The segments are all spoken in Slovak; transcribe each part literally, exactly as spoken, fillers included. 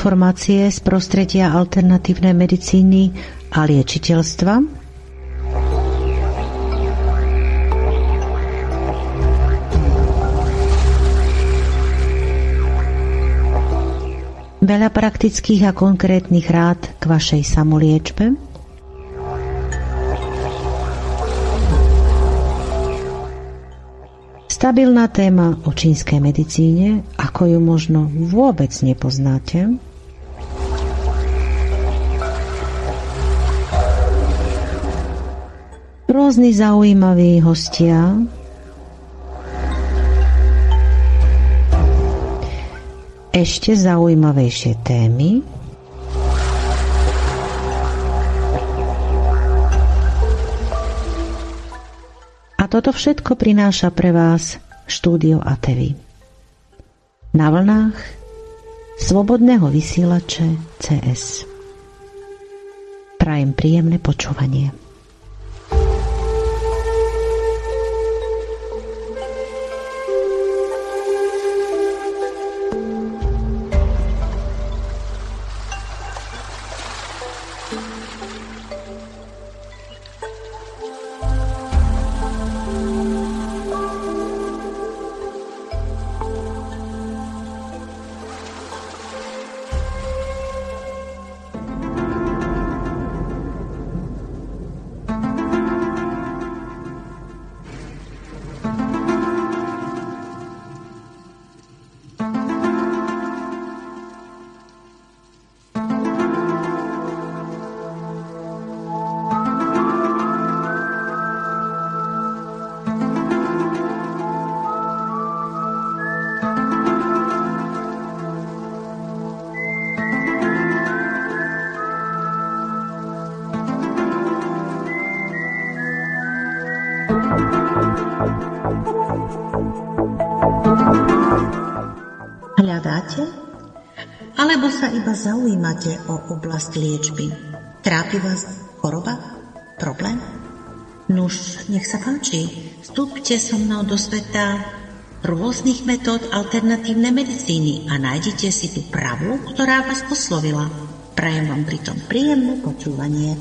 informácie z prostredia alternatívnej medicíny a liečiteľstva. Veľa praktických a konkrétnych rád k vašej samoliečbe. Stabilná téma o čínskej medicíne, ako ju možno vôbec nepoznáte. Rôzni zaujímaví hostia. Ešte zaujímavejšie témy. A toto všetko prináša pre vás štúdio Atevy. Na vlnách slobodného vysielače cé es. Prajem príjemné počúvanie. Hľadáte? Alebo sa iba zaujímate o oblasť liečby? Trápi vás choroba? Problém? Nuž, nech sa páči, vstúpte so mnou do sveta rôznych metód alternatívnej medicíny a nájdete si tú pravú, ktorá vás oslovila. Prajem vám pritom príjemné počúvanie.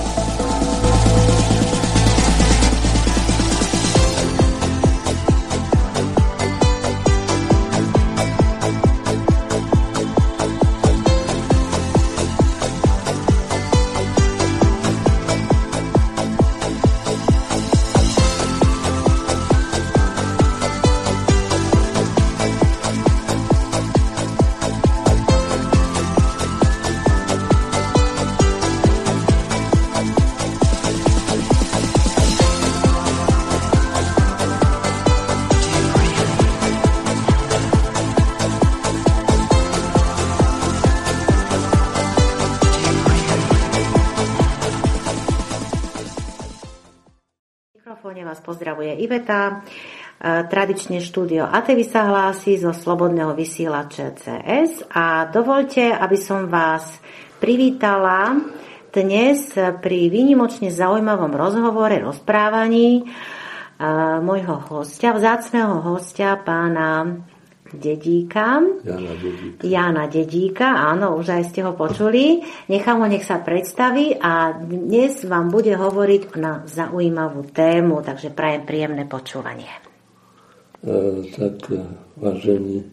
Pozdravuje Iveta. Tradične štúdio Atevy sa hlási zo slobodného vysielača cé es a dovoľte, aby som vás privítala dnes pri výnimočne zaujímavom rozhovore, rozprávaní môjho hostia, vzácneho hostia, pána Dedíka. Jána Dedíka. Jána Dedíka, áno, už aj ste ho počuli. Nechám ho, nech sa predstaví a dnes vám bude hovoriť na zaujímavú tému, takže prajem príjemné počúvanie. E, tak, vážení e,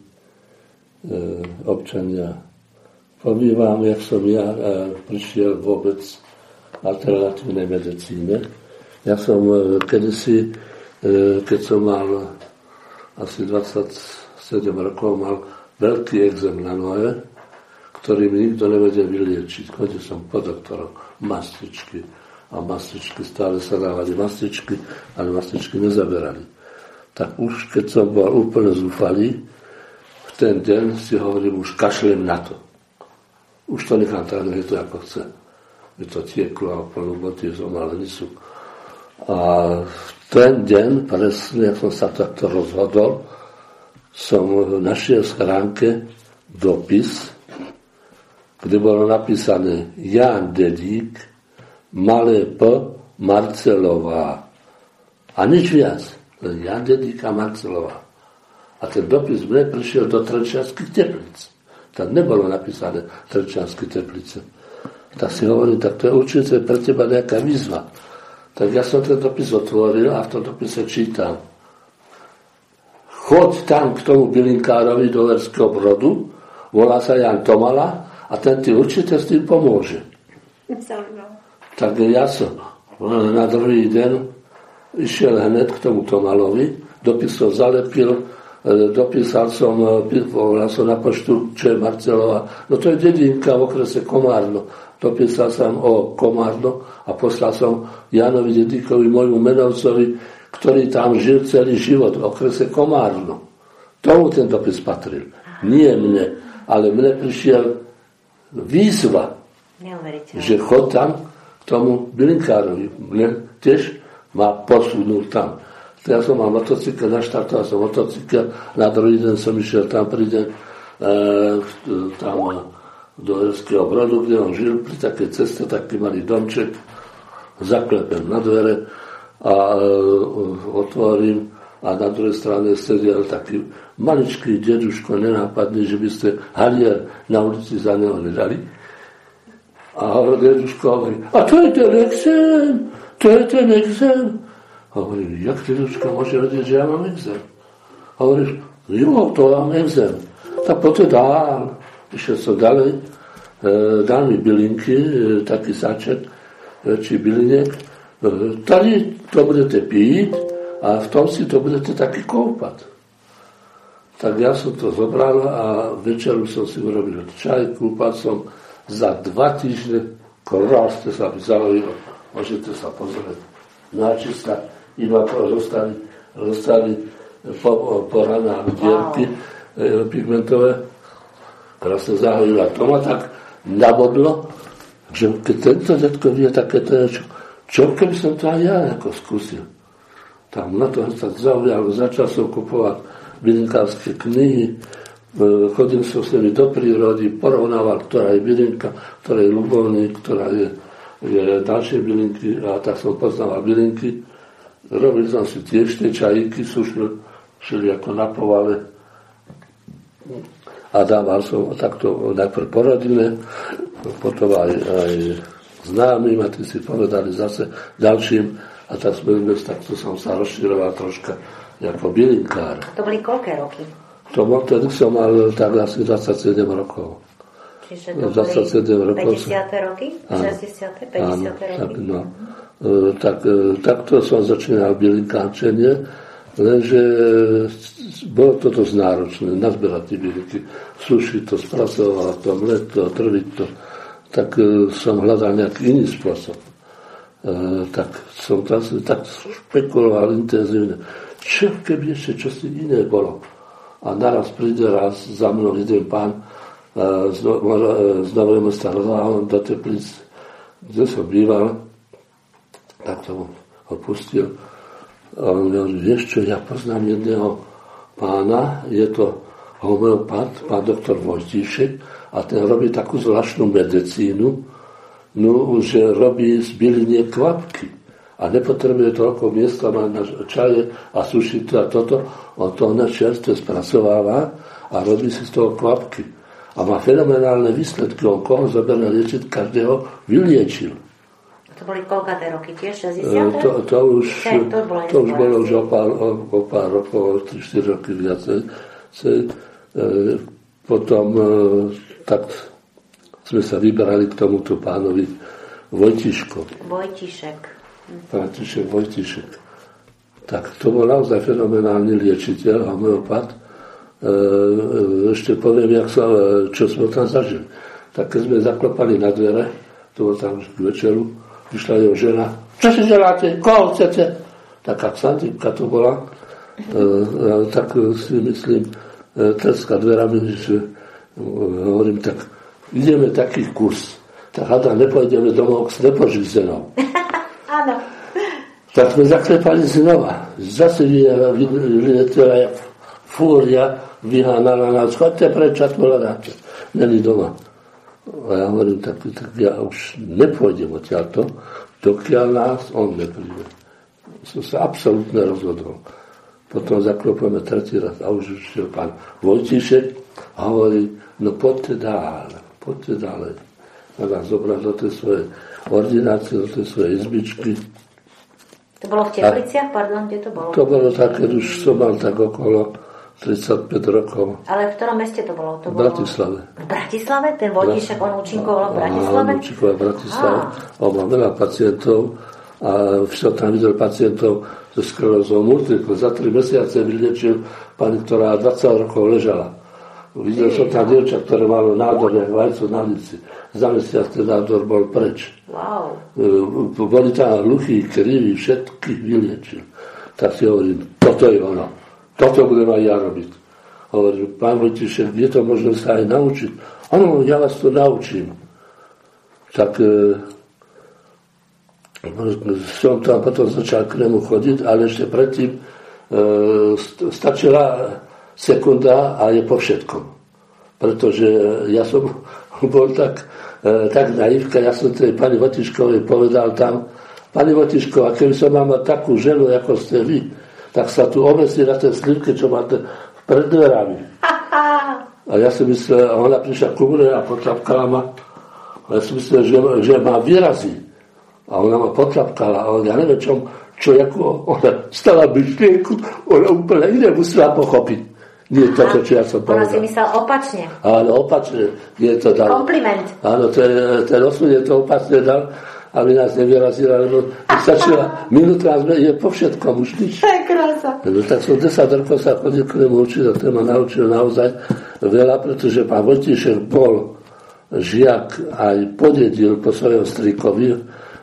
občania, poviem vám, jak som ja e, prišiel vôbec v alternatívnej medicíne. Ja som e, kedysi, e, keď som mal asi dvadsať sedem rokov, mal veľký exém na nohe, ktorý mi nikto nevedel vyliečiť. Chodil som po doktoroch, mastičky a mastičky, stále sa dávali mastičky, ale mastičky nezaberali. Tak už keď som bol úplne zúfalý, v ten deň si hovorím, už kašlem na to. Už to nechám tak, je to ako chce. Je to tieklo a plnú boty som mal nisu. A v ten deň, presne, jak som sa takto rozhodol, som našiel v schránke dopis, kde bolo napísané Ján Dedík, malé P, Marcelová. A nič viac, len Ján Dedík a Marcelová. A ten dopis mne prišiel do Trenčianskych Teplíc. Tam nebolo napísané Trenčianske Teplice. Tak si hovorím, tak to je určite pre teba nejaká výzva. Tak ja som ten dopis otvoril a v tom dopise čítam. Choď tam k tomu bylinkárovi do Uherského Brodu, volá sa Jan Tomala a ten ti určite s tým pomôže. Tak ja som na druhý deň išiel hneď k tomu Tomalovi, dopis som zalepil, dopísal som, volal som na poštu, čo je Marcelova, no to je dedinka v okrese Komárno. Dopísal som o Komárno a poslal som Janovi Dedíkovi, môjmu menovcovi, ktorý tam žil celý život v okrese Komárno. Tomu ten dopis patril. Nie mne, ale mne prišiel výzva, že chod tam k tomu bylinkárovi. Mne tiež ma posunul tam. Ja som mal motocykel, naštartoval som motocykel, na druhý deň som išiel tam, príde e, tam do Uherského Brodu, kde on žil pri takej ceste, taký malý domček, zaklepem na dvere a e, otvorím a na druhej strane sedel taký maličký deduško, nenápadný, že by ste halier na ulici za neho nedali. A deduško hovorí, a to je ten exém, to je ten exém. Hovorím, jak deduška môže vedieť, že ja mám exém? Hovoríš, jo, to mám exém. Tak poďte dál. Išiel som ďalej, e, dal mi bylinky, e, taký sáček, e, či byliniek. E, tady to budete piť a v tom si to budete taký koupať. Tak ja som to zobral a večeru som si urobil čaj, kúpal som za dva týždne, krásne sa vyzaujilo, môžete sa pozrieť. Náčista, iba zostali, zostali po, po ranách dierky wow. pigmentové. Krásne zahojila. To ma tak nabodlo, že keď tento detko vie takéto niečo, čo keby som to aj ja ako skúsil. Tam na to sa zaujalo, začal som kupovať bylinkárske knihy, chodil som s nimi do prírody, porovnával, ktorá je bylinka, ktorá je ľubovník, ktorá je, je ďalšie bylinky a tak som poznával bylinky. Robil som si tiež tie čajíky, sušil, šili ako na povale a dával som takto najprv porodine, potom aj, aj známym a tí si povedali zase ďalším a tak sme bez takto som sa rozširoval troška ako bylinkár. To boli koľké roky? To bol, tedy som mal tak asi dvadsaťsedem rokov. Čiže to dvadsaťsedem boli rokov päťdesiate roky? šesťdesiate päťdesiate roky? Tak, no. E, tak, e, takto som začínal bylinkárčenie, lenže bolo to dosť náročné, nazberať tie bylinky, sušiť to, spracovať to, mleť to, trviť to. Tak e, som hľadal nejaký iný spôsob. E, tak som tam tak špekuloval intenzívne. Čo keby ešte čosi iné bolo? A naraz príde raz za mnou jeden pán e, z, e, z Nového Mesta Rozlávom do Teplic, kde som býval, tak som ho pustil. A on mi hovorí, vieš čo, ja poznám jedného pána, je to homeopat, pán doktor Vojtíšek, a ten robí takú zvláštnu medicínu, no už robí z byliniek kvapky. A nepotrebuje toľko miesta mať na čaje a sušiť to a toto. On to na čerstve spracováva a robí si z toho kvapky. A má fenomenálne výsledky. On koho zoberie liečiť, každého vyliečil. To boli koľkaté roky? Tiež šesťdesiate? To, to, už, Čaj, to, to už bolo už o pár, o, o pár rokov, tri štyri roky viacej. E, potom e, tak sme sa vybrali k tomuto pánovi Vojtiškovi. Vojtišek. František Vojtišek. Tak to bol naozaj fenomenálny liečiteľ, homeopat. E, ešte poviem, jak sa, čo sme tam zažili. Tak keď sme zaklopali na dvere, to bolo tam k večeru, vyšla jeho žena. Čo si želáte? Koho chcete? Taká Xantípka to bola. E, tak si myslím, e, trská dverami, že hovorím, tak ideme taký kurz. Tak hada, nepôjdeme domov s nepožízenou. Áno. Tak sme zaklepali znova. Zase vyletela jak fúria, vyhánala nás. Chodte preč, čo hľadáte. Není doma. A ja hovorím, tak, tak ja už nepôjdem odtiaľto, dokiaľ nás on nepríde. Som sa absolútne rozhodol. Potom zaklopujeme tretí raz a už išiel pán Vojtíšek a hovorí, no poďte dále, poďte dále. A nás zobral do tej svojej ordinácie, do tej svojej izbičky. To bolo v Tepliciach, pardon, kde to bolo? To bolo tak, keď už som mal tak okolo tridsaťpäť rokov. Ale v ktorom meste to bolo? To v bolo... Bratislave. V Bratislave? Ten Vojtíšek, on účinkoval v Bratislave? Áno, účinkoval v Bratislave. On mal veľa pacientov a všetko tam videl pacientov so sklerózou multiple. Za tri mesiace vyliečil pani, ktorá dvadsať rokov ležala. Videl som tam dievča, ktoré malo nádor, jak vajco na lici. Za mesiac ten nádor bol preč. Wow. Boli tam hluchí, kriví, všetkých vyliečil. Tak si hovorím, toto je ono. Toto budem aj ja robiť. Hovorím, pán Vojtíšek, je to možno sa aj naučiť? Áno, ja vás to naučím. Tak e, som tam potom začal k nemu chodiť, ale ešte predtým e, stačila sekunda a je po všetkom. Pretože ja som bol tak, e, tak naivka, ja som tej pani Vojtíškovej povedal tam, pani Vojtíšková, keby som mal mať takú ženu, ako ste vy, tak sa tu obesí na tej slivke, čo máte pred dverami. A ja si myslel, a ona prišla ku mne a potlapkala ma. A ja si myslel, že, že má výrazy. A ona ma potlapkala. A ja neviem, čo, čo ako ona stala myšlienku, ona úplne iné musela pochopiť. Nie to, čo ja som povedal. Ona si myslel opačne. Áno, opačne. Nie to dal. Kompliment. Áno, ten, ten osud je to opačne dal, aby nás nevyrazila, lebo stačila minúta a sme je po všetkom už nič. To je krása. No, tak som desať rokov sa chodil k nemu učiť a ten ma naučil naozaj veľa, pretože pán Vojtíšek bol žiak aj podedil po svojom strikovi,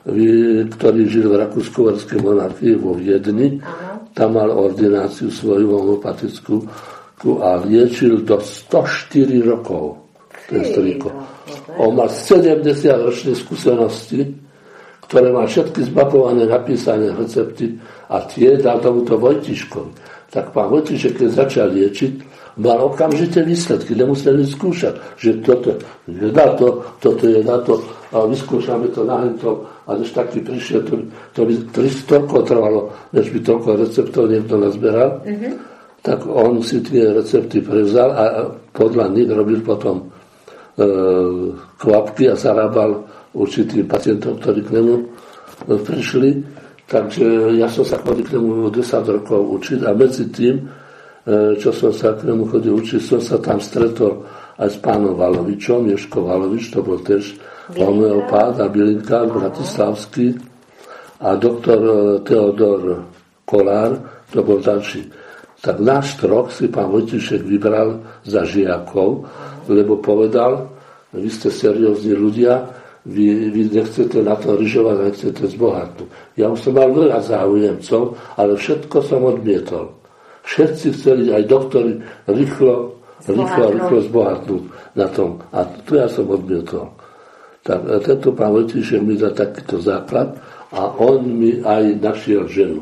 ktorý žil v Rakúsko-Uhorskej monarchii vo Viedni. Aha. Tam mal ordináciu svoju homopatickú a liečil do sto štyri rokov ten striko. On mal sedemdesiat ročnej skúsenosti, ktoré má všetky zmapované, napísané recepty a tie dal tomuto Vojtíškovi. Tak pán Vojtíšek, keď začal liečiť, mal okamžite výsledky, nemuseli skúšať, že toto je na to, toto je na to a vyskúšame to na hento a než taký prišiel, to, to by toľko trvalo, než by toľko receptov niekto nazberal, mm-hmm. tak on si tie recepty prevzal a podľa nich robil potom e, kvapky a zarábal určitým pacientom, ktorí k nemu prišli. Takže ja som sa chodil k nemu desať rokov učiť a medzi tým, čo som sa k nemu chodil učiť, som sa tam stretol aj s pánom Valovičom, Ješko Valovič, to bol tiež homeopát a bylinkár bratislavský a doktor Teodor Kolár, to bol ďalší. Tak náš troch si pán Vojtíšek vybral za žiakov, lebo povedal, vy ste seriózni ľudia, Vy, vy nechcete na to ryžovať, nechcete zbohatnúť. Ja už som mal veľa záujemcov, ale všetko som odmietol. Všetci chceli, aj doktori, rýchlo, rýchlo, rýchlo zbohatnúť na tom. A tu ja som odmietol. Tak tento pán Vojtíšek mi dá takýto základ a on mi aj našiel ženu.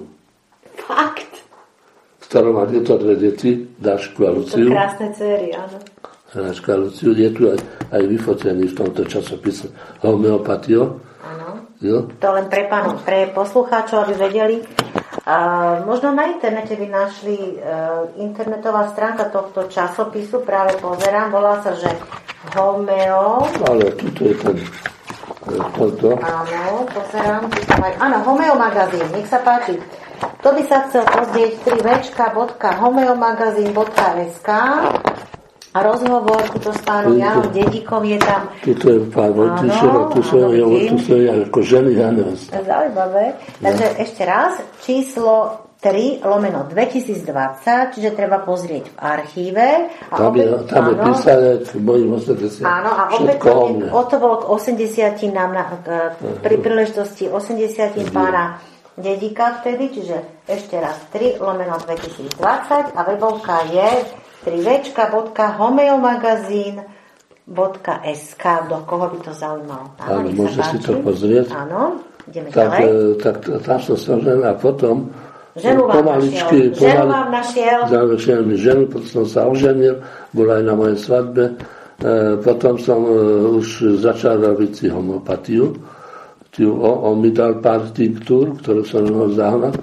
Fakt? S ktorou má tieto dve deti, Dášku a Luciu. To krásne dcery, áno. Dáška a Luciu, je tu aj, aj vyfotený v tomto časopise Homeopatio. Áno. Jo? To len pre, pánov, pre poslucháčov, aby vedeli. Uh, možno na internete by našli uh, internetová stránka tohto časopisu, práve pozerám, volá sa, že Homeo... Ale tuto je ten... Toto. Áno, pozerám. Áno, Homeo magazín, nech sa páči. To by sa chcel pozrieť tri w bodka homeomagazín bodka es ká a rozhovor tuto s pánom Jánom Dedíkom je tam. Tuto je pán Vojtíšek a tu sú ja ako ženy Janes. Zaujímavé. Takže no. Ešte raz, číslo tri lomeno dvetisícdvadsať, čiže treba pozrieť v archíve. A tam, opäť, je, tam je písané k mojim osemdesiatim. Áno, a opäť o to bolo k osemdesiatim nám na, k, pri príležitosti osemdesiatim pána Dedíka vtedy, čiže ešte raz tri lomeno dvetisícdvadsať a webovka je tri w bodka homeomagazín bodka es ká, do koho by to zaujímalo. Áno, môže si to pozrieť. Áno, ideme tak, ďalej. Tak tam som sa žen a potom ženu vám pomaličky, našiel. Ženu vám našiel. Završil mi ženu, potom som sa oženil, bola aj na mojej svadbe. E, potom som e, už začal robiť si homeopatiu. On, on mi dal pár tinktúr, ktoré som mohol zahnať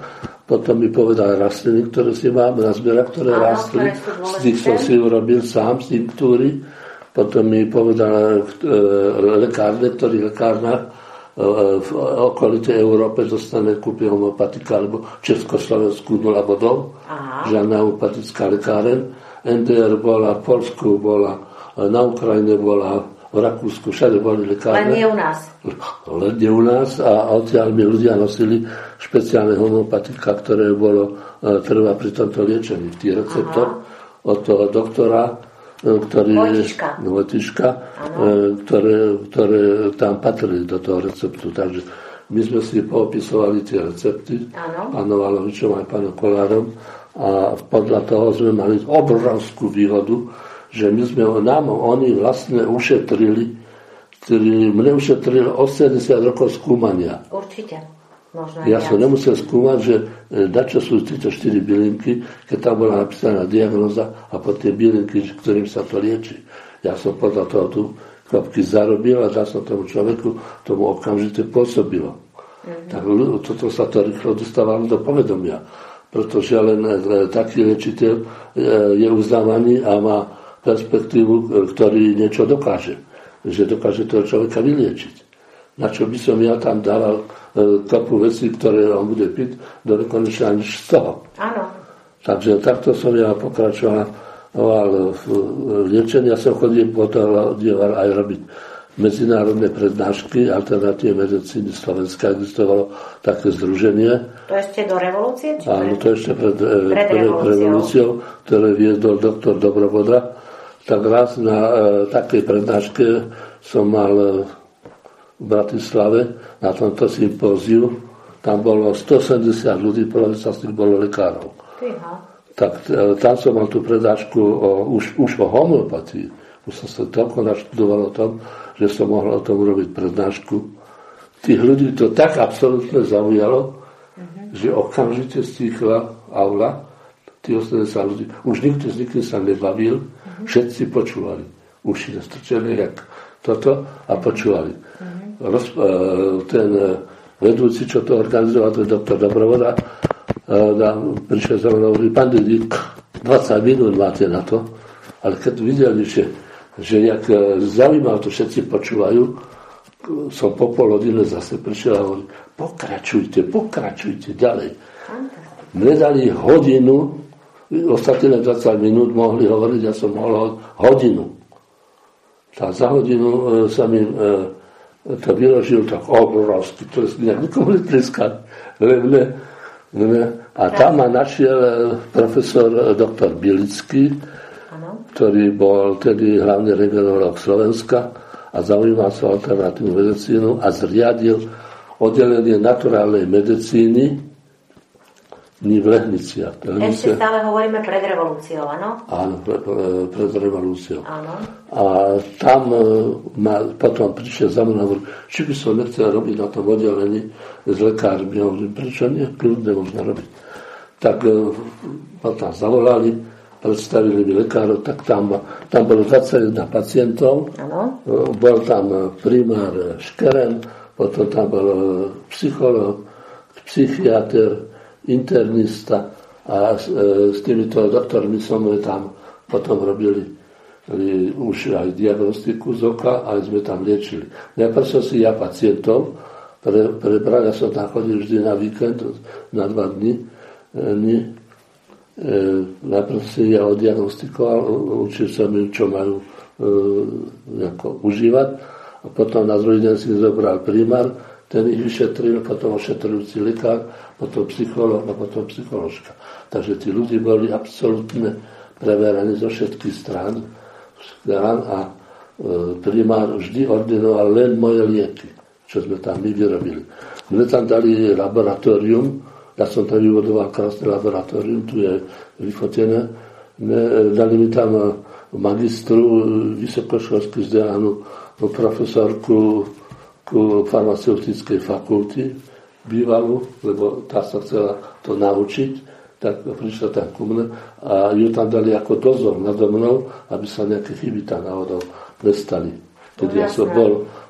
Potom mi povedal rastliny, ktoré si mám na zberách, ktoré áno, rastli. Z tých som si urobil sám z tinktúry. Potom mi povedal e, lekárne, ktorý lekárna e, v okolitej Európe dostane kúpi homeopatika alebo Československu nula bodov. Žiadna homeopatická lekáren. en dé er bola, v Polsku bola, na Ukrajine bola, v Rakúsku, všade boli lekárne. Len nie u nás. Len nie u nás a odtiaľ mi ľudia nosili špeciálne homeopatika, ktoré bolo e, treba pri tomto liečení. V tých receptoch od toho doktora, e, ktorý, Vojtiška. Vojtiška e, ktoré, ktoré tam patrili do toho receptu. Takže my sme si poopisovali tie recepty, pánom Valovičom aj pánom Kolárom a podľa toho sme mali obrovskú výhodu, že my sme nám, oni vlastne ušetrili, ktorí mne ušetrili osemdesiat rokov skúmania. Určite. Možno ja som nemusel skúmať, že na čo sú tieto štyri bylinky, keď tam bola napísaná diagnóza a po tie bylinky, ktorým sa to lieči. Ja som podľa toho tu klopky zarobil a dal som tomu človeku, tomu okamžite pôsobilo. Mm-hmm. Tak toto sa to rýchlo dostávalo do povedomia, pretože len taký liečiteľ je uznávaný a má perspektívu, ktorý niečo dokáže. Že dokáže toho človeka vyliečiť. Na čo by som ja tam dával e, kopu vecí, ktoré on bude piť, do nekonečna nič z toho. Áno. Takže takto som ja pokračoval v, v liečení. Ja som chodil potom aj robiť medzinárodné prednášky alternatívnej medicíny Slovenska. Existovalo také združenie. To ešte do revolúcie? Či Áno, to ešte pred, pred, pred revolúciou, ktoré viedol doktor Dobrovoda. Tak raz na e, takej prednáške som mal e, v Bratislave na tomto sympóziu. Tam bolo stoosemdesiat ľudí, polovica z tých bolo lekárov. Fíha. Tak e, tam som mal tú prednášku o, už, už o homeopatii. Už som sa toľko naštudoval o tom, že som mohol o tom urobiť prednášku. Tých ľudí to tak absolútne zaujalo, mm-hmm. že okamžite stíchla aula. Tí osemdesiat ľudí. Už nikto z nikým sa nebavil. Mm-hmm. Všetci počúvali. Uši nastrčené, jak toto, a počúvali. Mm-hmm. Roz, ten vedúci, čo to organizoval, ten doktor Dobrovoda, prišiel za mnou, hovorí, pán Didík, dvadsať minút máte na to, ale keď videli, že, že jak zaujímavé to všetci počúvajú, som po pol hodine zase prišiel a hovorí, pokračujte, pokračujte ďalej. Mne dali hodinu, ostatné dvadsať minút mohli hovoriť, ja som mohol hodinu. Tak za hodinu sa mi to vyložil tak obrovský, ktorý si nejak nikomu nepliskať. A tam ma našiel profesor doktor Bilický, ktorý bol tedy hlavný rentgenolog Slovenska a zaujímal sa alternatívnu medicínu a zriadil oddelenie naturálnej medicíny v Lehniciach. Ešte stále hovoríme pred revolúciou, áno? Áno, pred, pred revolúciou. Áno. A tam ma potom prišiel za mnou a hovoril, či by som nechcel robiť na tom oddelení s lekármi. Hovorím, prečo nie? Kľudne možno robiť. Tak ma tam zavolali, predstavili mi lekárov, tak tam, tam bolo dvadsaťjeden pacientov. Áno. Bol tam primár Škeren, potom tam bol psychológ, psychiatr, internista a s, e, s týmito doktormi som tam potom robili e, už aj diagnostiku z oka, aj sme tam liečili. Najprv som si ja pacientov pre, prebral, ja som tam chodil vždy na víkend, na dva dni. E, e, najprv si ja odiagnostikoval, učil som im, čo majú e, ako užívať a potom na druhý deň si zobral primár, ten ich vyšetril, potom ošetrujúci lekár, potom psychológ a potom psycholožka. Takže tí ľudí boli absolútne preveraní zo všetkých strán a e, primár vždy ordinoval len moje lieky, čo sme tam my vyrobili. Mne tam dali laboratórium, ja som tam vyvodoval krásne laboratórium, tu je vyfotené. Mne, dali mi tam magistru vysokoškolskú vzdelanú profesorku ku farmaceutickej fakulty bývalú, lebo tá sa chcela to naučiť, tak prišla tam ku mne a ju tam dali ako dozor nado mnou, aby sa nejaké chyby tam náhodou nestali. Tedy ja som bol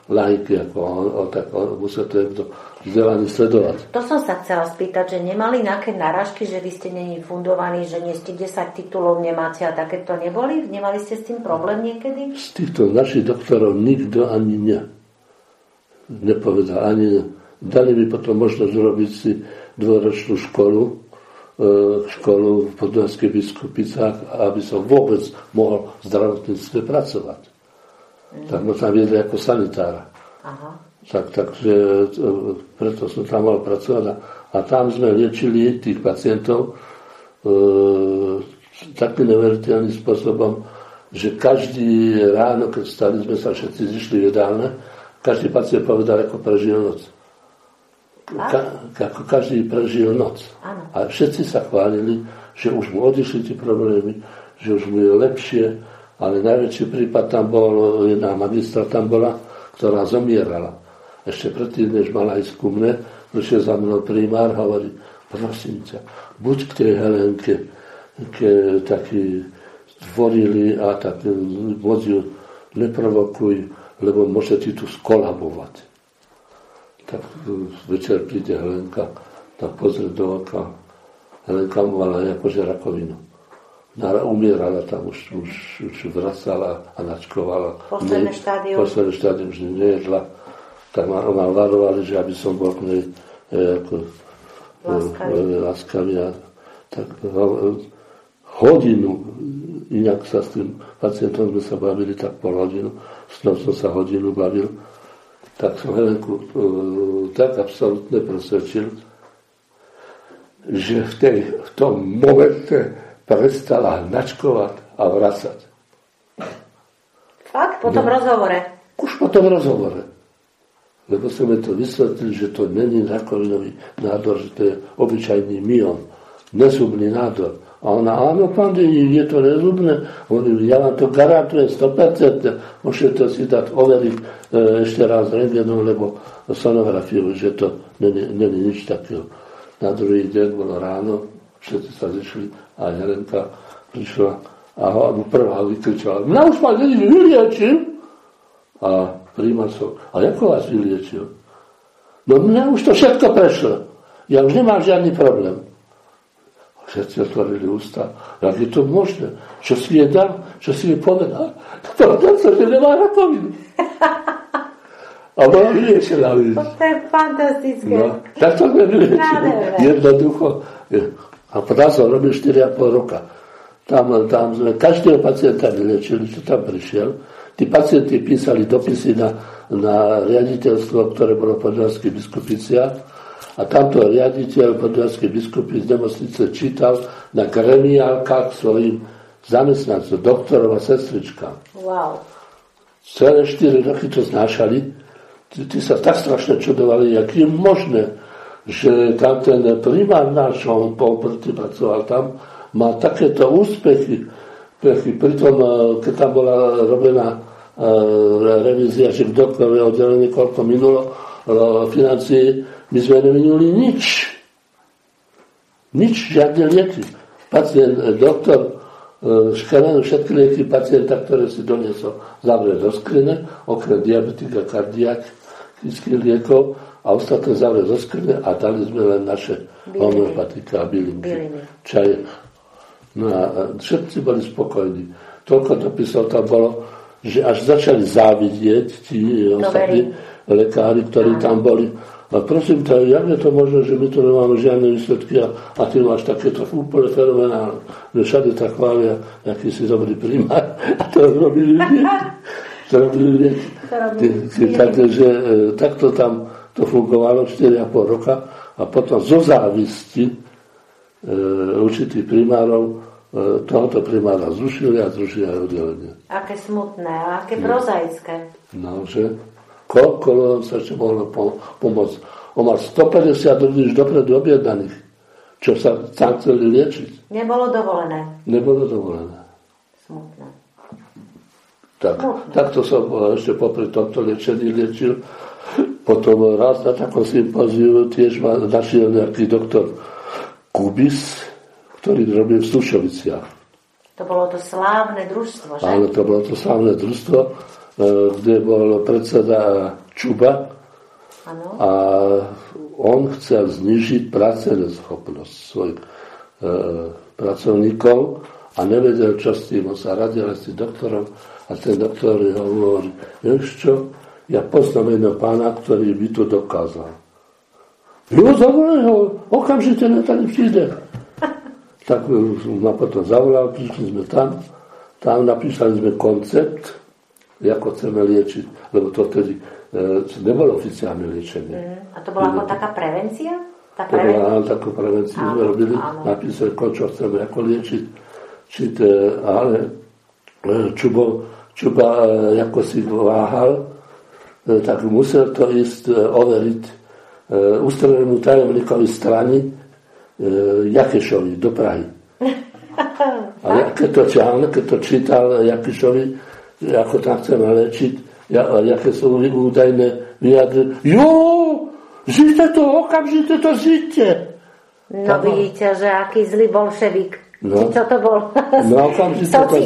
lajky, ako on, on, tak on musel to niekto vzdelaný sledovať. To som sa chcela spýtať, že nemali nejaké narážky, že vy ste není fundovaní, že nie ste desať titulov nemáte a takéto neboli? Nemali ste s tým problém niekedy? Z týchto našich doktorov nikto ani ne. Nepovedal, ani ne. Dali mi potom možnosť robiť si dvoročnú školu, e, školu v Podunajských Biskupicách, aby som vôbec mohol v zdravotníctve pracovať. Mm. Tak ma tam viedli ako sanitára. Aha. Tak, takže preto som tam mal pracovať a, a tam sme liečili tých pacientov e, takým neveriteľným spôsobom, že každý ráno, keď stali sme sa všetci zišli v jedálne, každý pacient povedal, ako prežil noc. Ka, ako každý prežil noc. Ano. A všetci sa chválili, že už mu odišli tie problémy, že už mu je lepšie, ale najväčší prípad tam bol, jedna magistra tam bola, ktorá zomierala. Ešte predtým, než mala ísť ku mne, prišiel za mnou primár, hovorí, prosím ťa, buď k tej Helenke, ke taký tvorili a tak moc ju neprovokuj, lebo môže ti tu skolabovať. Tak večer príde Helenka, tak pozrie do oka. Helenka mala akože rakovinu. Umierala tam, už, už, už vracala a načkovala. Posledné štádium. Posledné štádium, že nejedla. Tak ma, ma varovali, že aby som bol k nej e, ako, e, láskavý. Tak ho, hodinu, inak sa s tým pacientom sme sa bavili tak pol hodinu, snom som sa hodinu bavil, tak som Helenku e, tak absolútne presvedčil, že v, tej, v tom momente prestala načkovať a vracať. Fakt? Po tom no, rozhovore? Už po tom rozhovore. Lebo som mi to vysvetlil, že to není rakovinový nádor, že to je obyčajný myom, nezubný nádor. A ona, áno, pán Deník, je to nezubné. Hovorím, ja vám to garantujem sto percent. Môžete si dať overiť e, ešte raz rentgenom, lebo sonografiu, že to není, není nič takého. Na druhý deň bolo ráno, všetci sa zišli a Helenka prišla a ho prvá vykričala, mňa už pán Deník vyliečil. A príjmal som, a ako vás vyliečil? No mňa už to všetko prešlo. Ja už nemám žiadny problém. Všetci otvorili ústa. Jak je to možné? Čo si je dal? Čo si je povedal? Povedal som, že nemá rakovinu. A bola vyliečená. To je fantastické. No, tak to sme vyliečili. Jednoducho. A potom som robil štyri a pol roka. Tam, tam sme každého pacienta vyliečili, čo tam prišiel. Tí pacienti písali dopisy na, na riaditeľstvo, ktoré bolo v Podunajských Biskupiciach. A tamto riaditeľ Podunajských Biskupic z nemocnice čítal na gremiálkach svojim zamestnancom, doktorov a sestričkám. Wow. Celé štyri roky to znášali. Tí, tí sa tak strašne čudovali, jak je možné, že tam ten primár náš, on pracoval tam, má takéto úspechy. Pritom, keď tam bola robená revízia, že v doktorové oddelenie koľko minulo financií, my sme neminuli nič. Nič, žiadne lieky. Pacient, doktor škalen všetky lieky pacienta, ktoré si doniesol, zavrie do skrine, okrem diabetika, kardiakických liekov a ostatné zavrie do skrine a dali sme len naše homeopatika a bylinky. Čaje. No a všetci boli spokojní. Toľko dopisov tam bolo, že až začali závidieť tí ostatní lekári, ktorí tam boli. A prosím ťa, jak je to možné, že my tu nemáme žiadne výsledky a, a ty máš takéto úplne fenomenálne. Všade tak chvália, aký si dobrý primár. A to robili lieky. To robili lieky. Takže takto tam to fungovalo štyri a pol roka a potom zo závisti určitých primárov tohoto primára zrušili a zrušili aj oddelenie. Aké smutné, aké prozaické. No, že koľko sa ešte mohlo pomôcť. On mal stopäťdesiat ľudí už dopredu objednaných, čo sa tam chceli liečiť. Nebolo dovolené. Nebolo dovolené. Smutné. Tak, takto som ešte popri tomto liečení liečil. Potom raz na takom sympóziu tiež ma našiel nejaký doktor Kubis, ktorý robil v Slušoviciach. To bolo to slávne družstvo, že? Áno, to bolo to slávne družstvo. kde bol predseda Čuba. Ano. A on chcel znižiť pracovnú schopnosť svojich e, pracovníkov a nevedel, čo s tým. On sa radil s tým doktorom a ten doktor hovorí, vieš čo, ja poznám jedného pána, ktorý by to dokázal. Jo, zavolaj ho, okamžite letali príde. Tak ma potom zavolal, prišli sme tam, tam napísali sme koncept, ako chceme liečiť, lebo to vtedy e, nebolo oficiálne liečenie. Mm. A to bola ako taká prevencia? Tá to bola takú prevenciu, áno, sme robili, áno. Napísali, čo chceme, ako liečiť, či to, ale Čubo, Čuba, e, ako si váhal, e, tak musel to ísť e, overiť e, ústrednému tajomníkovi strany e, Jakešovi do Prahy. A ja, keď to ťahne, keď to čítal Jakešovi, ako tam chceme lečiť, ja, aké sú údajné vyjadry. Jo, žite to, okamžite to žite. No tam, vidíte, že aký zlý bolševik. No, či čo to bol? No okamžite to,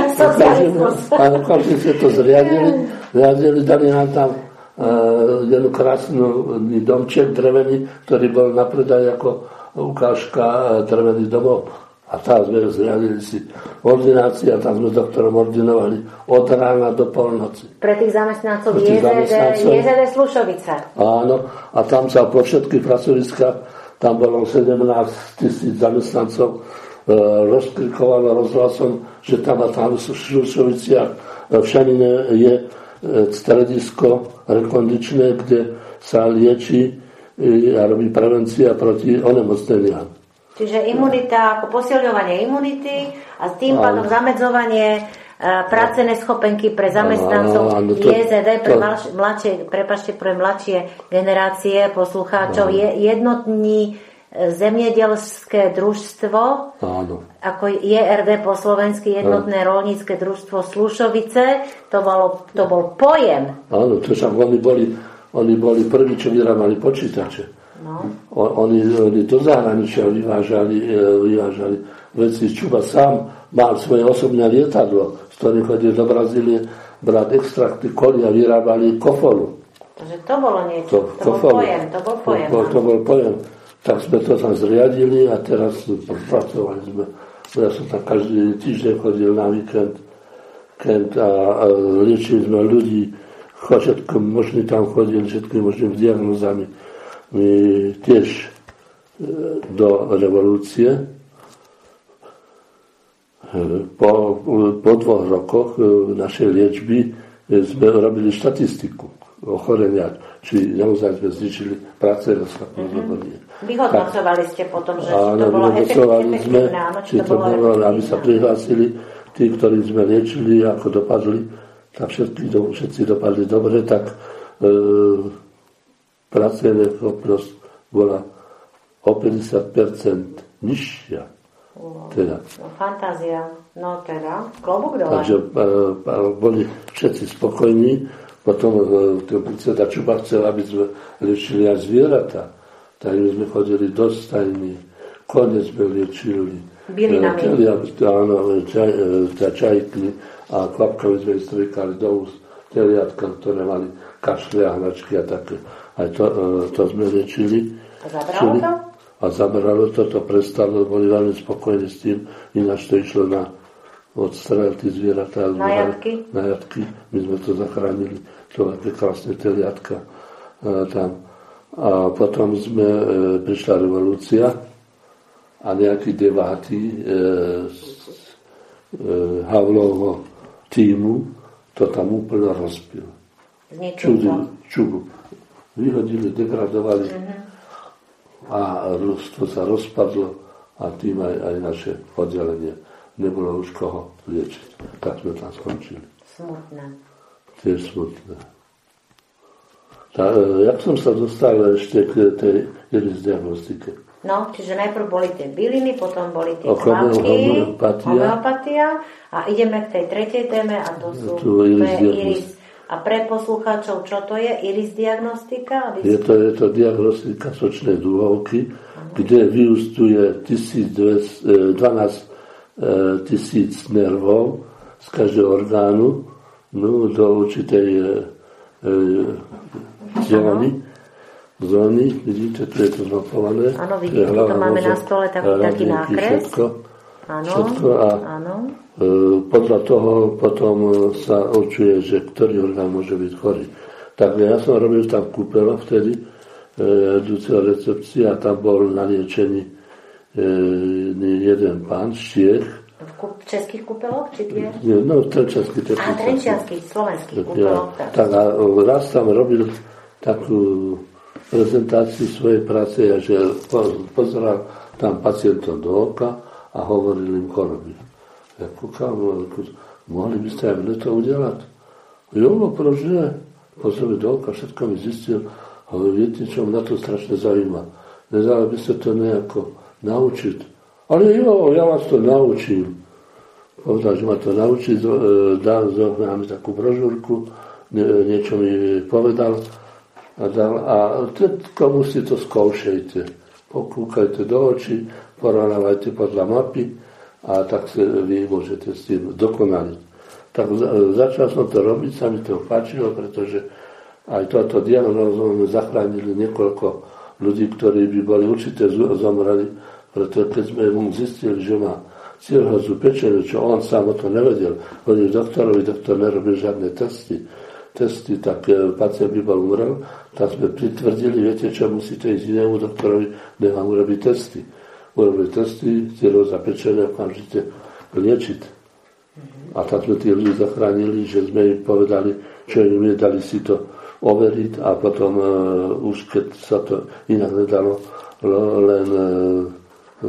okamžite to zriadili, zriadili, dali nám tam uh, jednu krásnu domček drevený, ktorý bol na predaj ako ukážka uh, drevených domov. A tam sme zriadili si ordináciu a tam sme doktorom ordinovali od rána do polnoci. Pre tých zamestnancov J Z D Slušovice. Áno, a tam sa po všetkých pracoviskách, tam bolo sedemnásť tisíc zamestnancov, e, rozkrikovalo rozhlasom, že tam a tam v Slušoviciach v Šanine je e, stredisko rekondičné, kde sa lieči e, a robí prevencia proti onemocneniam. Čiže imunita, ako posilňovanie imunity a s tým pádom zamedzovanie uh, práce neschopenky pre zamestnancov J Z D pre mladšie, prepáčte, pre mladšie generácie poslucháčov, je jednotní zemiedielské družstvo, áno. Ako J R D po slovensky jednotné roľnícke družstvo Slušovice, to, bolo, to bol pojem. Áno, to však oni boli, oni boli prví, čo vyrábali počítače. No. Oni, oni do zahraničia vyvážali, vyvážali veci. Čuba sám mal svoje osobné lietadlo, s ktorým chodil do Brazílie brať extrakty koli a vyrábali kofolu. Takže to bolo niečo, to, to bol pojem, to bol pojem. To, to bol pojem. Tak sme to tam zriadili a teraz pracovali sme. Ja som tam každý týždeň chodil na víkend kent a, a liečili sme ľudí, všetko možný tam chodil, všetkými možnými diagnózami. My tiež do revolúcie po, po dvoch rokoch našej liečby sme robili štatistiku ochorenia, či naozaj sme zničili práce rozchopnosť. Mm-hmm. Vyhodnocovali ste potom, že áno, či to bolo efektívne, sme, či to bolo, aby sa prihlásili tí, ktorí sme liečili, ako dopadli, tak všetci, všetci dopadli dobre, tak e, pracovná schopnosť bola o päťdesiat percent nižšia. Wow. Teda. No, fantázia. No teda, klobúk dole. Takže uh, boli všetci spokojní. Potom uh, ten predseda Čuba chcel, aby sme liečili aj zvieratá. Tak my sme chodili do stajní, kone sme liečili. Bylinami. Áno, čaj, čaj, čajky a kvapkami sme striekali do úst teliatka, ktoré mali kašle a hnačky a také. Aj to, to sme liečili. A zabralo to? A zabralo to, to prestalo, boli veľmi spokojní s tým, ináč to išlo na odstrel tí zvieratá. Na jatky? Na jatky. My sme to zachránili, to také krásne teliatka a, tam. A potom sme, e, prišla revolúcia a nejaký devátý e, z e, Havlovho tímu to tam úplne rozbil. Čubu, čubu. Vyhodili, degradovali mm-hmm. a to sa rozpadlo a tým aj, aj naše oddelenie. Nebolo už koho liečiť. Tak sme tam skončili. Smutné. Tiež smutné. Tá, jak som sa dostal ešte k tej iris diagnostike? No, čiže najprv boli tie byliny, potom boli tie kvapky, homeopatia a ideme k tej tretej téme a to sú to je iris. A pre poslucháčov, čo to je? Iris diagnostika? Aby... Je, to, je to diagnostika sočnej dúhovky, uh-huh. kde vyústuje dvanásť tisíc nervov z každého orgánu no, do určitej e, e, zóny. Zóny, vidíte, tu je to zmapované. Áno, vidíte, tu máme na stole taký, taký nákres. Všetko, áno, všetko a áno. E, podľa toho potom sa určuje, že ktorý orgán môže byť chorý. Takže ja som robil tam kúpelo vtedy, e, do recepcii a tam bol na liečení e, jeden pán z Čiech. V českých kúpeloch, či tie? No, v trenčianských. A trenčianských, slovenských kúpeloch. Ja, tak a raz tam robil takú prezentáciu svojej práce, že pozeral tam pacientov do oka a hovoril im choroby. Ja kúkam, mohli by ste aj mne to udelať? Jo, no prože? Pozreli do oka, všetko mi zistil. Hovoril, viete, čo mňa to strašne zaujíma. Nedali by ste to nejako naučiť. Ale jo, ja vás to naučím. Povedal, že ma to naučí, dal zohnal mi takú brožúrku, niečo mi povedal a dal. A komu si to skúšajte. Pokúkajte do očí, porovnávajte podľa mapy a tak si vy môžete s tým dokonaliť. Tak začal som to robiť, sa mi to páčilo, pretože aj toto diagnózu zachránili niekoľko ľudí, ktorí by boli určite zomreli. Preto keď sme mu zistili, že má cirhózu pečene, čo on sám o to nevedel, hovoril doktorovi, doktor nerobil žiadne testy, testy, tak pacient by bol umrel, tak sme pritvrdili, viete čo, musíte ísť inému doktorovi, nech vám urobiť testy. Urobili testy, cirhóza pečene, okamžite liečiť. A tak sme tí ľudí zachránili, že sme im povedali, čo im nedali si to overiť a potom uh, už keď sa to inak nedalo, len uh,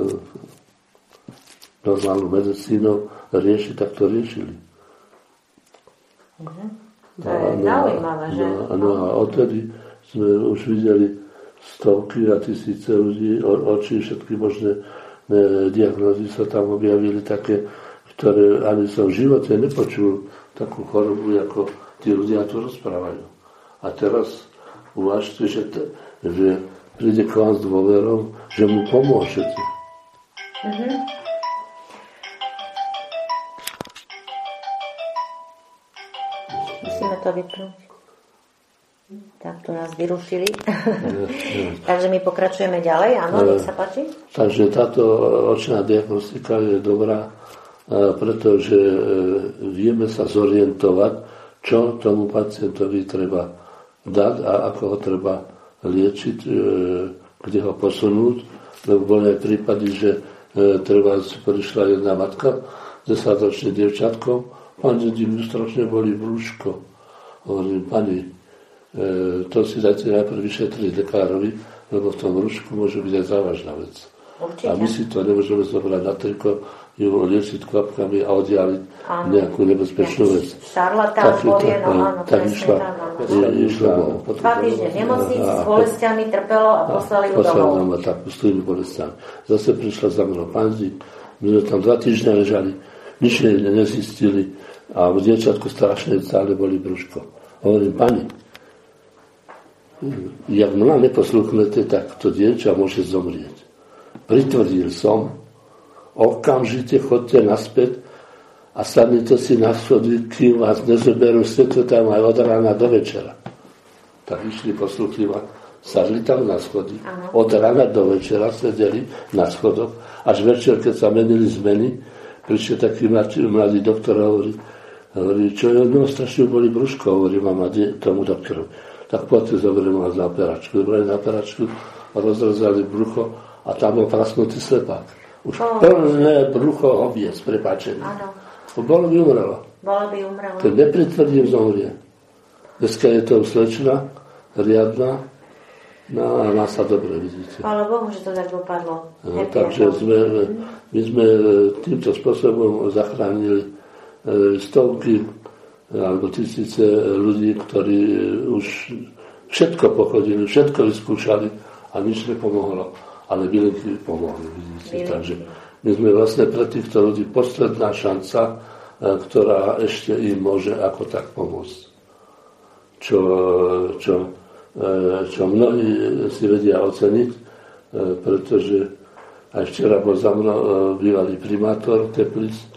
normálnu medicínu riešiť, tak to riešili. Mm-hmm. To je no, zaujímavé, že? No, no a odtedy sme už videli stovky a tisíce ľudí, oči, všetky možné ne, diagnózy sa tam objavili také, ktoré ani som v živote nepočul takú chorobu, ako tí ľudia tu rozprávajú. A teraz uvážte, že, t- že príde k vám s dôverou, že mu pomôžete. Mm-hmm. Musíme to vypnúť. Tak to nás vyrušili. Ja, ja. Takže my pokračujeme ďalej. Áno, nech sa páči. Takže táto očná diagnostika je dobrá, pretože vieme sa zorientovať, čo tomu pacientovi treba dať a ako ho treba liečiť, kde ho posunúť. Lebo boli aj prípady, že e, treba prišla jedna matka desaťročným dievčatkom, pán Žedin, už strašne boli brúško. Hovorím, pani, e, to si dajte najprv vyšetriť lekárovi, lebo v tom brúšku môže byť aj závažná vec. Určite. A my si to nemôžeme zobrať na triko, ju liečiť kvapkami a oddialiť áno. Nejakú nebezpečnú vec. Šarlatán povie, no áno, tak išla, išla dva týždne v nemocnici s bolestiami trpelo a poslali ju domov. Poslali nám takú s tými bolestiami. Zase prišla za mnou pánzik, my sme tam dva týždne ležali, nič nezistili a v dievčatku strašne stále boli brúško. Hovorím, pani, jak mňa neposlúchnete, tak to dievča môže zomrieť. Pritvrdil som, okamžite chodte naspäť a sadnite si na schody, kým vás nezoberú, ste to tam aj od rána do večera. Tak išli poslúchliva, sadli tam na schody, od rána do večera sedeli na schodoch, až večer, keď sa menili zmeny, prišiel taký mladý, mladý doktor a hovorí, hovorí, čo je, no strašne boli brúško, hovorí mama tomu doktorovi. Tak poďte, zoberiem vás na operačku. Zoberiem na operačku, rozrezali brucho a tam bol prasknutý slepák. Už oh. plné brucho oviec, prepáčený. Áno. Bolo by umrelo. Bolo by umrelo. To nepritvrdím zomrie. Dneska je to slečna, riadna, no a má sa dobre, vidíte. Ale Bohu, že to tak dopadlo. No, takže sme, my sme týmto spôsobom zachránili stovky alebo tisíce ľudí, ktorí už všetko pochodili, všetko vyskúšali a nič nepomohlo. Ale bylinky pomohli, vidíte. Bylinky. Takže my sme vlastne pre týchto ľudí posledná šanca, ktorá ešte im môže ako tak pomôcť. Čo, čo, čo mnohí si vedia oceniť, pretože aj včera bol za mnou bývalý primátor Teplíc a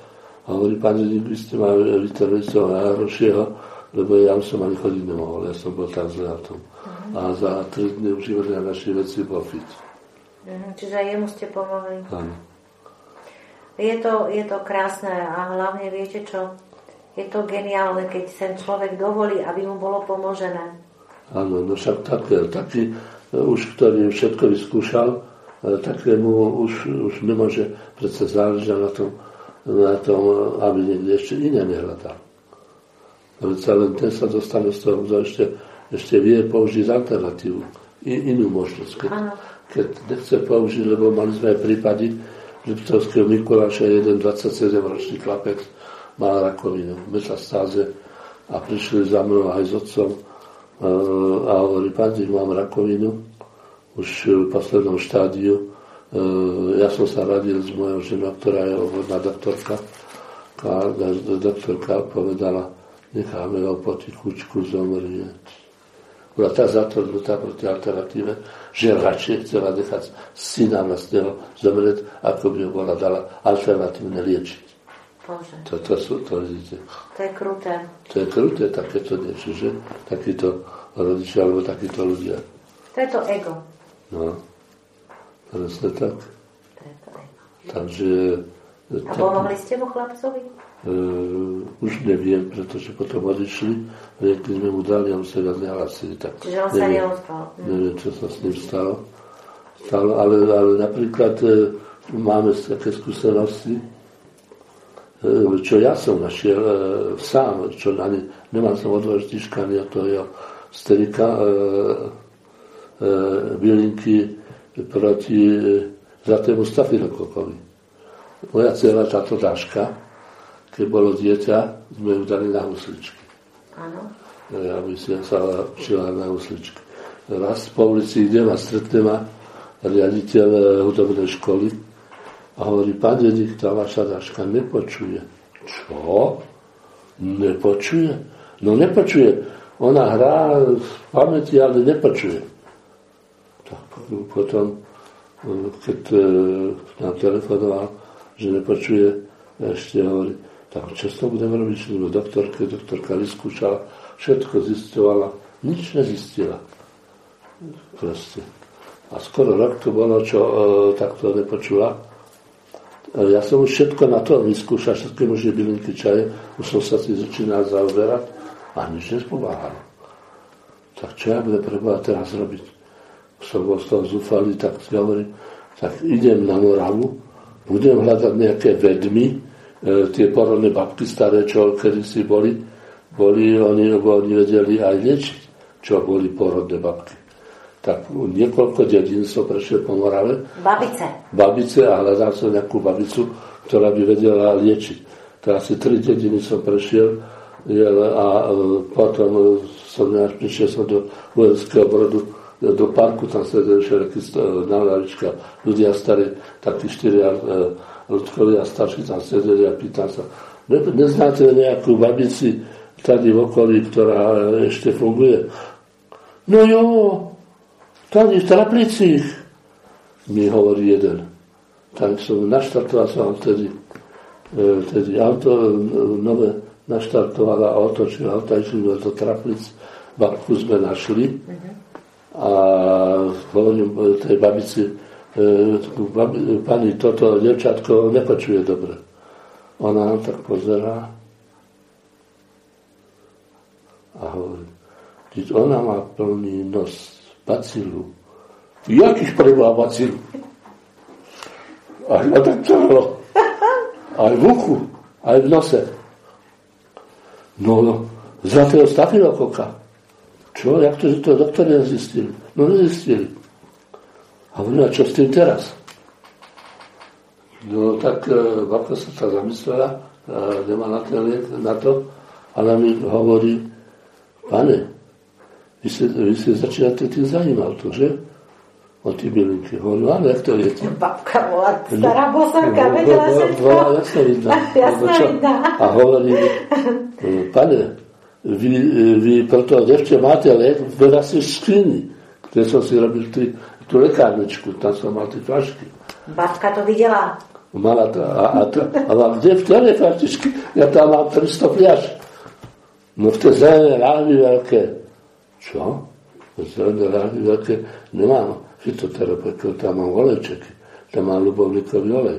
A hovorí, pani, vy ste ma vytrhli z toho najhoršieho, lebo ja som ani chodiť nemohol, ja som bol tak zle na tom. Uh-huh. A za tri dny už iba naši veci bol fit. Uh-huh. Čiže aj jemu ste pomohli. Áno. Je to, je to krásne a hlavne viete čo? Je to geniálne, keď sem človek dovolí, aby mu bolo pomožené. Áno, no však taký, taký už, ktorý všetko vyskúšal, takému už, už nemôže predsa záležať na tom, na tom, aby niekde ešte iné nehľadal. Veď len ten sa dostane z toho, že ešte, ešte vie použiť alternatívu, i, inú možnosť. Keď, keď nechce použiť, lebo mali sme aj prípady, Liptovského Mikuláša, jeden dvadsaťsedemročný chlapec mal rakovinu, metastáze a prišli za mnou aj s otcom a hovorí, pani, mám rakovinu, už v poslednom štádiu. Ja som sa radil s mojou ženou, ktorá je obvodná doktorka a doktorka povedala, necháme ho potichučku zomrieť. Bola tá zatvrdnutá proti alternatíve, že radšej chcela nechať syna vlastného zomrieť, ako by ho bola dala alternatívne liečiť. Bože. To, to, sú, to, vidíte. To je kruté. To je kruté takéto niečo, že? Takíto rodičia, alebo takíto ľudia. To je to ego. No, presne tak. To je to ego. Takže... A pomohli ste mu chlapcovi? Uh, už neviem, pretože potom odišli, keď sme mu dali, a už sa viac nehlasili. Tak čiže on neviem, sa neozval. Hm. Neviem, čo sa s ním stalo. stalo ale, ale napríklad uh, máme také skúsenosti, uh, čo ja som našiel uh, sám, čo ani nemám som odvaž Tyška, ani od toho jeho sterika uh, uh, bylinky proti uh, zlatému stafylokokovi. Moja dcera, táto Dáška, keď bolo dieťa, sme ju dali na husličky. Áno. Aby si sa učila na husličky. Raz po ulici idem a stretne ma riaditeľ hudobnej školy a hovorí, pán Dedík, tá vaša Dáška nepočuje. Čo? Nepočuje? No nepočuje. Ona hrá v pamäti, ale nepočuje. Tak potom, keď nám telefonoval, že nepočuje, ešte hovorí, tak čo s to budeme robiť? Lebo doktorke, doktorka vyskúšala, všetko zistovala, nič nezistila. Proste. A skoro rok to bolo, čo e, takto nepočula. E, ja som už všetko na to vyskúšal, všetky možné bylinky, čaje, už som sa si začínal zaoberať a nič nespomáhalo. Tak čo ja budem prebovať teraz robiť? Som bol z toho zúfalý, tak si hovorím, tak idem na Moravu, budem hľadať nejaké vedmy, E, tie porodné babky staré, čo kedysi boli, boli oni, oni vedeli aj liečiť, čo boli porodné babky. Tak niekoľko dedín som prešiel po Morave. Babice. Babice a hľadal som nejakú babicu, ktorá by vedela liečiť. Tak asi tri dediny som prešiel a potom som prišiel som do Vojenského Brodu, do parku, tam sedeli všelijakí na lavička, ľudia starí, takí štyria ľudkovia starší tam sedeli a pýtam sa, ne, neznáte nejakú babici tady v okolí, ktorá ešte funguje? No jo, tady v Traplicích, mi hovorí jeden. Tak som naštartoval som vtedy, vtedy auto nové naštartovala a otočil auto, išli do Traplic, babku sme našli a hovorím tej babici, pani, toto dievčatko nepočuje dobre. Ona tak pozerá a hovorí, ona má plný nos bacilu. Jakých preboha bacilu? Aj ma tak trhlo. Aj v uchu, aj v nose. No, zlatého stafylokoka. Čo? Jak to, že to doktori nezistili? No nezistili. A hovorím, a čo s tým teraz? No tak e, babka sa sa zamyslela, e, nemá na ten liek, na to, ale mi hovorí, pane, vy si, vy si začínate tým zajímal to, že? O tí bylinky. Hovorím, áno, jak to viete? Babka bola stará bosarka, vedela všetko. Bola jasne vidná. Jasne vidná. A hovorí, pane, vy, vy pro toho devče máte liek v asi skrini, kde som si robil tý, tú lekárničku, tam som mal tie flašky. Babka to videla? Mala to, a, a, to, a mám kde v ktorej flaštičky? Ja tam mám tristo fliaž. No v tej zelené rány veľké. Čo? V zelené rány veľké nemám fitoterapeutov, tam mám olejčeky. Tam mám ľubovníkový olej.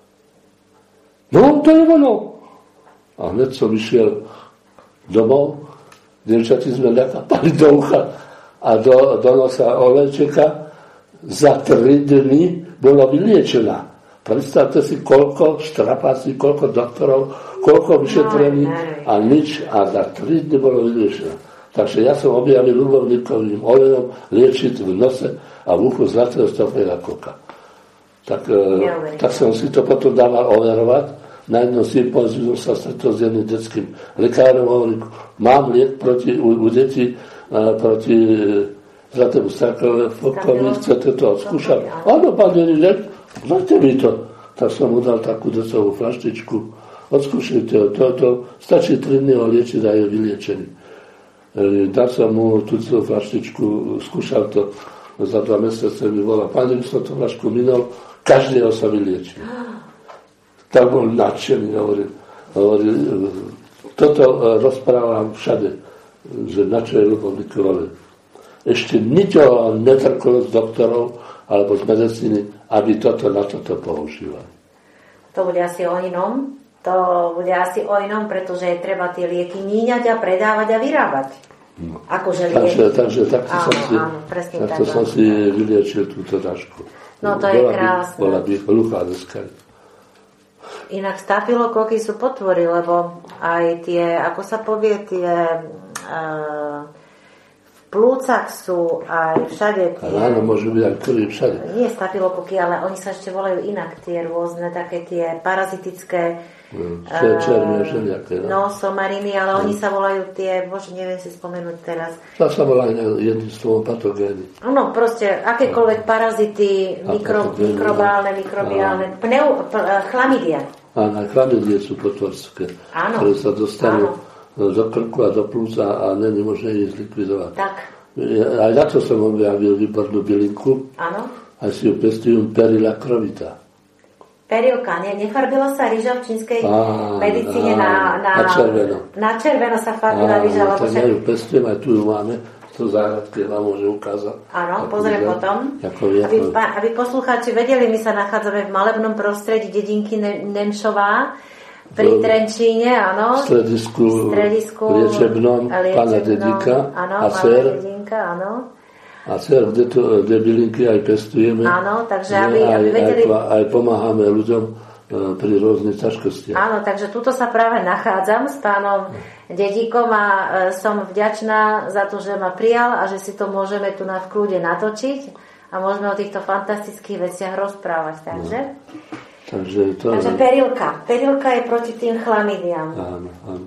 No, to je ono. A hneď som išiel domov, dievčatí sme nakapali do ucha a do, do nosa olejčeka. Za tri dny bola vyliečená. Predstavte si, koľko štrapáci, koľko doktorov, koľko vyšetrení a nič. A za tri dny bolo vyliečená. Takže ja som objavil ľubovníkovým olejom liečiť v nose a v uchu zlatého Stofera Koka. Tak, e, tak som si to potom dával overovať. Na jednom sympóziu sa stretol s jedným detským lekárom, hovorím, mám liek proti, u, u detí a, proti zlatému Stofera, chcete to odskúšať? Áno, pán liek, dajte mi to. Tak som mu dal takú decovú flaštičku, odskúšajte to, to, to, stačí tri dny ho liečiť a je vyliečený. E, dal som mu tú celú flaštičku, skúšal to, za dva mesiace mi volal, pán, by som to flašku minul, každého sa vyliečil. Tak bol nadšený, hovoril, hovoril, toto rozprávam všade, že na čo je ľubovníkový olej. Ešte ničo netrklo z doktorov alebo z medicíny, aby toto na toto používali. To bude asi o inom. To bude asi o inom, pretože je treba tie lieky míňať a predávať a vyrábať. No. Akože lieky. Takže, takže takto áno, som si, áno, takto som si vyliečil túto tašku. No to bola je krásne. By, bola by hluchá dneska. Inak stafilokoky sú potvory, lebo aj tie, ako sa povie, tie uh, v plúcach sú aj všade tie... Áno, môžu byť aj krvi všade. Nie stafilokoky, ale oni sa ešte volajú inak, tie rôzne, také tie parazitické... No, uh, černé, všelijaké. No, no somariny, ale no. Oni sa volajú tie, bože, neviem si spomenúť teraz. To sa volá jedným slovom patogény. No, proste, akékoľvek parazity, mikro, mikrobálne, mikrobiálne, pneu, p, chlamidia. Áno, chlamydie sú potvorské, ktoré sa dostanú áno. do krku a do plúca a není možné ich zlikvidovať. Tak. Aj na to som objavil výbornú bylinku. Áno. A si ju pestujú Perilla crovita. Perilka, ne? Nefarbila sa rýža v čínskej á, medicíne á, na, na, na červeno. Na červeno sa farbila rýža. Áno, tak ja ju pestujem, aj tu ju máme. To záhradke vám môže ukázať. Áno, pozriem potom. Je, aby, aby poslucháči vedeli, my sa nachádzame v malebnom prostredí dedinky Nemšová pri do, Trenčíne, áno. V stredisku, stredisku liečebnom, liečebnom pána Dedinka áno, a dcer. Dedinka, áno. A dcer, kde, to, kde bylinky aj pestujeme. Áno, takže aby, aby aj, vedeli... Aj, aj pomáhame ľuďom pri rôznych ťažkostiach. Áno, takže tuto sa práve nachádzam s pánom Dedíkom a e, som vďačná za to, že ma prijal a že si to môžeme tu na v kľude natočiť a môžeme o týchto fantastických veciach rozprávať. Takže, no. takže, to takže perilka. Perilka je proti tým chlamidiám. Áno, áno.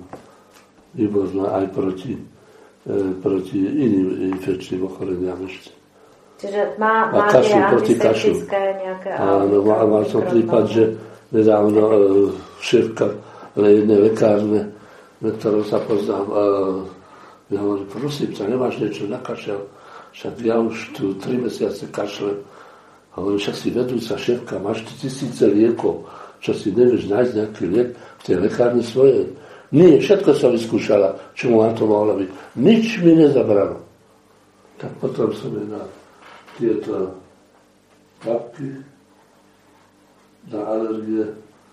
Výborná aj proti, e, proti iným infekčným ochoreniam ešte. Čiže má, má tie antiseptické nejaké... Áno, mal, mal som prípad, že nedávno e, šéfka jednej lekárne, ktorou sa poznám, e, ja hovorím, prosím sa, nemáš niečo na kašel? Však ja už tu tri mesiace kašlem. A hovorím, však si vedúca šéfka, máš tu tisíce liekov, čo si nevieš nájsť nejaký liek v tej lekárni svojej. Nie, všetko som vyskúšala, čo mu na to mohlo byť. Nič mi nezabralo. Tak potom som je na tieto kapky na alergie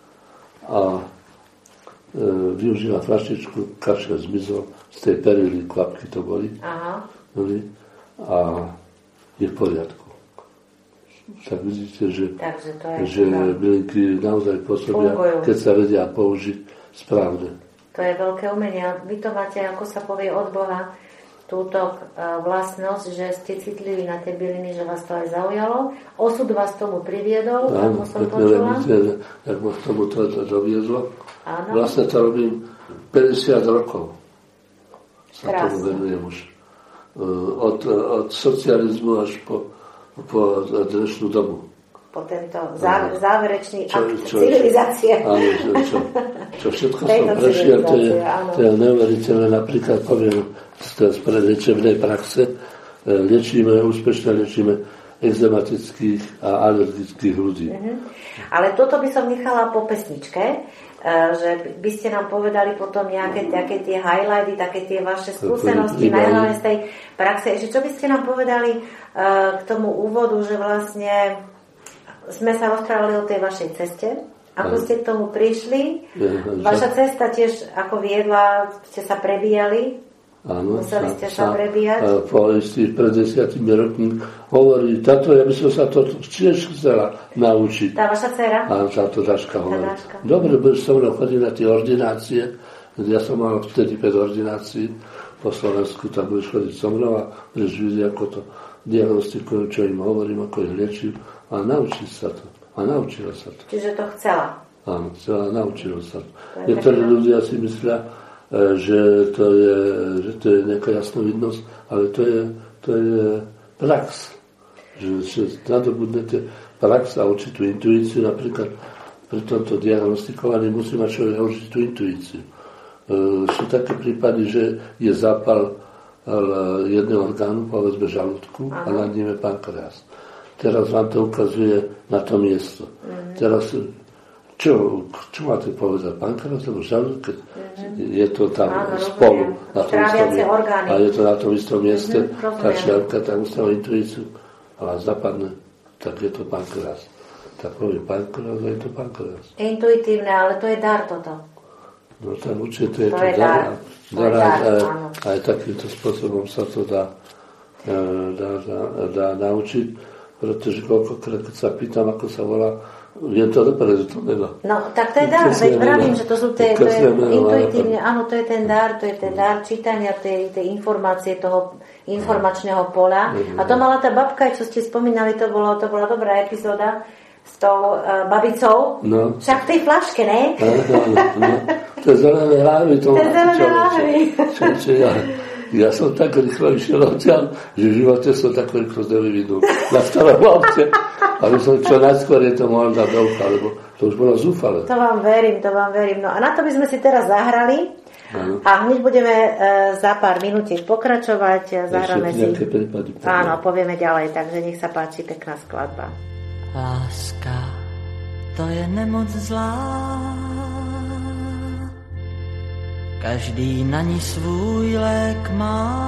a e, využila flaštičku, kašel zmizol, z tej perily kvapky to boli. Aha. A je v poriadku. Tak vidíte, že, to je že bylinky naozaj pôsobia, keď sa vedia použiť správne. To je veľké umenie. Vy to máte, ako sa povie od Boha, túto vlastnosť, že ste citliví na tie byliny, že vás to aj zaujalo. Osud vás tomu priviedol, áno, ako som počula. Áno, jak ma k tomu to doviedlo. Áno. Vlastne to robím päťdesiat rokov. Sa krásne. Tomu venujem už. Od, od socializmu až po, po dnešnú dobu. Po tento záver, záverečný čo, akt čo, civilizácie. Áno, čo, čo, čo všetko som prešiel, to je, to je neuveriteľné. Napríklad poviem z liečebnej praxe, liečíme, úspešne liečíme exematických a alergických ľudí. Mm-hmm. Ale toto by som nechala po pesničke, že by ste nám povedali potom nejaké také tie highlighty, také tie vaše skúsenosti, najhlavne z tej praxe. Ešte čo by ste nám povedali k tomu úvodu, že vlastne sme sa rozprávali o tej vašej ceste, ako ste k tomu prišli. Vaša cesta tiež ako viedla, ste sa prebíjali. Áno, museli sa, ste sa, sa prebíjať. Po istých pred desiatimi rokmi hovorí, táto, ja by som sa to tiež chcela naučiť. Tá vaša dcera? Áno, táto Daška hovorí. Dobre, budeš so mnou chodiť na tie ordinácie. Ja som mal vtedy päť ordinácií po Slovensku, tam budeš chodiť so mnou a budeš vidieť, ako to diagnostikujem, čo im hovorím, ako ich liečím. A naučiť sa to. A naučila sa to. Čiže to chcela? Áno, chcela, naučila sa to. Niektorí ľudia si myslia, že to je, že to je nejaká jasnovidnosť, ale to je, to je prax. Že, že nadobudnete prax a určitú intuíciu, napríklad pri tomto diagnostikovaní musí mať človek určitú intuíciu. E, sú také prípady, že je zápal jedného orgánu, povedzme žalúdku, a nad ním je pankreas. Teraz vám to ukazuje na to miesto. Mm. Teraz Čo, čo máte povedať? Pankreas alebo žalúdok? Mm-hmm. Je to tam áno, spolu. Na tom istom, a je to na tom istom mieste. Mm-hmm, tá čiarka, tak ustava intuíciu. A vás zapadne, tak je to pankreas. Tak povie pankreas a je to pankreas. Intuitívne, ale to je dar toto. No tak určite je to, to je dar. Dar, dar aj, aj, aj takýmto spôsobom sa to dá, dá, dá, dá naučiť. Pretože koľkokrát, keď sa pýtam, ako sa volá, je to dobre, že to nemá. No, tak to je dar, veď pravím, že to sú tie, to je intuitívne, áno, to je ten dar, to je ten dar čítania tej, tej informácie, toho informačného poľa. A to mala tá babka, čo ste spomínali, to, bolo, to bola dobrá epizóda s tou uh, babicou. No. Však v tej flaške, ne? Áno, áno, no. To je zelené láhvy. To je zelené láhvy. Čo, čo, čo, ja, ja som tak rýchlo išiel odtiaľ, že v živote som tak rýchlo nevyvinul. Na starom aute. Ale som čo najskôr je to mohol dať do ucha, lebo to už bolo zúfale. To vám verím, to vám verím. No a na to by sme si teraz zahrali. Ano. A hneď budeme e, za pár minútiek pokračovať. Zahráme si. Prípady, áno, povieme ďalej, takže nech sa páči, pekná skladba. Láska, to je nemoc zlá. Každý na ní svůj lék má.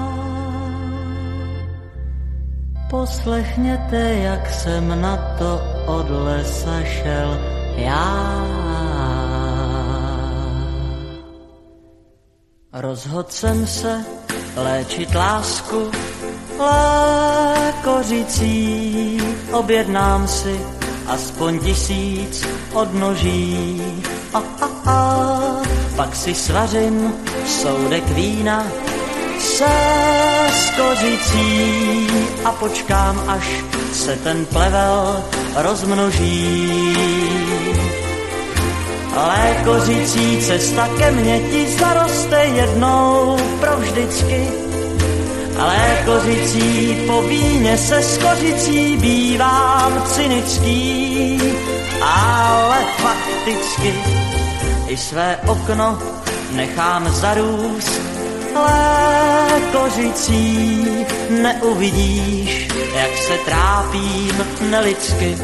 Poslechněte, jak jsem na to od lesa šel já. Rozhodl jsem se léčit lásku lékořicí. Objednám si aspoň tisíc odnoží. A, a, a. Pak si svařím soudek vína se skořicí a počkám, až se ten plevel rozmnoží. Lékořicí cesta ke mně ti zaroste jednou provždycky. Lékořicí po víně se skořicí bývám cynický, ale fakticky i své okno nechám zarůst lékořicí. Neuvidíš, jak se trápím nelidsky.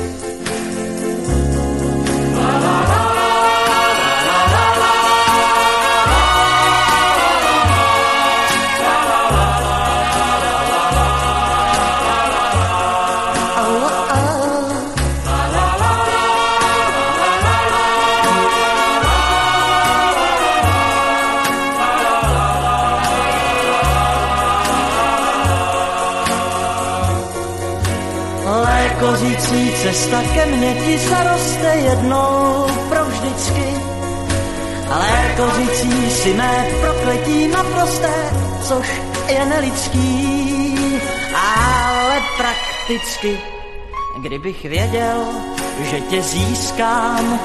Kořící cesta ke mně ti zaroste jednou provždycky. Ale kořící si mé prokletí naprosté, což je nelidský. Ale prakticky, kdybych věděl, že tě získám,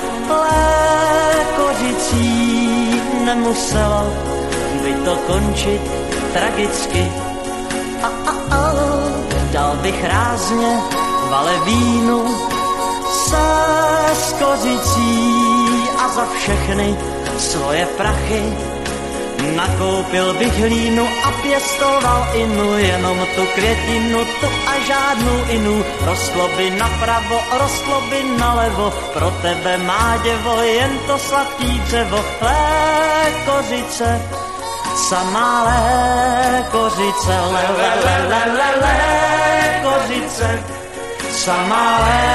lékořicí, nemuselo by to končit tragicky. A, a, a, dal bych rázně valevínu se skořicí a za všechny svoje prachy Nakoupil bych hlínu a pěstoval inu, jenom tu květinu, tu a žádnou inu. Rostlo by napravo, rostlo by nalevo, pro tebe má děvo, jen to sladký dřevo. Lé kořice, samá lé kořice, le, le, le, le, le, le, kořice, samá lé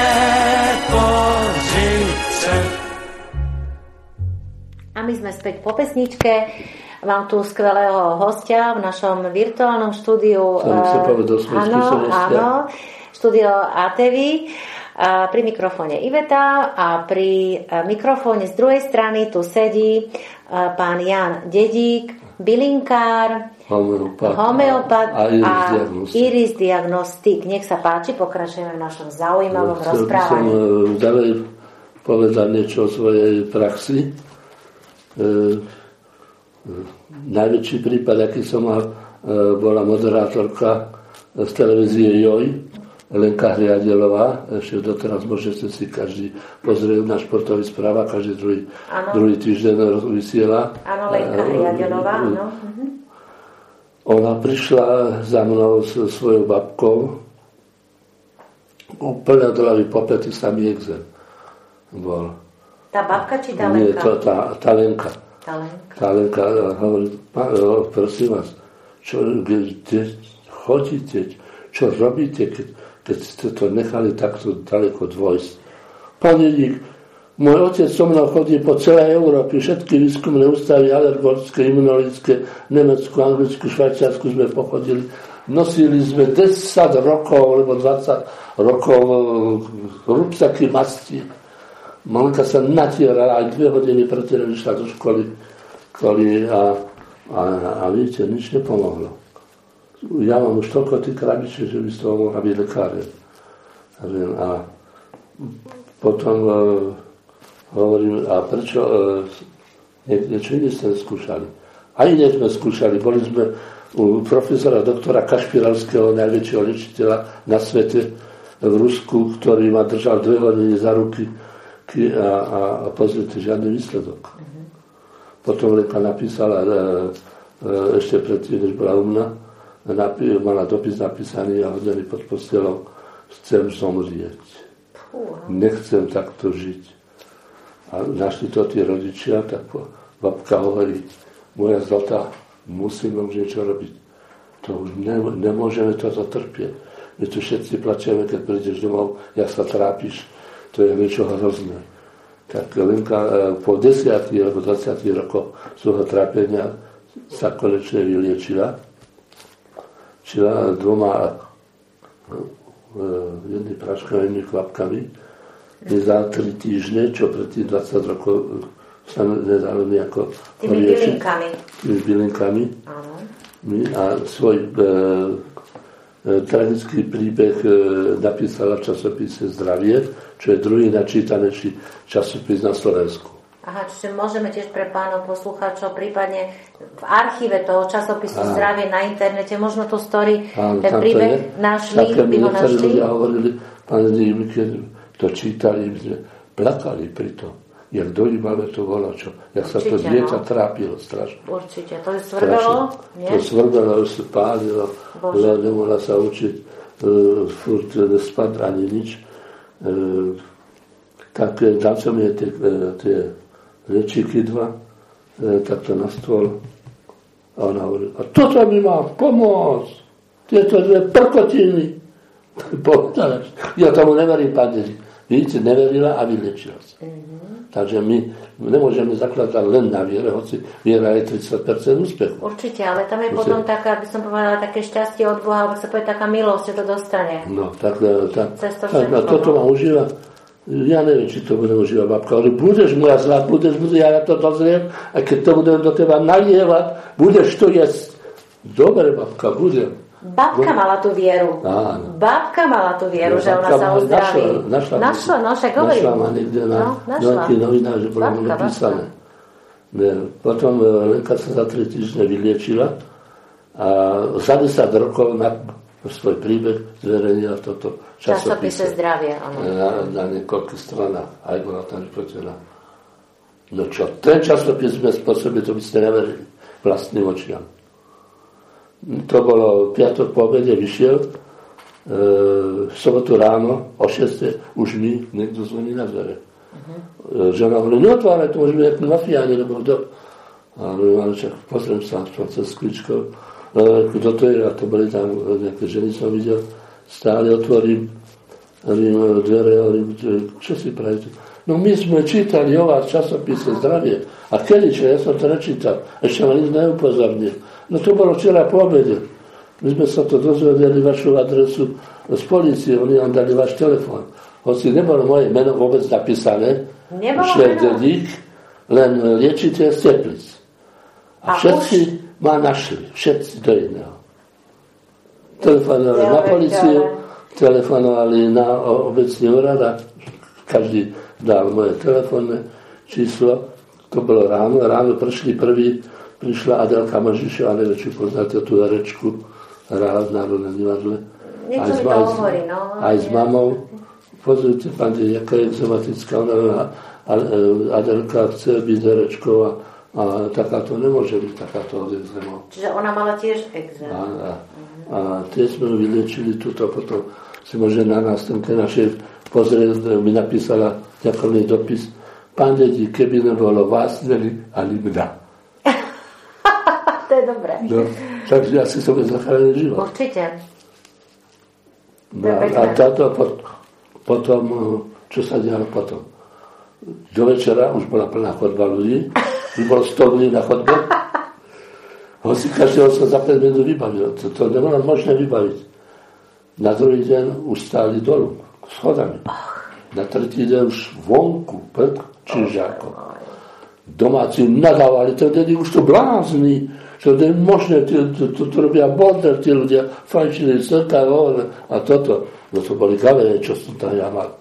kořice. A my sme späť po pesničke. Mám tu skvelého hostia v našom virtuálnom štúdiu. Áno, áno, štúdio á té vé. Pri mikrofóne Iveta a pri mikrofóne z druhej strany tu sedí pán Jan Dedík, bylinkár, homeopat, homeopat a, a iris diagnostik. Nech sa páči, pokračujeme v našom zaujímavom no, rozprávaní. Chcel by som ďalej povedať niečo o svojej praxi. E, e, najväčší prípad, aký som mal, e, bola moderátorka z televízie Joj, Lenka Hriadelová. Ešte doteraz môžete si každý pozrieť na športový správa, každý druhý, druhý týždeň vysiela. Áno, Lenka Hriadelová, áno. Ona prišla za mnou s svojou babkou, úplne od hlavy po pety samý exém bol. Tá babka či tá Lenka? Nie, to, tá, tá Lenka. Tá Lenka. Tá Lenka hovorí, prosím vás, čo, kde chodíte, čo robíte, keď, keď ste to nechali takto daleko dvojsť. Pán Dedík, môj otec so mnou chodí po celej Európe, všetky výskumné ústavy, alergologické, imunologické, Nemecku, Anglicku, Švajčiarsku sme pochodili. Nosili sme desať rokov, alebo dvadsať rokov rúbsaky masti. Malenka sa natierala, aj dve hodiny preto išla do školy, školy a, a, a vidíte, nič nepomohlo. Ja mám už toľko tých krabičiek, že by z toho mohla byť lekárem. A potom uh, hovorím, a prečo uh, nie, niečo iné ste skúšali? Aj iné sme skúšali. Boli sme u profesora doktora Kašpirovského, najväčšieho liečiteľa na svete v Rusku, ktorý ma držal dve hodiny za ruky a, a, a pozrite, žiadny výsledok. Uh-huh. Potom Lenka napísala, e, e, ešte predtým, než bola umná, napí, mala dopis napísaný a hodený pod postelou, chcem zomrieť. Uh-huh. Nechcem takto žiť. A našli to tí rodičia, tak babka hovorí, moja zlatá, musíme už niečo robiť. To už ne, nemôžeme toto trpieť. My tu všetci plačeme, keď prídeš domov, jak sa trápiš. To je niečo hrozné. Tak Lenka po desiatich alebo dvadsiatich rokoch svojho trápenia sa konečne vyliečila. Čila dvoma jednými práškami, kvapkami. I za tri týždne, čo pred tých dvadsať rokov sa nedalo nejako tými bylinkami. Tými bylinkami. Áno. A svoj e, e, tragický príbeh e, napísala v časopise Zdravie, čo je druhý načítanejší časopis na Slovensku. Aha, čiže môžeme tiež pre pánov poslucháčov, prípadne v archíve toho časopisu Áno. Zdravie na internete, možno tú story, Áno, ten príbeh našli, by ho našli. Niektorí ľudia hovorili, pán Dedík, keď to čítali, my sme plakali pri tom. Jak dojímavé to bolo, čo, jak sa to dieťa no. trápilo strašne. Určite, to je svrbelo, nie? To svrbelo, už sa pálilo, ale nemohla sa učiť uh, furt spať ani nič. Uh, tak dal som jej tie, tie liečiky dva, uh, takto na stôl a ona hovorí, a toto mi má pomôcť, tieto dve prkotiny. Ja tomu neverím, pán Dedík. Vidíte, neverila a vylečila sa. Mm-hmm. Takže my nemôžeme zakladať len na viere, hoci viera je tridsať percent úspechu. Určite, ale tam je Určite. Potom taká, by som povedala, také šťastie od Boha, alebo sa povie taká milosť, že to dostane. No, tak, tak, to tak no, toto ma užíva. Ja neviem, či to budem užívať, babka. Ale budeš moja zlá, budeš, budeš, ja na to dozriem, a keď to budem do teba nalievať, budeš to jesť. Dobre, babka, budem. Babka mala tú vieru. Áno. Babka mala tú vieru, no, že ona sa uzdraví. Našla, našla, našla, no však hovorím. Našla ma niekde na no, nejaký novinách, že bolo mu napísané. Potom Lenka sa za tri týždne vyliečila a za desať rokov na svoj príbeh zverejnila toto časopise. Časopise Zdravie, áno. Na, na niekoľkých stranách. Aj bola tam vypočená. No čo, ten časopis sme spôsobili, to by ste neverili. vlastným očiam. To bolo piatok po obede, vyšiel, e, v sobotu ráno o šiestej už mi niekto zvoní na dvere. Uh-huh. Žena hovorí, neotváraj, to môže byť nejaký mafiáni, lebo kto? A hovorím, ale čak, pozriem sa cez skličkou, kto to je, a to boli tam nejaké ženy, som videl, stále otvorím, hovorím, dvere, hovorím, čo si prajete? No my sme čítali o vás časopise Zdravie. A kedy, čo? Ja som to nečítal. Ešte ma nikto neupozornil. No to bolo včera po obede. My sme sa to dozvedeli, vašu adresu z polície, oni nám dali váš telefón. Hoci nebolo moje meno vôbec napísané, Šverdedík, len liečiteľ z Teplic. A, a všetci už ma našli, všetci do jedného. Telefonovali na políciu, telefonovali na obecný úrad a každý dal moje telefónne číslo. To bolo ráno, ráno prišli prvý, prišla Adelka Možišová, neviem, či poznáte tú herečku, hrála v Národnom divadle. Niečo mi to hovorí, no. Aj s mamou. Pozrite, pani, jaká je exomatická, ona, Adelka chce byť herečkou a, a takáto nemôže byť takáto od exémov. Čiže ona mala tiež exém. A, a, a tie sme vyliečili túto, potom si môže na nás tenke našej pozrieť, mi napísala ďakovný dopis. Pán Dedík, keby nebolo vás, neli ani mňa. To je dobré. No, takže asi som zachránil život. Určite. No, a táto potom, čo sa dialo potom? Do večera už bola plná chodba ľudí, už bolo sto ľudí na chodbe. Hoci každého sa za päť minút vybavil. To, to nebolo možné vybaviť. Na druhý deň už stáli dolu, schodami. Na tretí deň už vonku, pek, čižáko. Domáci nadávali, to tedy už to blázni, čo to je možné, to, to, to robia bordel, tí ľudia fajčili srka a toto. No to boli gavere, čo som tam ja mal.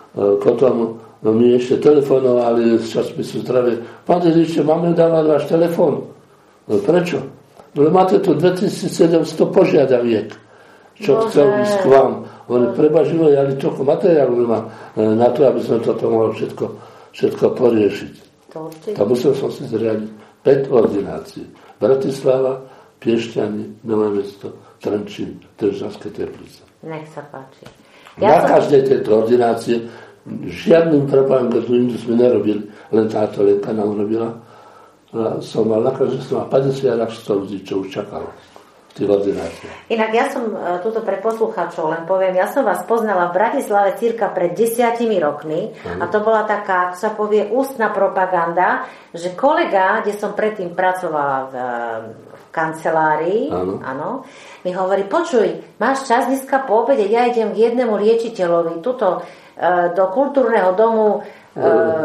Potom no, mi ešte telefonovali z časopisu Zdravie. Pán ešte máme dávať váš telefón. No prečo? No máte tu dvetisícsedemsto požiadaviek, čo Bože. Chcel ísť k vám. Oni prebažilo, ja toľko materiálu nemám na to, aby som toto mohol všetko, všetko poriešiť. To musel som si zriadiť päť ordinácií. Bratislava, Piešťany, Nové Mesto, Trenčín, Trnavské Teplice. Nech sa páči. Ja na som... každej tejto ordinácie žiadnym propagandným sme nerobili, len táto Lenka nám robila. A som mal na každej, som mal päťdesiat až sto ľudí, čo už čakalo v tých ordináciách. Inak ja som, túto pre poslucháčov len poviem, ja som vás poznala v Bratislave cirka pred desiatimi rokmi. Ano. A to bola taká, ako sa povie, ústna propaganda, že kolega, kde som predtým pracovala v, v kancelárii, áno, mi hovorí, počuj, máš čas dneska po obede, ja idem k jednému liečiteľovi, tuto e, do kultúrneho domu e,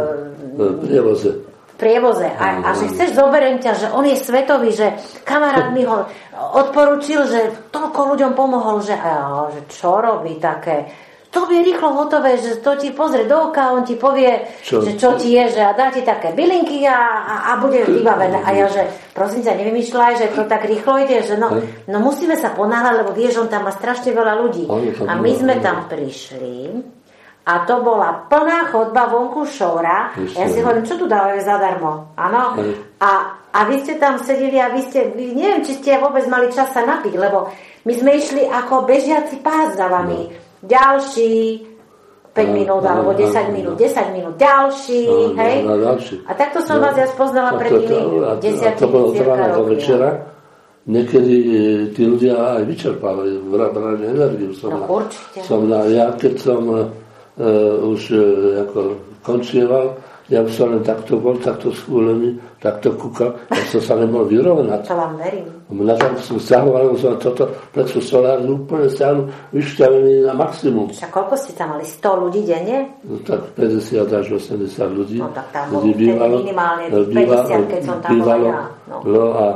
prievoze. prievoze a, a že chceš, zoberiem ťa, že on je svetový, že kamarát mi ho odporučil, že toľko ľuďom pomohol, že, a, že čo robí také, to je rýchlo hotové, že to ti pozrie do oka, on ti povie, čo? Že čo ti je, že a dá ti také bylinky a, a, a bude vybavené. A ja, že prosím ťa, nevymýšľaj, že to tak rýchlo ide, že no, no musíme sa ponáhľať, lebo vieš, on tam má strašne veľa ľudí. A my sme tam prišli a to bola plná chodba vonku šoura. Ja si hovorím, čo tu dávajú zadarmo? Áno. A, a vy ste tam sedeli a vy ste, vy, neviem, či ste vôbec mali čas sa napiť, lebo my sme išli ako bežiaci pás za vami. No. Ďalší päť minút alebo desať minút, desať minút, ďalší, no, hej? No, no, ďalší. A takto som no, vás ja spoznala pred tými desiatimi to bolo od rána do večera. Niekedy tí ľudia aj vyčerpávali, brali energiu. Som no, na, určite. Som na, ja keď som uh, už uh, ako končieval, ja už som len takto bol, takto schúlený, takto kúkal, ja som sa nemohol vyrovnať. To vám verím. Na to som stiahoval, som toto plexu solárnu úplne stiahnu, vyšťavený na maximum. Však koľko ste tam mali? sto ľudí denne? No tak päťdesiat až osemdesiat ľudí. No tak tam bolo bývalo, minimálne päťdesiat, keď som tam bývalo, bola ja. No. No a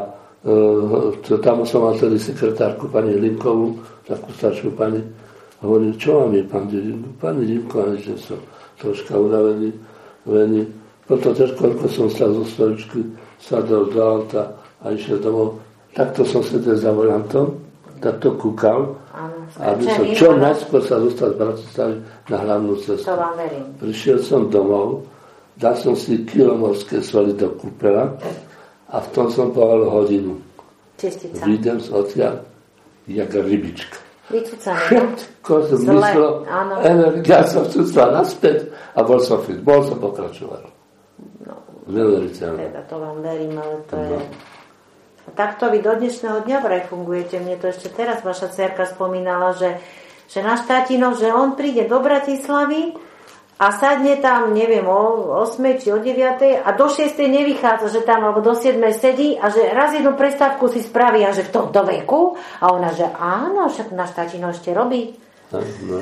uh, tam som mal tedy sekretárku pani Linkovú, takú staršiu pani. A hovorím, čo vám je, pán Dedík? Pani Linková, že som troška unavený. Veni. Potom tiež, koľko som sa zo stoličky sadol do auta a išiel domov. Takto som sedel za volantom, takto kúkal, aby som čo najskôr sa dostal z Bratislavy na hlavnú cestu. To vám verím. Prišiel som domov, dal som si kilo morskej soli do kúpela A v tom som povedal hodinu. Čistica. Vidím z odtiaľ, jak rybička. Vycúcané, no? Všetko som myslel, energia som cúcala naspäť a bol som fit, bol som pokračoval. No, neuveriteľné. Teda to vám verím, ale to no. je... A takto vy do dnešného dňa vraj fungujete. Mne to ešte teraz vaša dcerka spomínala, že, že náš tatino, že on príde do Bratislavy a sadne tam, neviem, o osmej či o deviatej a do šiestej nevychádza, že tam, alebo do siedmej sedí a že raz jednu prestávku si spraví a že v tomto veku. A ona, že áno, však náš tatino ešte robí. No, no.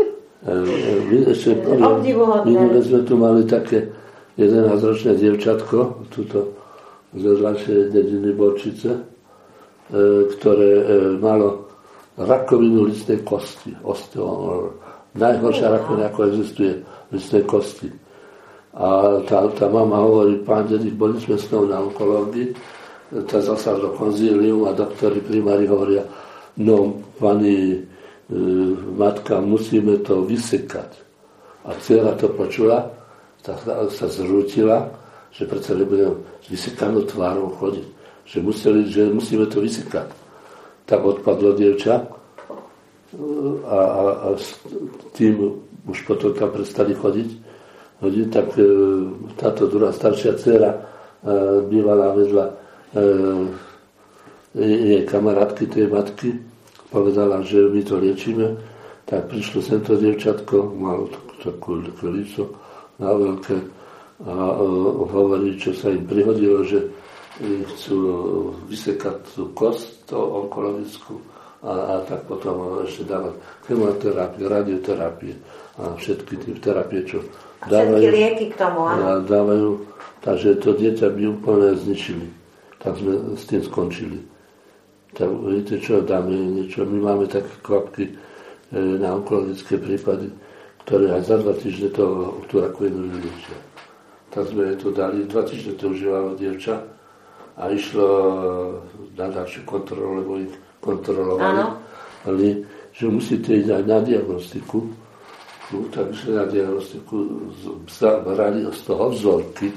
My ešte poviem, minule sme tu mali také jedenásťročné dievčatko, tuto z našej dediny Borčice, ktoré malo rakovinu lícnej kosti. Osteo, najhoršia rakovina, ako existuje, lícnej kosti. A tá, tá mama hovorí, pán dedík, boli sme s ňou na onkológii, tá zasa do konzílium a doktori primári hovoria, no, pani e, matka, musíme to vysekať. A dcera to počula, tak sa zrútila, že predsa nebudem vysekanú tvárou chodiť. Že, museli, že musíme to vysekať. Tak odpadlo dievča a, a, a s tým už potom tam prestali chodiť. chodiť tak e, táto druhá staršia dcera e, bývala vedľa e, jej kamarátky, tej matky, povedala, že my to liečíme. Tak prišlo sem to dievčatko, malo takú lico na veľké a uh, hovorí, čo sa im prihodilo, že chcú vysekať tú kost onkologickú a, a tak potom ešte dávať chemoterapiu, radioterapiu a všetky tie terapie, čo a dávajú. Všetky lieky k tomu, áno. A dávajú, takže to dieťa by úplne zničili. Tak sme s tým skončili. Tak viete čo, dáme niečo. My máme také kvapky e, na onkologické prípady, ktoré aj za dva týždne to, tú rakovinu vyliečia. Tak sme to dali, dva týždne to užívalo dievča a išlo na ďalšiu kontrolu, lebo ich kontrolovali, ale že musíte ísť aj na diagnostiku. No, takže na diagnostiku zabrali z toho vzorky,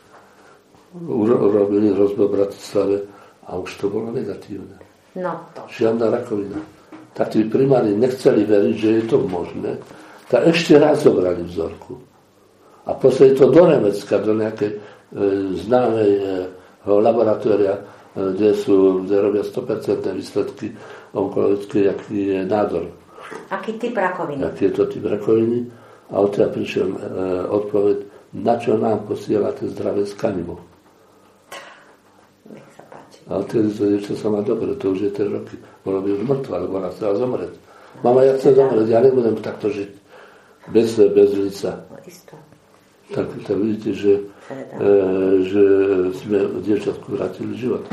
urobili rozbor v Bratislave a už to bolo negatívne. No to. Žiadna rakovina. Tak tí primári nechceli veriť, že je to možné, tak ešte raz zobrali vzorku. A poslali to do Nemecka, do nejakej e, známej e, laboratória, e, kde, sú, kde robia sto percent výsledky onkologické, aký je nádor. Aký typ rakoviny? Aký je to typ rakoviny. A odtiaľ prišiel e, odpoveď, na čo nám posielate zdravé skanivo. Nech sa páči. A odtiaľ to niečo sa má dobre, to už je tri roky. Bolo by už mŕtva, lebo ona chcela zomrieť. Mama, ja chcem zomrieť, ja nebudem takto žiť. Bez, bez lica. No isto. Tak, tak vidíte, že, e, že sme dievčatku vrátili život.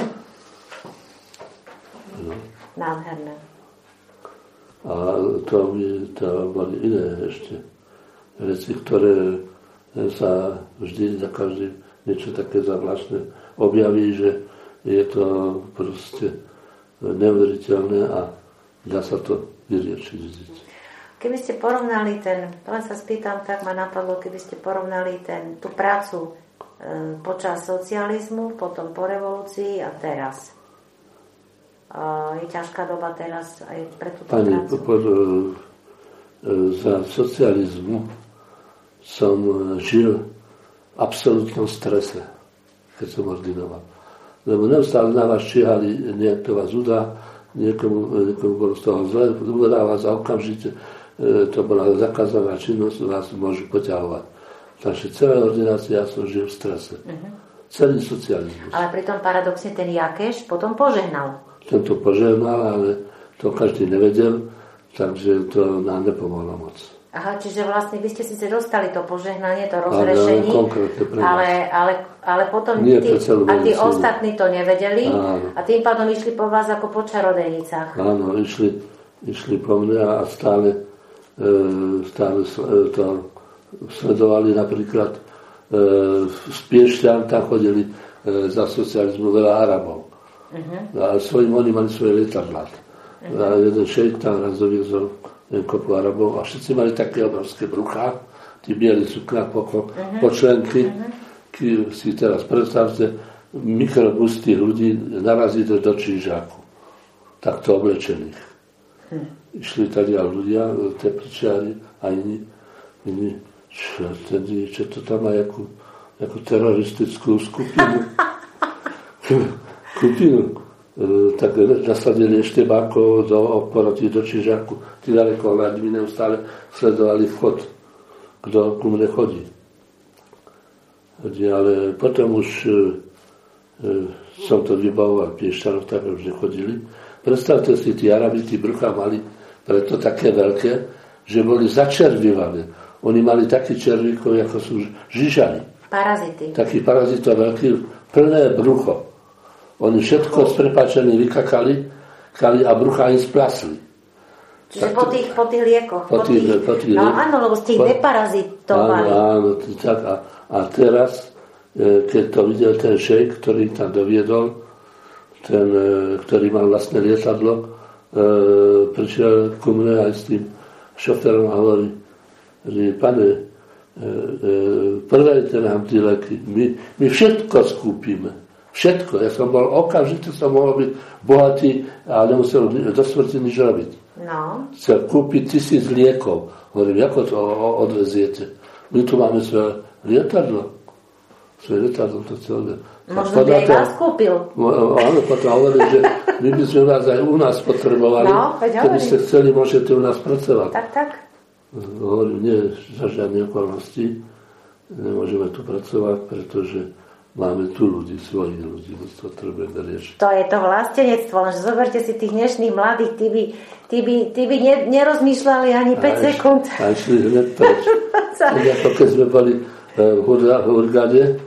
No. Nádherné. A to, by, to boli iné ešte veci, ktoré sa vždy za každý niečo také zvláštne objaví, že je to proste neuveriteľné a dá sa to vyriešiť. Keby ste porovnali ten, len sa spýtam, tak ma napadlo, keby ste porovnali ten, tú prácu e, počas socializmu, potom po revolúcii a teraz. E, je ťažká doba teraz aj pre túto Pani, prácu? Po, e, za socializmu som žil v absolútnom strese, keď som ordinoval. Lebo neustále na vás číhali, niekto vás udá, niekomu, niekomu bolo z toho zle, udá vás a okamžite to bola zakázaná činnosť, vás môžu poťahovať. Takže celá ordinácia, ja som žil v strese. Uh-huh. Celý socializmus. Ale pritom paradoxne ten Jakeš potom požehnal. Ten to požehnal, ale to každý nevedel, takže to nám nepomohlo moc. Aha, čiže vlastne vy ste síce dostali to požehnanie, to rozrešenie, ale, ale, ale, ale potom Nie, tí, a tí medicínu. Ostatní to nevedeli. Áno. A tým pádom išli po vás ako po čarodejnicách. Áno, išli, išli po mne a stále stále to sledovali napríklad z Piešťan, tam chodili za socializmu veľa Arabov. Uh-huh. A svojim oni mali svoje lietadlá. Uh-huh. A jeden šejk tam raz doviezol kopu Arabov a všetci mali také obrovské bruchá, tí bieli sukná, poko, uh-huh. počlenky. Uh-huh. Si teraz predstavte, mikrobus tých ľudí narazí do čížáku, takto oblečených. Hm. Išli tady ľudia, tepličiari a iní, iní čo, tedy, čo to tam má, jakú, jakú teroristickú skupinu. skupinu. E, tak nasadili eštebákov do oporoti do čižáku. Tí daleko nad nimi neustále sledovali vchod, kto ku mne chodí. Ale potom už e, e, som to vybavoval piešťanov, tak už nechodili. Predstavte si, tí Arabi, tí brucha mali preto také veľké, že boli začervivané. Oni mali takí červíkov, ako sú žižani. Parazity. Takí parazitov veľký, plné brucho. Oni všetko s prepáčením vykakali kali a brucha im splasli. Čiže tak, po, tých, po tých liekoch. Po tých, po tých, po tých no áno, lebo z tých deparazitovali. Áno, áno. Tak, a, a teraz, keď to videl ten šejk, ktorý tam doviedol, ten, ktorý mal vlastné lietadlo, e, prišiel ku mne aj s tým šoférom a hovorí, že pane, e, e, predajte nám tie leky, my, my všetko skúpime, všetko. Ja som bol okamžite, som mohol byť bohatý a nemusel do smrti nič robiť. No. Chcel kúpiť tisíc liekov. Hovorím, ako to odveziete? My tu máme svoje lietadlo. Svoje lietadlo to celé. Možno by aj vás kúpil. Áno, potom hovorili, že my by sme vás aj u nás potrebovali. No, keby ste chceli, môžete u nás pracovať. Tak, tak. Hovorím, nie, za žiadne okolnosti. Nemôžeme tu pracovať, pretože máme tu ľudí, svojich ľudí. To potrebujeme riešiť. To je to vlastenectvo, lenže zoberte si tých dnešných mladých, tí by, tí by, tí by ne, nerozmýšľali ani päť sekúnd. A išli hneď preč. Ako keď sme boli v Hurgade,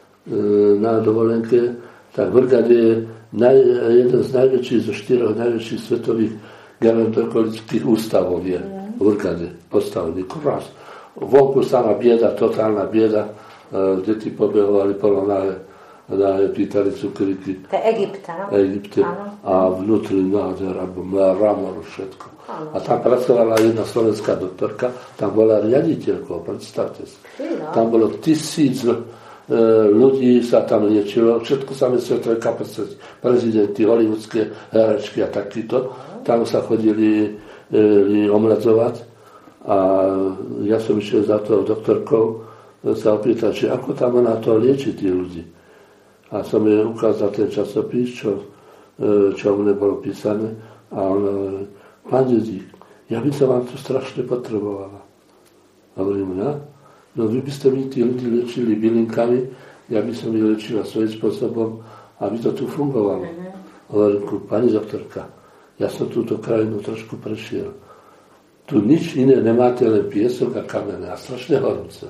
na dovolenke, tak v Hurgade je naj, jeden z najväčších, zo štyroch najväčších svetových gerontokolických ústavov je v Hurgade postavený. Krás. Vonku sama bieda, totálna bieda, deti pobehovali polo na, na pýtali cukríky. To je Egypt, áno? Egypte. A vnútri nádher, alebo mramor, všetko. Áno. A tam pracovala jedna slovenská doktorka, tam bola riaditeľkou, predstavte si. No. Tam bolo tisíc ľudí sa tam liečilo, všetko samé svetové kapacity, prezidenti, hollywoodské herečky a takýto. Tam sa chodili e, omladzovať a ja som išiel za tou doktorkou sa opýtať, že ako tam ona to lieči tí ľudí. A som jej ukázal ten časopis, čo, e, čo mne bolo písané a ona hovorí, pán Dedík, ja by som vám to strašne potrebovala. A hovorím, ja? No vy by ste mi tí ľudí liečili bylinkami, ja by som ich liečila svojím spôsobom, aby to tu fungovalo. Uh-huh. Hovorím, pani doktorka, ja som túto krajinu trošku prešiel. Tu nič iné nemáte, len piesok a kamené a strašne horúce.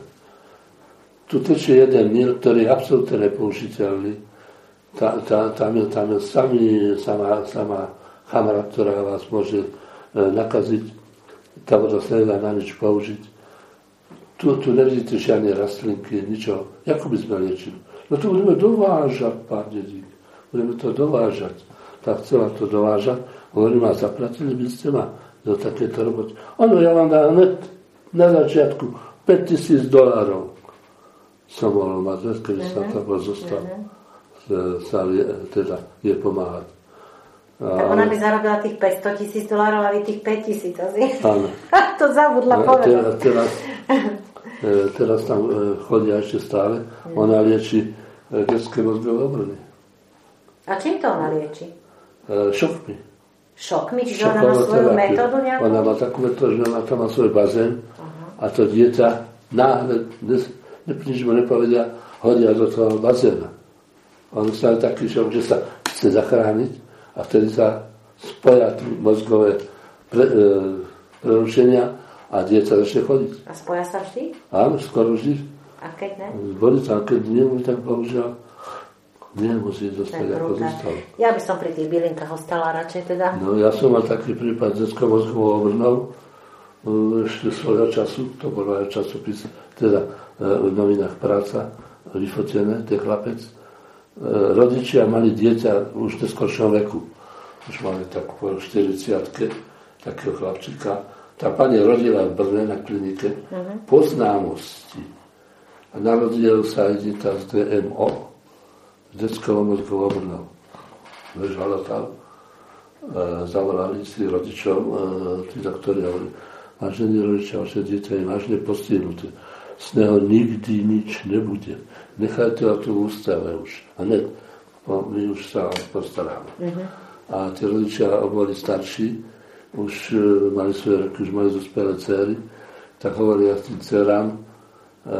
Tu tečie jeden níl, ktorý je absolútne nepoužiteľný. Tá, tá, tam je, tam je samý, sama, sama chamra, ktorá vás môže e, nakaziť. Tá voda sa nedá na nič použiť. Tu, tu nevidíte žiadne rastlinky, ničo. Ako by sme liečili? No to budeme dovážať, pán Dedík. Budeme to dovážať. Tak chcela to dovážať. Hovorím, a zaplatili by ste ma do takéto roboty. Ono, ja vám dám na začiatku päťtisíc dolárov. Som mohol mať, keď sa tam bol zostal. Sa teda je pomáhať. Tak ona by zarobila tých päťsto tisíc dolárov, ale tých päť tisíc asi. Áno. To zabudla povedať. A teraz, teraz tam chodia ešte stále. Ona lieči detské mozgové obrny. A čím to ona lieči? Šokmi. Šokmi? Čiže ona má svoju metódu nejakú? Ona má takú metódu, že ona tam má svoj bazén uh-huh. a to dieťa náhle, nič mu nepovedia, hodia do toho bazéna. On sa taký šok, že sa chce zachrániť a vtedy sa spoja mozgové pre, e, prerušenia a dieťa začne chodiť. A spoja sa vždy? Áno, skoro vždy. A keď ne? Boli tam, keď nie, tak bohužiaľ nemusí zostať ako zostal. Ja by som pri tých bylinkách ostala radšej teda. No ja som mal taký prípad s detskou mozgovou obrnou ešte svojho času, to bolo aj časopis, teda v novinách Práca, vyfotené, ten chlapec. Rodičia mali dieťa už v neskoršom veku. Už mali tak po štyridsiatke takého chlapčíka. Tá pani rodila v Brne na klinike uh-huh. po známosti. A narodil sa aj dieťa z dé em ó. detskou omotkou obrnou. Ležala tam, e, zavolali si rodičov, e, tí doktori hovorili, vážení rodičia, vaše dieťa je vážne postihnuté. Z neho nikdy nič nebude. Nechajte ho tu v ústave už. A ne, my už sa postaráme. Uh-huh. A tí rodičia boli starší, už e, mali svoje roky, už mali dospelé dcery, tak hovoria tým dcerám, e,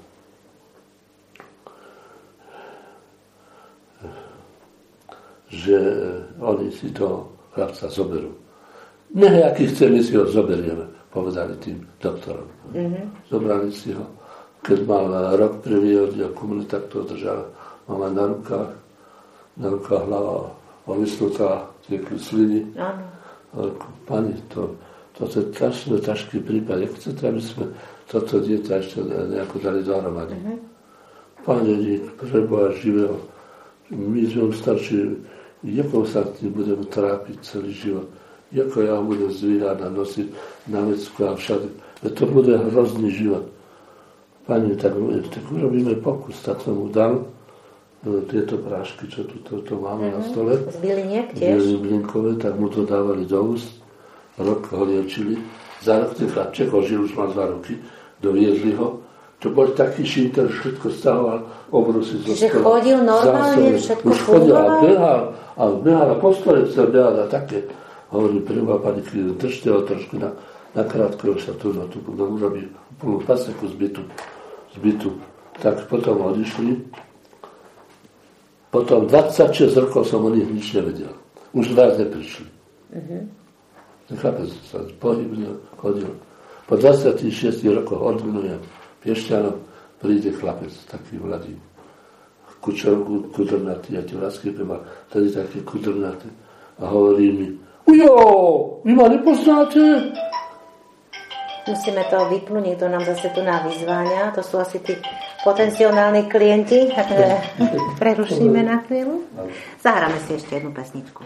že oni si toho chlapca zoberú. Nech, aký chceme, si ho zoberieme, povedali tým doktorom. Mm-hmm. Zobrali si ho. Keď mal rok prvý oddiel kumny, tak to držala mama na rukách. Na rukách hlava ovisnutá, tiekli sliny. Áno. Pani, to, toto je strašne ťažký prípad. Jak chcete, aby sme toto dieťa ešte nejako dali dohromady? Mm-hmm. Pane, preboha živého, my sme starší, ako sa tým budeme trápiť celý život, ako ja ho budem zdvíhať a nosiť na vecku a všade. To bude hrozný život. Pani, tak, tak urobíme pokus, tak som mu dal tieto prášky, čo tu to, to máme mm-hmm. na stole. Z byliniek tiež? Z bylinkové, tak mu to dávali do úst, rok ho liečili. Za rok ten chlapček ožil, už mal dva roky, doviezli ho. To bol taký šinter, všetko stával, obrusy zo stola. Že chodil normálne, zásole. Všetko už chodil a behal, a behal a po stole sa behal a také. Hovorí, prvá pani, držte ho trošku na, na krátko, sa tu, no, tu no, urobí plnú paseku zbytu, zbytu. Tak potom odišli. Potom dvadsaťšesť rokov som o nich nič nevedel. Už vás neprišli. Uh-huh. Nechápe sa, pohybnil, chodil. Po dvadsiatich šiestich rokoch ordinujem Piešťanom, príde chlapec, taký mladý, kučerku, kudrnatý, ja ti vrázky pemal, tady taký kudrnatý a hovorí mi, ujo, vy ma nepoznáte? Musíme to vypnúť, niekto nám zase tu na vyzváňa, to sú asi tí potenciálni klienti, tak prerušíme na chvíľu. Zahráme si ešte jednu pesničku.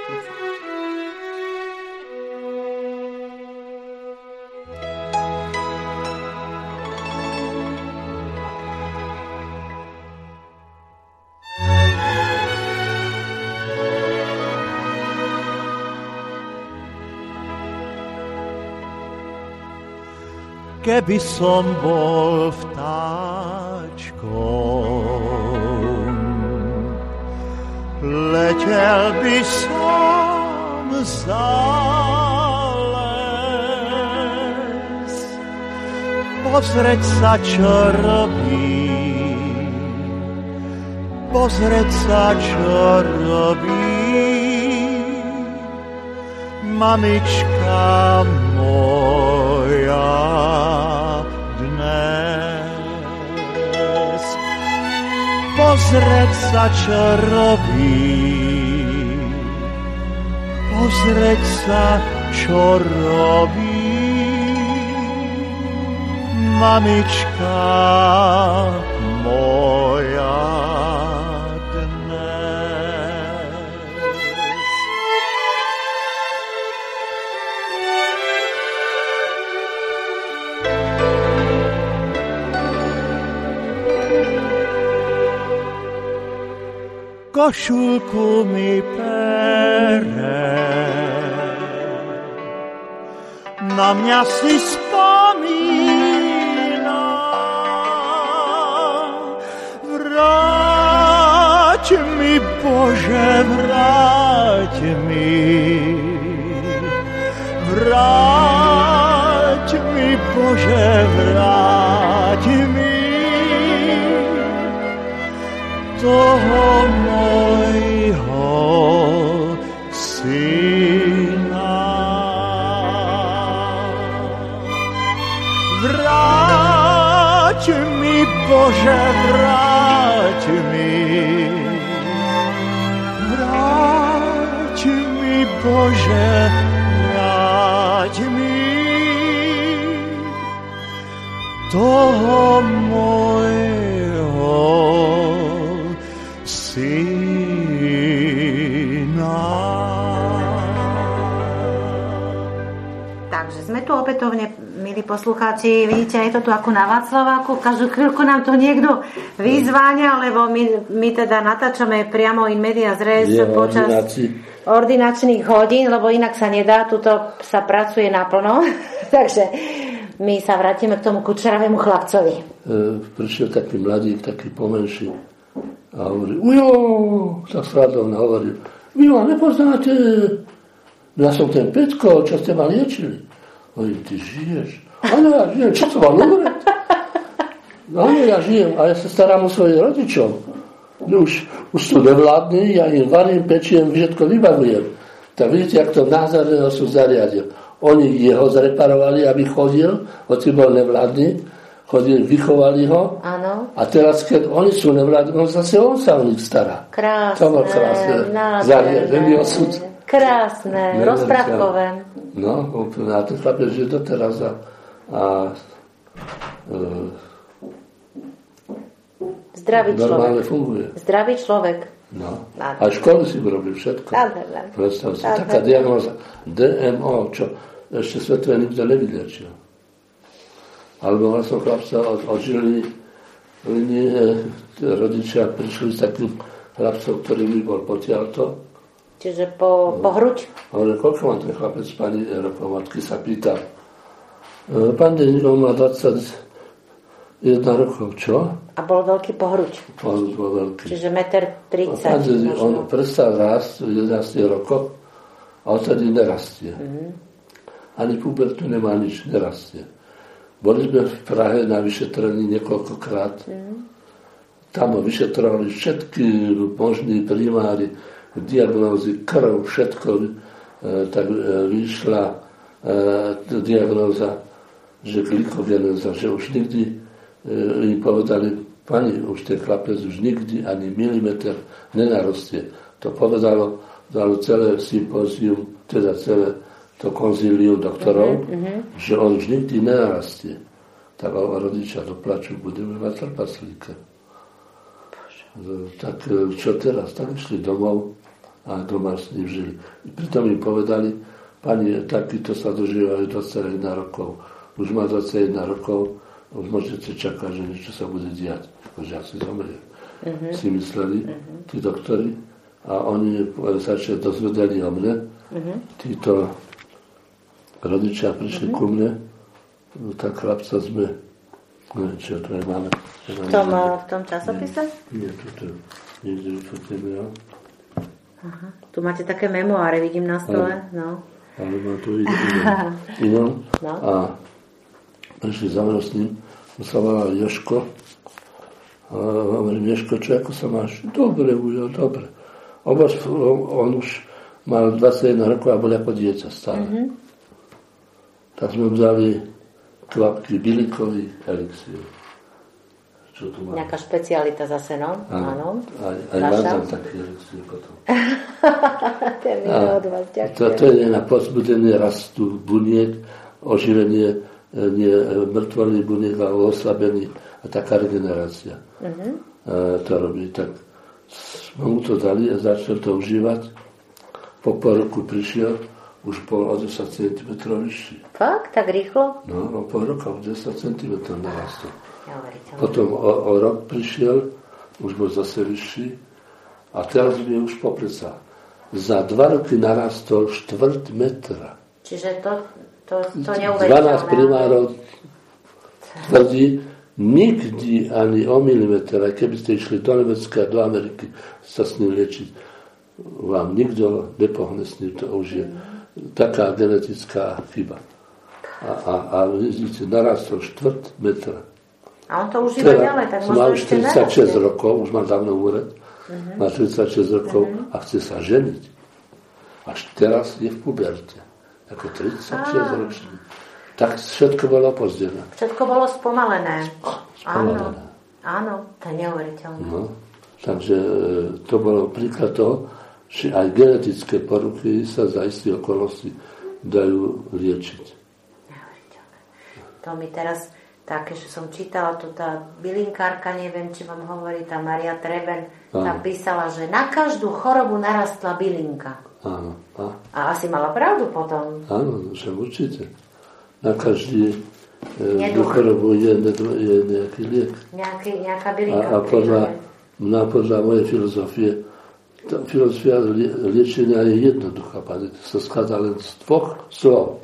Keby som bol vtáčkom, letel by som za les, pozrieť sa, čo robí, pozrieť sa, čo robí mamička moja dnes. Pozrieť sa, čo robí, pozrieť sa, čo robí mamička moja košulku mi pere, na mňa si spomína. Vráť mi, Bože, vráť mi, vráť mi, Bože, vráť mi toho mojho syna. Vráť mi, Bože, vráť mi, vráť mi, Bože, vráť mi toho mojho syna. Takže sme tu opätovne, milí poslucháči, vidíte, je to tu ako na Václaváku, každú chvíľku nám tu niekto vyzváňa, lebo my, my teda natáčame priamo in medias res počas ordinácii. ordinačných hodín, lebo inak sa nedá, tuto sa pracuje naplno, takže my sa vrátime k tomu kučeravému chlapcovi. E, prišiel taký mladík, taký pomenší a hovorí, ujo, tak sradovna hovorí, vy ma nepoznáte, ja som ten Petko, čo ste ma liečili. Hovorím, ty žiješ? Áno, ja žijem, čo som mal umrieť? Áno, ja žijem a ja sa starám o svojich rodičov. Už, už sú nevládni, ja im varím, pečiem, všetko vybavujem. Tak vidíte, jak to názorného sú zariadil. Oni jeho zreparovali, aby chodil, hoci bol nevládny, chodil, vychovali ho. Áno. A teraz, keď oni sú nevládni, on zase on sa o nich stará. Krásne, to bol krásne zariadený osud. Krásne, rozprávkové. No, úplne. A ten chlapec žije doteraz a, a e, zdravý normálne človek. funguje. Zdravý človek. No. A školy si urobili všetko. Predstav si, taká diagnóza dé em ó, čo ešte svetové nikto nevylečil. Alebo mal som chlapca od, od Žiliny, rodičia prišli s takým chlapcom, ktorý mi bol potiaľto. Čiže po, po hruď? Hovorím, koľko má ten chlapec, pani Rokomatky sa pýta. Pán Deníkov má dvadsaťjeden rokov, čo? A bol veľký po hruď? Po hruď bol veľký. Čiže jeden tridsať metra. On prestal rásť v jedenástich rokoch a odtedy nerastie. Mm-hmm. Ani pubertu nemá nič, nerastie. Boli sme v Prahe na vyšetrení niekoľkokrát. Mm-hmm. Tam ho vyšetrovali všetky možní primári, diagnózy, krv, všetko, e, tak e, vyšla e, diagnóza, že glikogenóza, že už nikdy e, im povedali, pani, už ten chlapec už nikdy ani milimeter nenarastie. To povedalo, dalo celé sympózium, teda celé to konzílium doktorov, mm-hmm. že on už nikdy nenarastie. Tak rodičia doplačú, budeme mať trpaslíka. Tak čo teraz? Tak išli domov a doma s ním žili. Pritom im povedali, pani, takýto sa dožívajú dvadsaťjeden rokov. Už má dvadsaťjeden rokov, už môžete čakať, že niečo sa bude diať. Že asi zomrie. Uh-huh. Si mysleli, uh-huh. tí doktori. A oni sa ešte dozvedeli o mne. Uh-huh. Títo rodičia prišli uh-huh. ku mne. No, tak chlapca sme, neviem, čo to je, máme. V tom, v tom časopise? Nie, toto je niekde vyfotené, ja. Aha. Tu máte také memoáre, vidím na stole. No. Ale má to ide inom. No. A prišli za mnou s ním, on sa volal Jožko. A hovorím, Jožko, čo, ako sa máš? Dobre, ujo, dobre. Oba, on už mal dvadsaťjeden rokov a bol ako dieťa stále. Mm-hmm. Tak sme vzali kvapky Bilikovi elixír. Čo tu máme? Nejaká špecialita zase, no? Áno. Aj, aj vám tam taký elixír potom. Ten je od vás, ďakujem. To, to je na pozbudenie rastu buniek, oživenie nie mŕtvolných buniek, ale oslabení a taká regenerácia. Uh-huh. A to robí. Tak sme mu to dali a začal to užívať. Po pol roku prišiel, už bol o desať centimetrov vyšší. Fakt? Tak rýchlo? No, o pol roka o desať centimetrov narastol. Potom o, o rok prišiel, už bol zase vyšší a teraz je už popredsa. Za dva roky narastol štvrť metra. Čiže to, to, to neuveriteľné. dvanásť primárov tvrdí, nikdy ani o milimeter, aj keby ste išli do Nemecka, do Ameriky sa s ním liečiť, vám nikto nepohne s ním, to už je mm. taká genetická chyba. A, a, a vidíte, narastol štvrť metra. A on to užíva ďalej, tak možno má už ešte tridsaťšesť rokov, už má dávno úred, uh-huh. má tridsaťšesť rokov uh-huh. a chce sa ženiť. Až teraz je v puberte. Ako tridsaťšesť ročný. Tak všetko bolo opozdené. Všetko bolo spomalené. Spomalené. Áno, áno, to je neuveriteľné. No, takže to bolo príklad toho, že aj genetické poruchy sa za isté okolnosti dajú liečiť. Neuveriteľné. To mi teraz také, že som čítala, tu tá bylinkárka, neviem, či vám hovorí, tá Maria Treben, tam písala, že na každú chorobu narastla bylinka. Áno. A, a asi mala pravdu potom. Áno, že určite. Na každý do chorobu je, je nejaký liek. Nejaký, nejaká bylinka. A, a podľa, na, podľa mojej filozofie, tá filozofia liečenia je jednoduchá, pane, to sa skladá len z dvoch slov.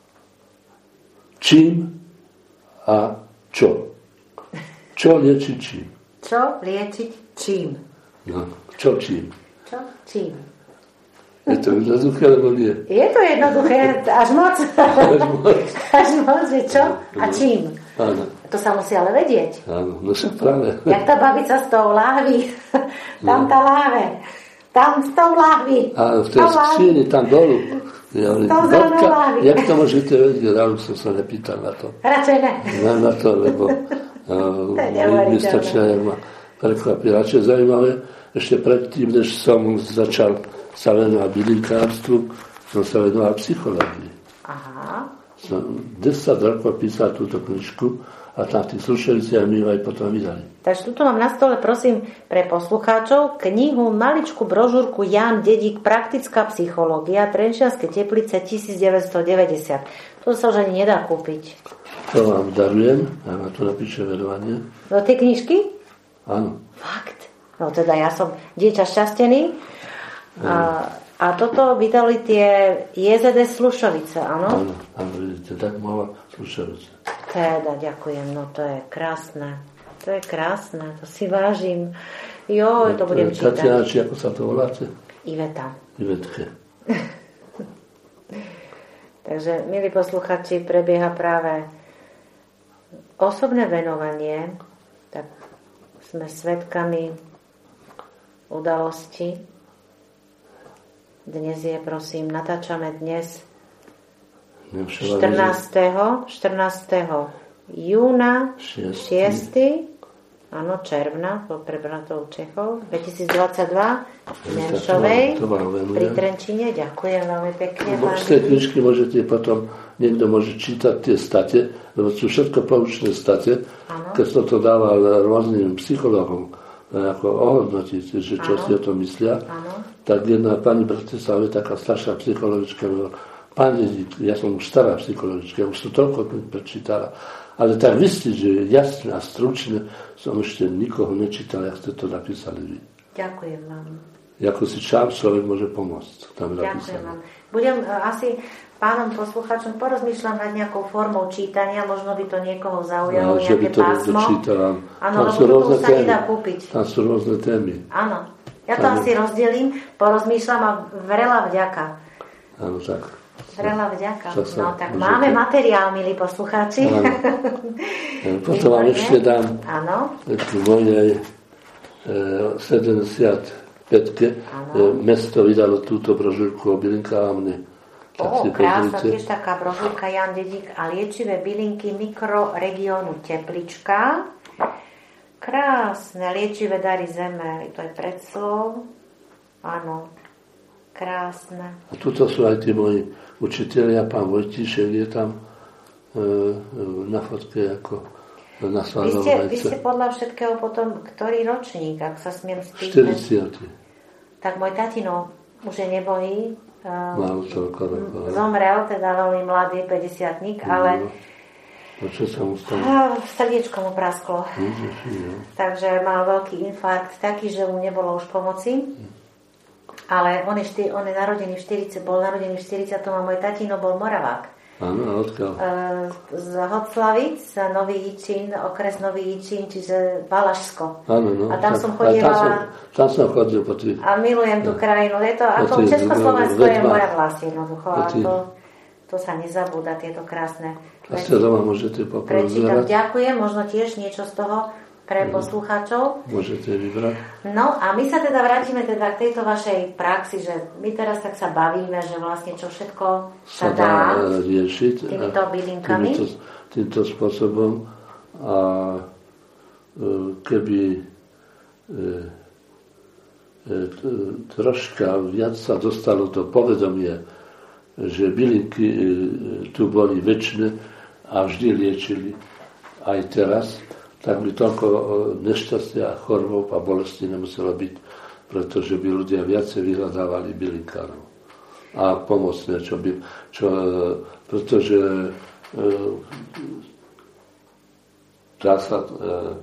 Čím a čo. Čo liečiť čím? Čo liečiť čím? No, čo čím? Čo čím? Je to jednoduché, alebo nie? Je to jednoduché, až moc. Až moc. Až moc, že čo a čím. Áno. To sa musí ale vedieť. Áno, no však práve. Jak tá babica s tou láhví, tam tá láhve, tam s tou láhví. A v tej skříni, tam dolu. Ja hovorím, babka, jak to môžete vedieť? Ráno som sa nepýtal na to. Radšej ne. Ne na to, lebo uh, mi stačia, jak ma prekvapí. Radšej zaujímavé, ešte predtým, než som začal sa venovať bylinkárstvu, som sa venoval psychológii. Aha. Som desať rokov písal túto knižku a tam tých slušeliciach mi ju aj potom vydali. Takže tuto mám na stole, prosím, pre poslucháčov knihu, maličku brožúrku Ján Dedík, Praktická psychológia, Trenčianske Teplice devätnásťstodeväťdesiat. To sa už ani nedá kúpiť. To vám darujem, ja vám tu napíšem venovanie. Do tej knižky? Áno. Fakt? No teda ja som dieťa šťastený. A, a toto vydali tie jé zet es Slušovice, áno? Áno, áno, vidíte, tak mala Slušovice. Teda, ďakujem, no to je krásne. To je krásne, to si vážim. Jo, to, to budem čítať. Tatiana, či ako sa to voláte? Iveta. Ivetke. Takže, milí posluchači, prebieha práve osobné venovanie, tak sme svedkami udalosti. Dnes je, prosím, natáčame dnes štrnásteho júna šiesteho áno, června, pre bratov Čechov, dvetisícdvadsaťdva v Menšovej, pri Trenčine. Ďakujem veľmi pekne. Z tej knižky môžete potom, niekto môže čítať tie state, lebo sú všetko poučné state. Ano. Keď som to dával rôznym psychológom, ako ohodnotiť, že čo ano. Si o tom myslia, ano. Tak jedna pani Bratislave, taká staršia psychologička, pani, ja som už stará psychologička, ja už som toľko prečítala, ale tak vysť, že jasne a stručne som ešte nikoho nečítal, jak ste to napísali vy. Ďakujem vám. Ako si čám človek môže pomôcť. Tam Ďakujem vám. Budem uh, asi pánom poslucháčom porozmýšľam nad nejakou formou čítania, možno by to niekoho zaujalo, no, nejaké pásmo. Áno, lebo to sa nedá kúpiť. Tam sú rôzne témy. Áno. Ja to tam asi rozdelím, porozmýšľam a vrela vďaka. Áno, tak. Vrela vďaka. No tak máme to... materiál, milí poslucháči. Potom vám ešte dám v mojej sedemdesiatpäťke mesto vydalo túto brožúrku o bylinkárne. Ó, krásna, tiež taká brožúrka Ján Dedík a liečivé bylinky mikroregiónu Teplička. Krásne, liečivé dary zeme, to je predslov. Áno, krásne. A tuto sú aj tí moji učitelia, pán Vojtíšek je tam e, na fotke ako na svadobajce. Vy, vy ste podľa všetkého potom, ktorý ročník, ak sa smiem spýtať? štyridsiaty Tak môj tatino už je nebohý. Mám toľko rokov. Zomrel, teda veľmi mladý, päťdesiatnik, no, ale no, čo sa mu stalo? Srdiečko mu prasklo. Ježiši, no. Takže mal veľký infarkt, taký, že mu nebolo už pomoci. Ale on je, štyri, on je narodený v štyridsať, bol narodený v štyridsiatom a môj tatino bol Moravák. Áno, a odkiaľ? Z Hoclavic, Nový Jičín, okres Nový Jičín, čiže Valašsko. Áno, no. A tam tak, som chodievala. Tam som, tam som chodil po tých... A milujem tú krajinu. Je to ako Československo je moja vlast jednoducho. A to, to sa nezabúda, tieto krásne. A ste doma môžete popozerať. Ďakujem, možno tiež niečo z toho pre poslucháčov. Môžete vybrať. No a my sa teda vrátime teda k tejto vašej praxi, že my teraz tak sa bavíme, že vlastne čo všetko sa, sa dá, dá riešiť týmito bylinkami. Týmto, týmto spôsobom. A keby e, e, troška viac sa dostalo do povedomia, že bylinky e, tu boli večné a vždy liečili aj teraz, tak by toľko nešťastia a chorôb a bolesti nemuselo byť, pretože by ľudia viacej vyhľadávali bylinkárov a pomocné, čo by, čo, pretože dá sa, e, e,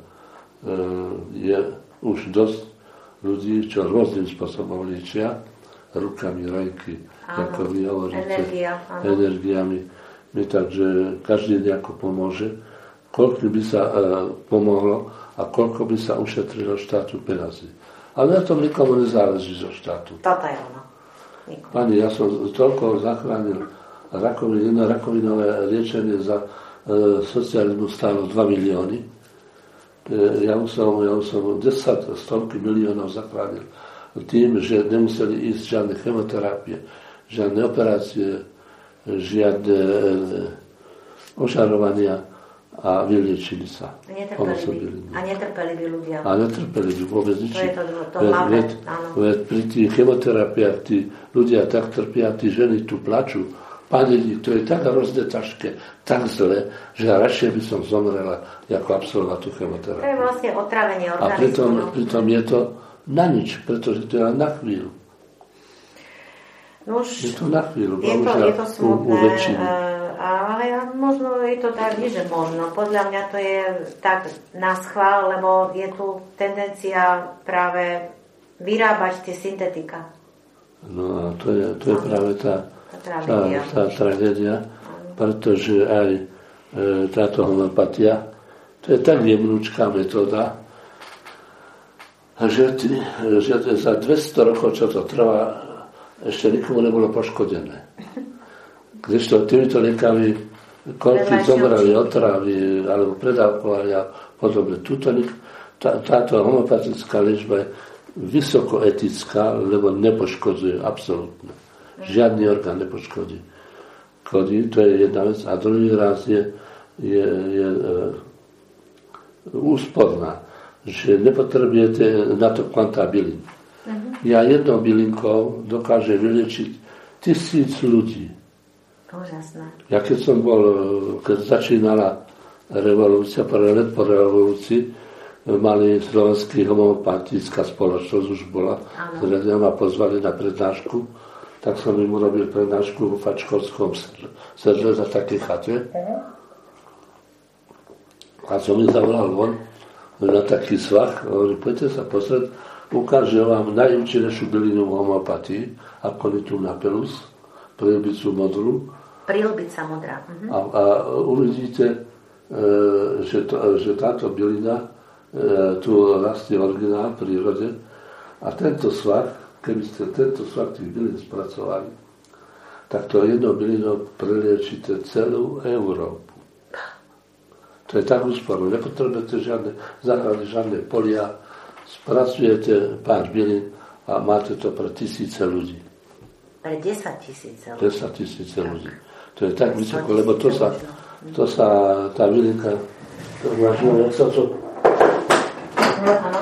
je už dosť ľudí, čo rôznym spôsobom liečia, rukami, rajky, ako vy hovoríte, energia, energiami. My takže každý nejako pomôže. Koľko by sa e, pomohlo a koľko by sa ušetrilo štátu peniazy. Ale na tom nikomu nezáleží zo štátu. Toto je ono. Pani, ja som toľko zachránil rakoviny, jedno rakovinové liečenie za e, socializmu stálo dva milióny. E, ja už som, ja už som desať, stovky miliónov zachránil tým, že nemuseli ísť žiadne chemoterapie, žiadne operácie, žiadne e, ožarovania a vyliečili sa. A netrpeli by, a netrpeli by ľudia. A netrpeli by vôbec nič. To je to, to hlavné, áno. Veď pri tých chemoterapiách tí ľudia tak trpia, tí ženy tu plačú. Pane, to je tak hrozne ťažké, tak zle, že radšej by som zomrela, ako absolvovať tú chemoterapiu. To je vlastne otravenie organizmu. A pritom, pritom je to na nič, pretože to je len na chvíľu. No už je to na chvíľu, je to, je to smutné, u, u väčšiny. Ale možno je to tak, že možno. Podľa mňa to je tak na schvál, lebo je tu tendencia práve vyrábať tie syntetika. No a to je, to je práve tá, tá tragédia, tá, tá tragédia pretože aj e, táto homeopatia, to je tak jemnúčká metóda, že, ty, že za dvesto rokov, čo to trvá, ešte nikomu nebolo poškodené. Kdežto týmito liekami koľky zomrali, otravy alebo predávkovali a podobne. Tuto, tá, táto homeopatická liečba je vysokoetická, lebo nepoškodzuje absolútne. Žiadny orgán nepoškodí. Kodí, to je jedna vec. A druhý raz je, je, je e, úsporná, že nepotrebujete na to kvantá bylín. Uh-huh. Ja jednou bylinkou dokáže vyliečiť tisíc ľudí. Úžasné. Ja keď som bol, keď začínala revolúcia, prvý let po revolúcii, mali slovenský homeopatická spoločnosť, už bola, zradia ma pozvali na prednášku, tak som im urobil prednášku vo Fačkovskom sedle za také chate. A som im zavolal von na taký svah, hovorí, poďte sa pozrieť, ukážem vám najúčinnejšiu bylinu v homeopatii, Aconitum napellus, prílbicu modrú. Prílbica modrá. Uh-huh. A, a uvidíte, e, že, to, že táto bylina e, tu rastie originál v prírode a tento svah, keby ste tento svah tých bylín spracovali, tak to jedno bylino preliečíte celú Európu. To je tak úsporné. Nepotrebujete žiadne záhrady, žiadne polia, spracujete pár bylín a máte to pre tisíce ľudí. Pre desať tisíce ľudí. desať tisíce ľudí. To je tak vysoko, lebo to sa, to sa tá bylinka, to uvažujem, jak sa to... Áno.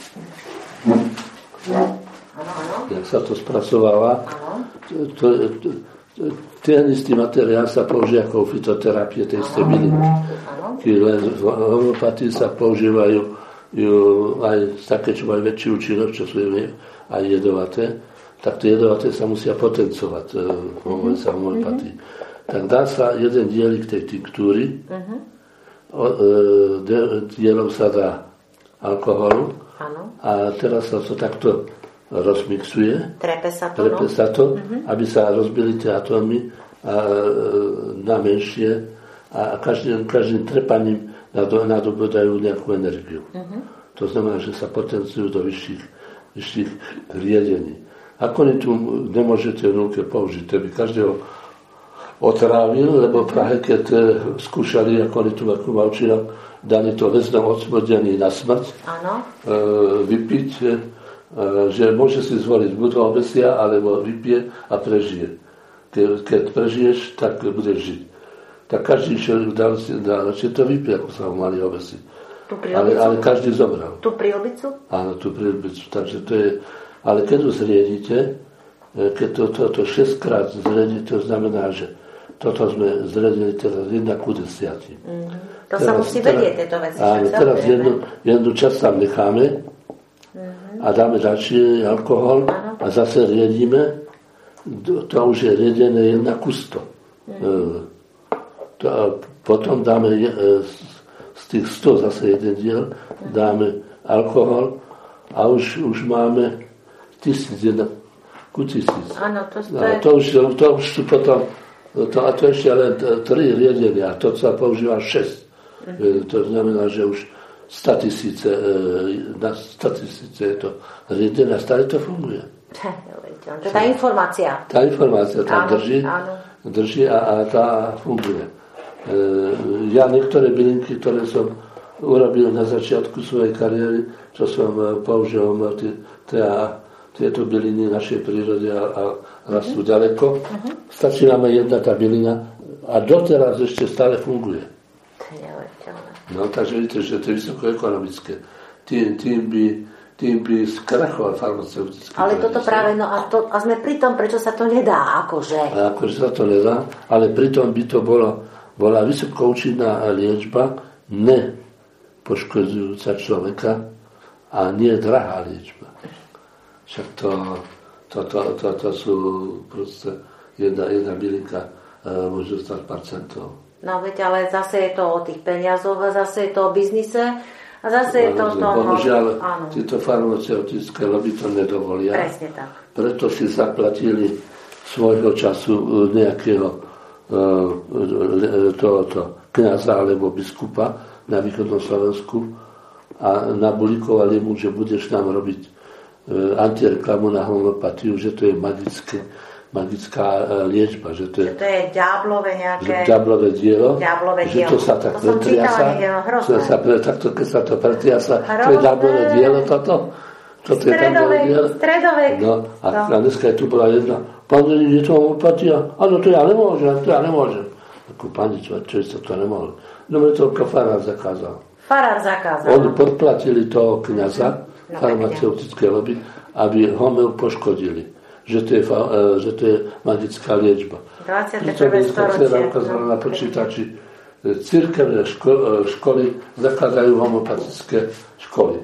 Jak sa to spracováva, to, to, to, ten istý materiál sa použije ako fitoterapie tej istej bylinky. Len v homeopatii sa používajú ju, aj také, čo majú väčší účinok, čo sú aj jedovaté, tak tie jedovaté sa musia potencovať v homeopatii. Tak dá sa jeden dielik tej tinktúry, uh-huh. dielom sa dá alkoholu ano. A teraz sa to takto rozmixuje, trepe sa to, trepe no. sa to uh-huh. aby sa rozbili tie atómy a, na menšie a každým, každým trepaním nadobudajú nejakú energiu. Uh-huh. To znamená, že sa potenciujú do vyšších, vyšších riedení. Aconitum nemôžete v núke použiť, to by každého otrávil, lebo v Prahe, keď e, skúšali Aconitum, ako mal účinok, dali to väznom odsmrdený na smrť, e, vypiť, e, že môže si zvoliť, buď ho obesia, alebo vypije a prežije. Ke, keď prežiješ, tak budeš žiť. Tak každý išiel, dal si, dal, či to vypije, ako sa ho mali obesiť. Ale, ale každý zomrel. Tú prílbicu? Áno, tú prílbicu. Takže to je, ale keď to zriedite, keď to, to, to šesťkrát zriedite, to znamená, že toto sme zriedili teraz jedna ku desiati. Mm-hmm. To teraz, sa musí vedieť, tieto veci. Áno, teraz jednu, jednu časť tam necháme mm-hmm. a dáme ďalší alkohol ano. A zase riedíme. To už je riedené jedna ku sto. Mm-hmm. To, potom dáme z tých sto zase jeden diel dáme alkohol a už, už máme tisíc, jedna ku tisíc. Áno, to, to, no, to, už, to už sú potom, to, a to ešte len tri riedenia, to sa používa šesť. Mm-hmm. To znamená, že už statisíce, na statisíce je to riedenie a stále to funguje. To je tá informácia. Tá informácia tam áno, drží, áno. drží a, a tá funguje. Ja niektoré bylinky, ktoré som urobil na začiatku svojej kariéry, čo som použil tieto byliny našej prírode a, a rastú uh-huh. ďaleko, uh-huh. stačí nám jedna tá bylina a doteraz ešte stále funguje. No, takže vidíte, že to je vysokoekonomické. Tým, tým by tým by skrachoval farmaceutický. Ale toto práve, no a, to, a sme pri tom, prečo sa to nedá, akože. A akože sa to nedá, ale pritom by to bolo, bola vysokoučinná liečba, ne poškodzujúca človeka a nie drahá liečba. Však to, to, to, to, to sú proste jedna, jedna bylinka e, môže stať pár centov. No veď, ale zase je to o tých peniazoch a zase je to o biznise. A zase je to to... Bohužiaľ, tieto farmaceutické lobby to nedovolia. Presne tak. Preto si zaplatili svojho času nejakého tohoto kňaza alebo biskupa na východnom Slovensku a nabulikovali mu, že budeš nám robiť antireklamu na homeopatiu, že to je magické, magická liečba, že to je, že to je diablové nejaké... diablové dielo, diablové že dielo. to sa tak to pretriasa, sa, takto, keď sa to pretriasa, to je diablové dielo toto. Toto je diablové dielo. Stredovek. No, a, no. a dneska tu bola jedna, pani, je to homeopatia? Áno, to ja nemôžem, to ja nemôžem. Ako pani, čo, čo sa to nemohli? No, mne to farár zakázal. Farár zakázal. Oni podplatili toho kňaza, no, farmaceutické lobby, aby homeu poškodili. Že to je, že to je magická liečba. dvadsiate prvé storočie. Preto ukázala na počítači, cirkevné ško, školy zakladajú homopatické školy.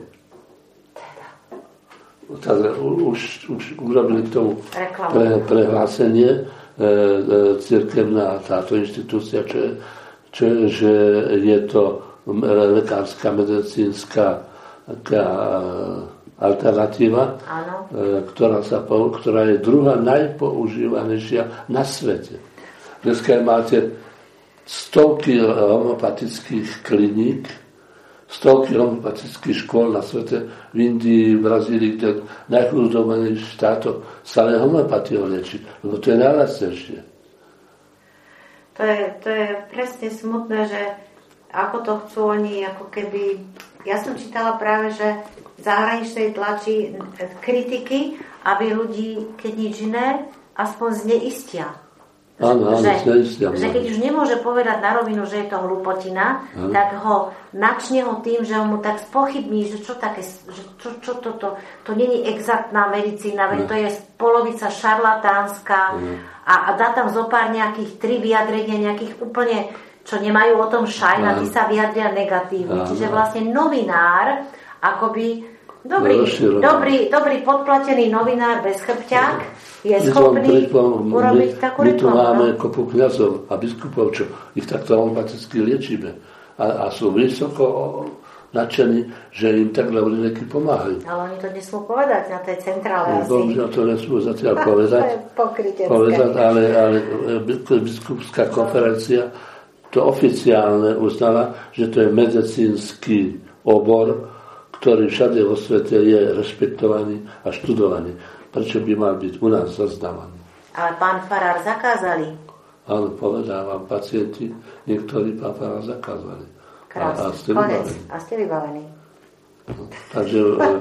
Takže už, už urobili k tomu pre, prehlásenie e, e, cirkevná táto inštitúcia, čo je, čo je, že je to lekárska, medicínska taká alternatíva, e, ktorá, sa, ktorá je druhá najpoužívanejšia na svete. Dneska máte stovky homopatických kliník, stovky homopatických škôl na svete, v Indii, v Brazílii, kde najchudobnejších štátov sa len homopatiou lieči, lebo to je najlacnejšie. To je, to je presne smutné, že ako to chcú oni, ako keby... Ja som čítala práve, že v zahraničnej tlači kritiky, aby ľudí, keď nič iné, aspoň zneistia. Áno, áno, že, zneistia. Že keď už nemôže povedať na rovinu, že je to hlupotina, áno. tak ho načne ho tým, že ho mu tak spochybní, že čo také, že čo, čo toto, to nie je exaktná medicína, veď to je polovica šarlatánska a, a dá tam zo pár nejakých tri vyjadrenia, nejakých úplne, čo nemajú o tom šajn a tí sa vyjadria negatívne. Čiže vlastne novinár, akoby dobrý, dobrý, dobrý podplatený novinár bez chrbťák je schopný urobiť takú reklamu. My tu máme kopu kňazov a biskupov, čo ich takto homopaticky liečíme. A, a sú vysoko nadšení, že im tak lieky pomáhajú. Ale oni to nesmú povedať na tej centrále asi. Bohužiaľ to nesmú zatiaľ povedať. povedať ale, ale biskupská konferencia to oficiálne uznala, že to je medicínsky obor, ktorý všade vo svete je rešpektovaný a študovaný. Prečo by mal byť u nás zaznávaný? Ale pán farár zakázali. Áno, povedávam, pacienti, niektorí pán farár zakázali. Krásne, a, a ste konec. vybavení. A ste vybavení. No, takže e, e,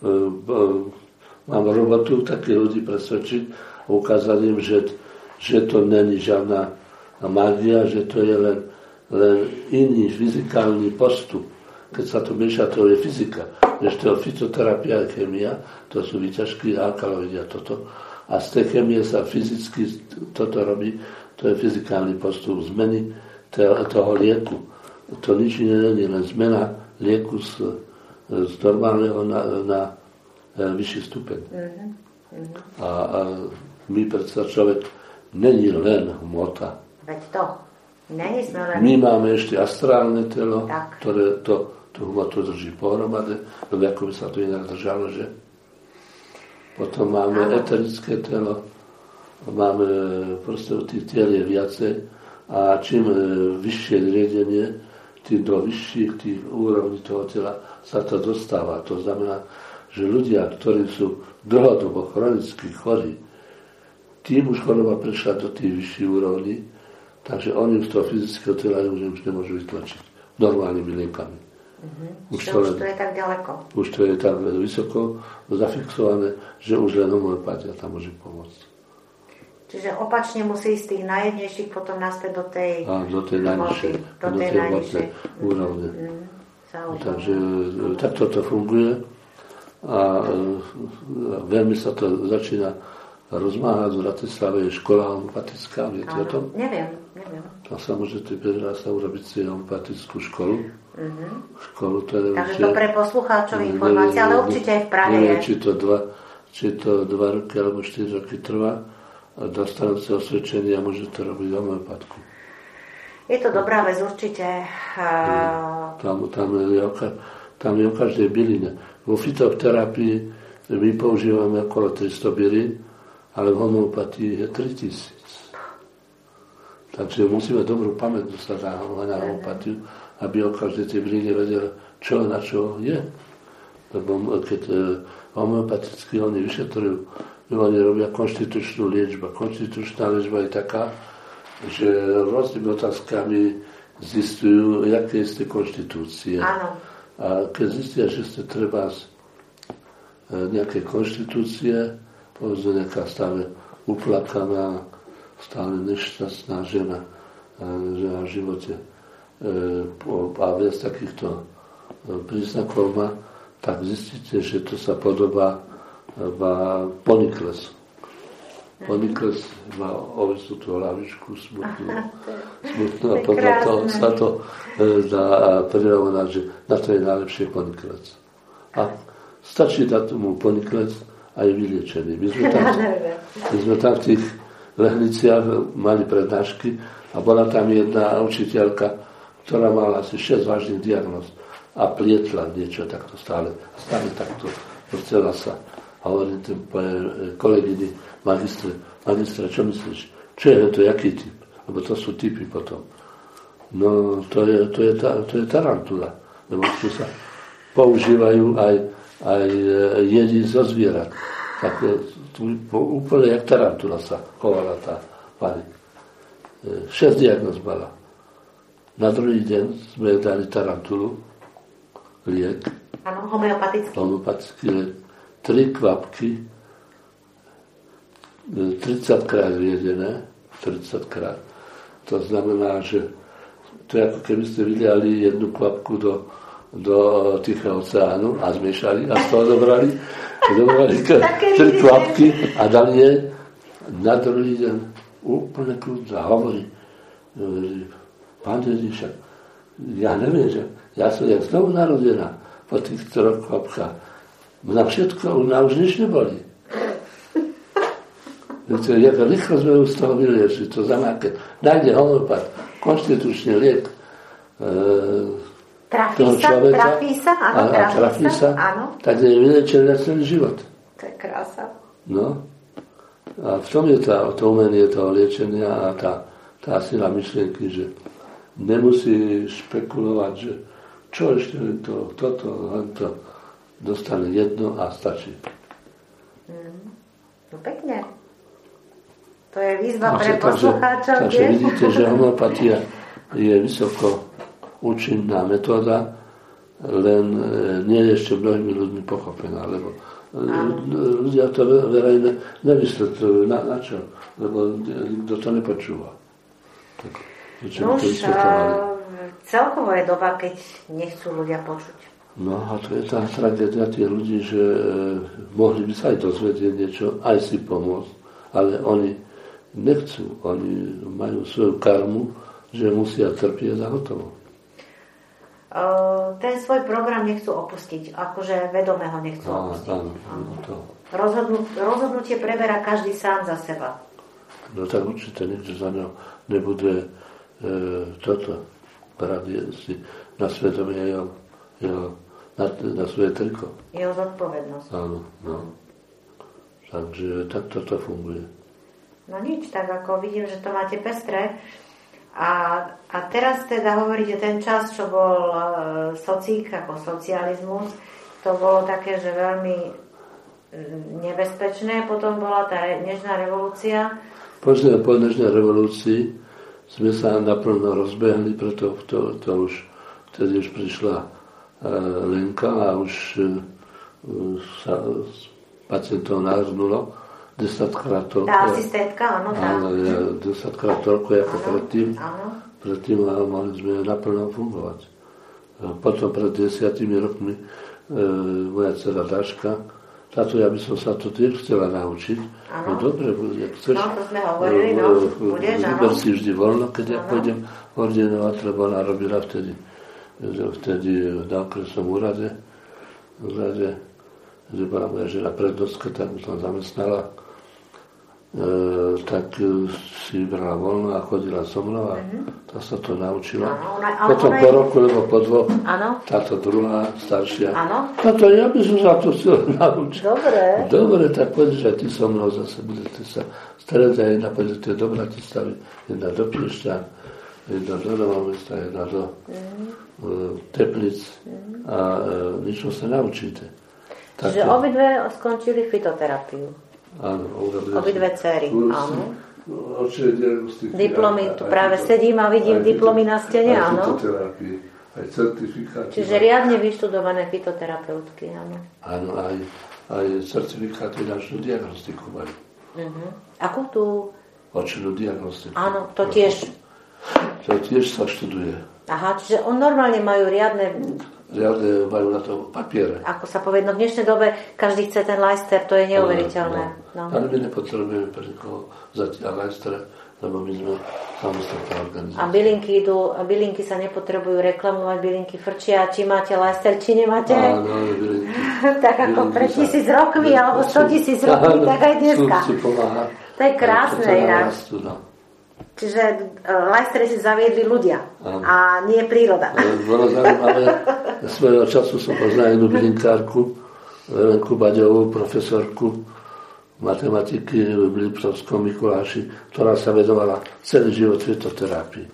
e, mám robotu takých ľudí presvedčiť a ukázať im, že, že to není žiadna mágia, že to je len, len iný fyzikálny postup. Keď sa to mieša, to je fyzika. Ešte fytoterapia a chémia, to sú výťažky, alkaloidy a toto. A z tej chémie sa fyzicky toto robí, to je fyzikálny postup zmeny toho lieku. To nič iné nie je len zmena lieku z, z normálneho na, na vyšší stupeň. Mm-hmm. A, a my predsa človek není len hmota. Veď to. Nie, sme len... My máme ešte astrálne telo, tak. ktoré to, tú hmotu drží pohromade, lebo ako by sa to inak držalo, že? Potom máme Áno. eterické telo, máme proste tých tiel je viacej a čím vyššie riedenie, tým do vyšších tých úrovní toho tela sa to dostáva. To znamená, že ľudia, ktorí sú dlhodobo chronicky chorí, tým už choroba prešla do tých vyšších úrovní, takže oni z toho fyzického tela už, už nemôžu vytlačiť normálnymi liekami. Mm-hmm. Už, to, už to je tak ďaleko. Už to je tak vysoko zafixované, že už len homeopatia tam môže pomôcť. Čiže opačne musí ísť z tých najjednejších potom naspäť do tej... A do tej najnižšej, do, do tej najnižšej úrovne. Mm-hmm. Takže takto to funguje a veľmi sa to začína rozmáhať. V Bratislave je škola homeopatická, viete o tom? Neviem, neviem. Tam sa môžete prihlásiť urobiť si homeopatickú školu. Mm-hmm. Školu, to je, takže to pre poslucháčov informácia, ale určite aj v Prahe je. Neviem, či to dva, či to dva roky alebo štyri roky trvá a dostanú si osvedčenie a môžete robiť homeopatku. Je to dobrá vec, určite. Tam, tam, je, tam je o každej byline. Vo fitoterapii my používame okolo tristo bylín, ale v homeopatii je tritisíc. Takže musíme dobrú pamäť dostať na homeopatiu, aby o každej tej bylíne vedela, čo na čo je. Lebo keď e, homeopaticky oni vyšetrujú, oni robia konštitučnú liečbu. Konštitučná liečba je taká, že rôznymi otázkami zistujú, jaké ste konštitúcie. Áno. A keď zistia, že ste treba z nejaké konštitúcie, povedzme nejaká stále uplakaná, stále nešťastná žena, žena v živote a viac takýchto príznakov má, tak zistíte, že to sa podobá Ponikles. Ponikles má ovesnú tú hlavičku smutnú, smutnú a podľa toho sa to dá prirovnať, že na to je najlepšie Ponikles. A stačí dať tomu Ponikles a je vyliečený. My sme tam, my sme tam v tých Lehniciach mali prednášky a bola tam jedna učiteľka, ktorá mala asi šesť vážnych diagnóz a plietla niečo takto stále. Stále takto chcela sa. A hovorím tým kolegyni, magistre, magistre, čo myslíš? Čo je to, jaký typ? Lebo to sú typy potom. No, to je, to je, to je tarantula. Lebo tu sa používajú aj, aj jedí zo zvierat. Tak tu, úplne jak tarantula sa chovala tá pani. Šesť diagnóz mala. Na druhý deň sme dali tarantulu, liek. Áno, homeopatický. Homeopatický liek. Tri kvapky, tridsaťkrát riedené, tridsaťkrát. To znamená, že to je ako keby ste vydali jednu kvapku do, do Tichého oceánu a zmiešali a z toho dobrali, dobrali tri kvapky a dali je na druhý deň úplne kľud a hovorí, pán Ježiša, ja neviem, že ja som jak znovu narodená po tých troch kvapkách. Na všetko, na už nič neboli. Viete, jak rýchlo sme ju z toho vyliečili. To znamená, keď nájde homeopat konštitučný liek e, toho človeka trafí sa, áno, a, a trafí sa, tak je vyliečený na celý život. To je krása. No. A v tom je tá, to umenie toho liečenia a tá, tá sila myšlienky, že nemusí špekulovať, že čo ešte to, toto, to dostane jedno a stačí. Mm. No pekne. To je výzva pre poslucháčov. Takže vidíte, že homeopatia je vysoko účinná metóda, len nie je ešte mnohými ľuďmi pochopená, lebo Áno. ľudia to verejne nevysvetľujú. Na, na čo? Lebo nikto to nepočúva. Tak, no už celkovo je doba, keď nechcú ľudia počuť. No a to je tá tragédia tých ľudí, že e, mohli by sa aj dozvedieť niečo, aj si pomôcť, ale oni nechcú, oni majú svoju karmu, že musia trpieť a hotovo. Uh, ten svoj program nechcú opustiť, akože vedome ho nechcú á, opustiť. Áno, áno, to. Rozhodnú, rozhodnutie preberá každý sám za seba. No tak určite nikto za ňo nebude toto, brať si na svedomie jeho, jeho na, na svoje triko. Jeho zodpovednosť. Áno, no. Takže tak toto funguje. No nič, tak ako vidím, že to máte pestré. A, a teraz teda hovoríte ten čas, čo bol e, socík, ako socializmus, to bolo také, že veľmi e, nebezpečné. Potom bola tá re, dnešná revolúcia. Počne, po dnešnej revolúcii sme sa naplno rozbehli, preto to, to už, vtedy už prišla e, Lenka a už e, sa pacientov nahrnulo desaťkrát toľko. Tá asistentka, áno, tá. Áno, desaťkrát toľko ako áno, predtým. Áno. Predtým mohli sme naplno fungovať. Potom pred desiatimi rokmi e, moja dcera Dáška, táto ja by som sa to tiež chcela naučiť. Áno. No dobre, ak chceš. No, to sme hovorili, no, budeš, áno. Vyber si vždy voľno, keď ja pôjdem ordinovať, lebo ona robila vtedy, vtedy na okresnom úrade, úrade, že bola moja žena prednostka, tak mu tam zamestnala. E, tak si vybrala voľno a chodila so mnou a mm-hmm. tá sa to naučila. Ano, ona, potom ona po je... roku, lebo po dvoch, ano. Táto druhá, staršia. Áno. Táto ja by som sa to chcel naučiť. Dobre. Dobre, tak poďš aj ty so mnou zase budete sa stretať a jedna pôjdete do Bratislavy, jedna do Piešťan, jedna do Nového Mesta, jedna do mm-hmm. Teplic mm-hmm. a e, niečo sa naučíte. Čiže obidve skončili fitoterapiu. Áno, obidve dcery, áno. Diagnostiky. Diplomy, tu práve sedím a vidím diplomy na stene, áno. Aj certifikáty. Čiže riadne vyštudované fitoterapeutky, áno. Áno, aj, aj certifikáty na očnú diagnostiku majú. Uh-huh. Akú tú? Očnú diagnostiku. Áno, to tiež. To tiež sa študuje. Aha, čiže on normálne majú riadne... Riadne majú na to papiere. Ako sa povie, no v dnešnej dobe každý chce ten Leicester, to je neuveriteľné. No, no. No. Ale my nepotrebujeme pre nikoho zatiaľ Leicester, lebo my sme samostatná organizácia. A bylinky idú, a bylinky sa nepotrebujú reklamovať, bylinky frčia, či máte Leicester, či nemáte. Áno, bylinky. Tak ako pre tisíc rokmi, alebo sto tisíc rokmi, tak aj dneska. To je krásne ináč. Čiže uh, Leicester si zaviedli ľudia ano. A nie príroda. Bolo zaujímavé. Svojho času som poznal jednu bylinkárku, Lenku Baďovú, profesorku matematiky v Liptovskom Mikuláši, ktorá sa vedovala celý život fitoterapii.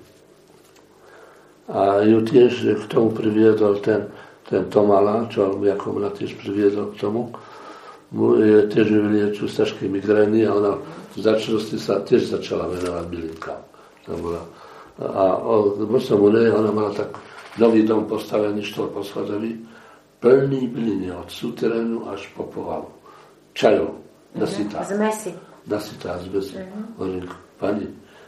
A ju tiež k tomu priviedol ten, ten Tomala, čo ako mňa tiež priviedol k tomu. Je tiež vyliečil z ťažkej migrény a ona v začnosti sa tiež začala venovať bylinkám. A bol som u nej, ona mala tak nový dom postavený štvorposchodový, plný byliny od suterénu až po povalu. Čajov, nasytá. Zmesi. Nasytá zmesi. Hovorím, pani,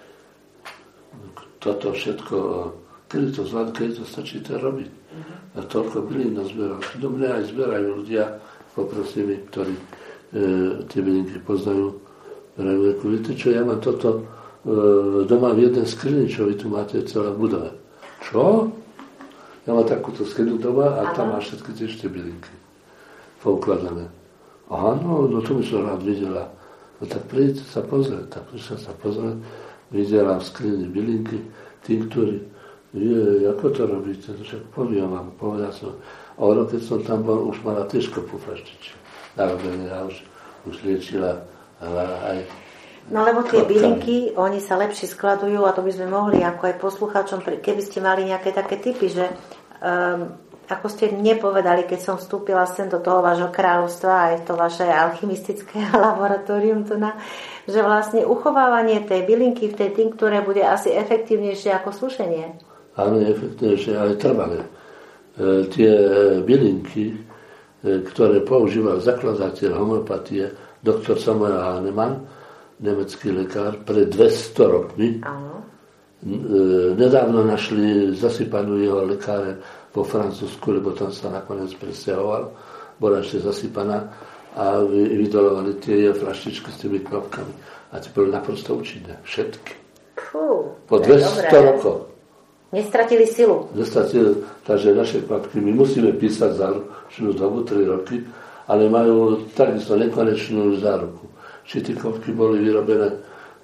toto všetko, kedy to zvládne, kedy to stačí to robiť. A toľko bylín nazbieral. Do mňa aj zbierajú ľudia, poprosím ich, ktorí e, tie bylinky poznajú. Reku, viete čo, ja mám toto e, doma v jednej skrini, čo vy tu máte celé v budove. Čo? Ja mám takúto skrinu doma a aha. Tam má všetky tie ešte bylinky poukladané. Aha, no, no to by som rád videla. No tak príďte sa pozrieť. Tak prišla sa pozrieť, videla v skrini bylinky, tinktúry. Je, ako to robíte? Však poviem vám, povedal som. A ono, keď som tam bol, už mala tiež kopu flaštičiek. Narobené a už, už liečila aj... No lebo tie bylinky, oni sa lepšie skladujú a to by sme mohli ako aj poslucháčom, keby ste mali nejaké také typy, že um, ako ste nepovedali, keď som vstúpila sem do toho vášho kráľovstva, aj to vaše alchymistické laboratórium tu na, že vlastne uchovávanie tej bylinky v tej tinktúre bude asi efektívnejšie ako sušenie. Áno, efektívnejšie, ale trvalé. E, tie bylinky, e, ktoré používal zakladateľ homeopatie, doktor Samuel Hahnemann, nemecký lekár, pred dvesto rokmi. Áno. E, nedávno našli zasypanú jeho lekáre po Francúzsku, lebo tam sa nakoniec presťahoval. Bola ešte zasypaná a vydolovali tie jeho flaštičky s tými knopkami. A tie boli naprosto účinné. Všetky. Fú, po dvesto rokov. Nestratili silu. Nestratili, takže naše kvapky my musíme písať za ročnú dobu, tri roky, ale majú takisto nekonečnú záruku. Či tie kvapky boli vyrobené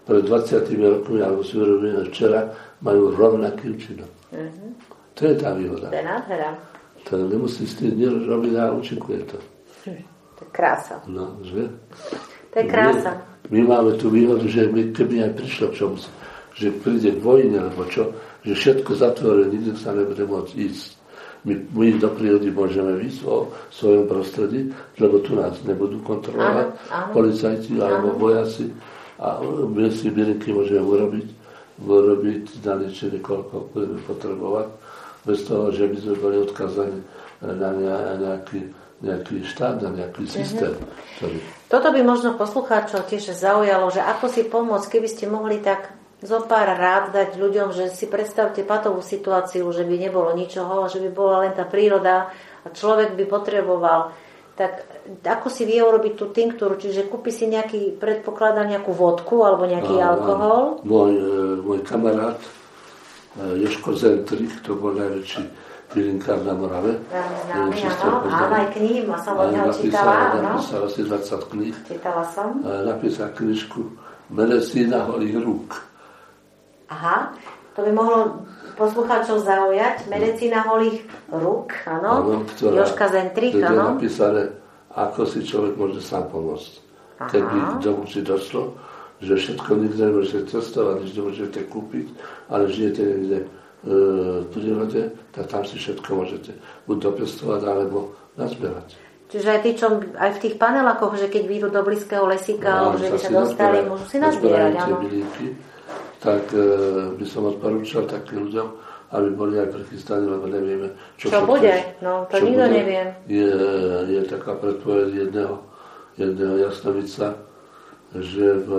pred dvadsiatimi rokmi, alebo si urobíme včera, majú rovnaký účinok. Mm-hmm. To je tá výhoda. To je nádhera. To nemusí s tým robiť a účinkuje to. Hm, to je krása. No, že? To je krása. My, my máme tú výhodu, že my, keby aj prišlo k čomu, že príde k vojne, alebo čo, že všetko zatvorené, nikto sa nebude môcť ísť. My, my do prírody môžeme ísť vo svojom prostredí, lebo tu nás nebudú kontrolovať áno, áno. policajti alebo áno. vojaci a my si bylinky môžeme urobiť, urobiť na liečenie, koľko budeme potrebovať, bez toho, že by sme boli odkazaní na nejaký, nejaký štát, na nejaký systém. Mm-hmm. Ktorý... Toto by možno poslucháčov tiež zaujalo, že ako si pomôcť, keby ste mohli tak zo pár rád dať ľuďom, že si predstavte patovú situáciu, že by nebolo ničoho, že by bola len tá príroda a človek by potreboval. Tak ako si vie urobiť tú tinktúru? Čiže kúpi si nejaký, predpokladá nejakú vodku alebo nejaký a, alkohol? Môj, môj kamarát Jožko Zentrich, to bol najväčší bylinkár na Morave. Známy, áno. Áno, aj knihy, som od neho čítala. Napísal asi dvadsať kníh. Čítala som. Napísal knižku Medicína holých rúk. Aha, to by mohlo poslucháčov zaujať. Medicína holých rúk, áno. Jožka Zentrich, áno. To je napísané, ako si človek môže sám pomôcť. Aha. Keď by tomu si došlo, že všetko nikde nemôžete cestovať, nič nemôžete kúpiť, ale žijete niekde e, v prírode, tak tam si všetko môžete buď dopestovať, alebo nazbierať. Čiže aj tí, čo aj v tých panelákoch, že keď výjdu do blízkeho lesíka, no, že by sa dostali, nazbierať, môžu si nazbierať, áno. Bylinky, tak e, by som odporúčal takým ľuďom, aby boli aj prichystaní, lebo nevieme, čo, čo bude. No, to nikto bude. Nevie. Je, je taká predpoveď jedného, jedného jasnovica, že v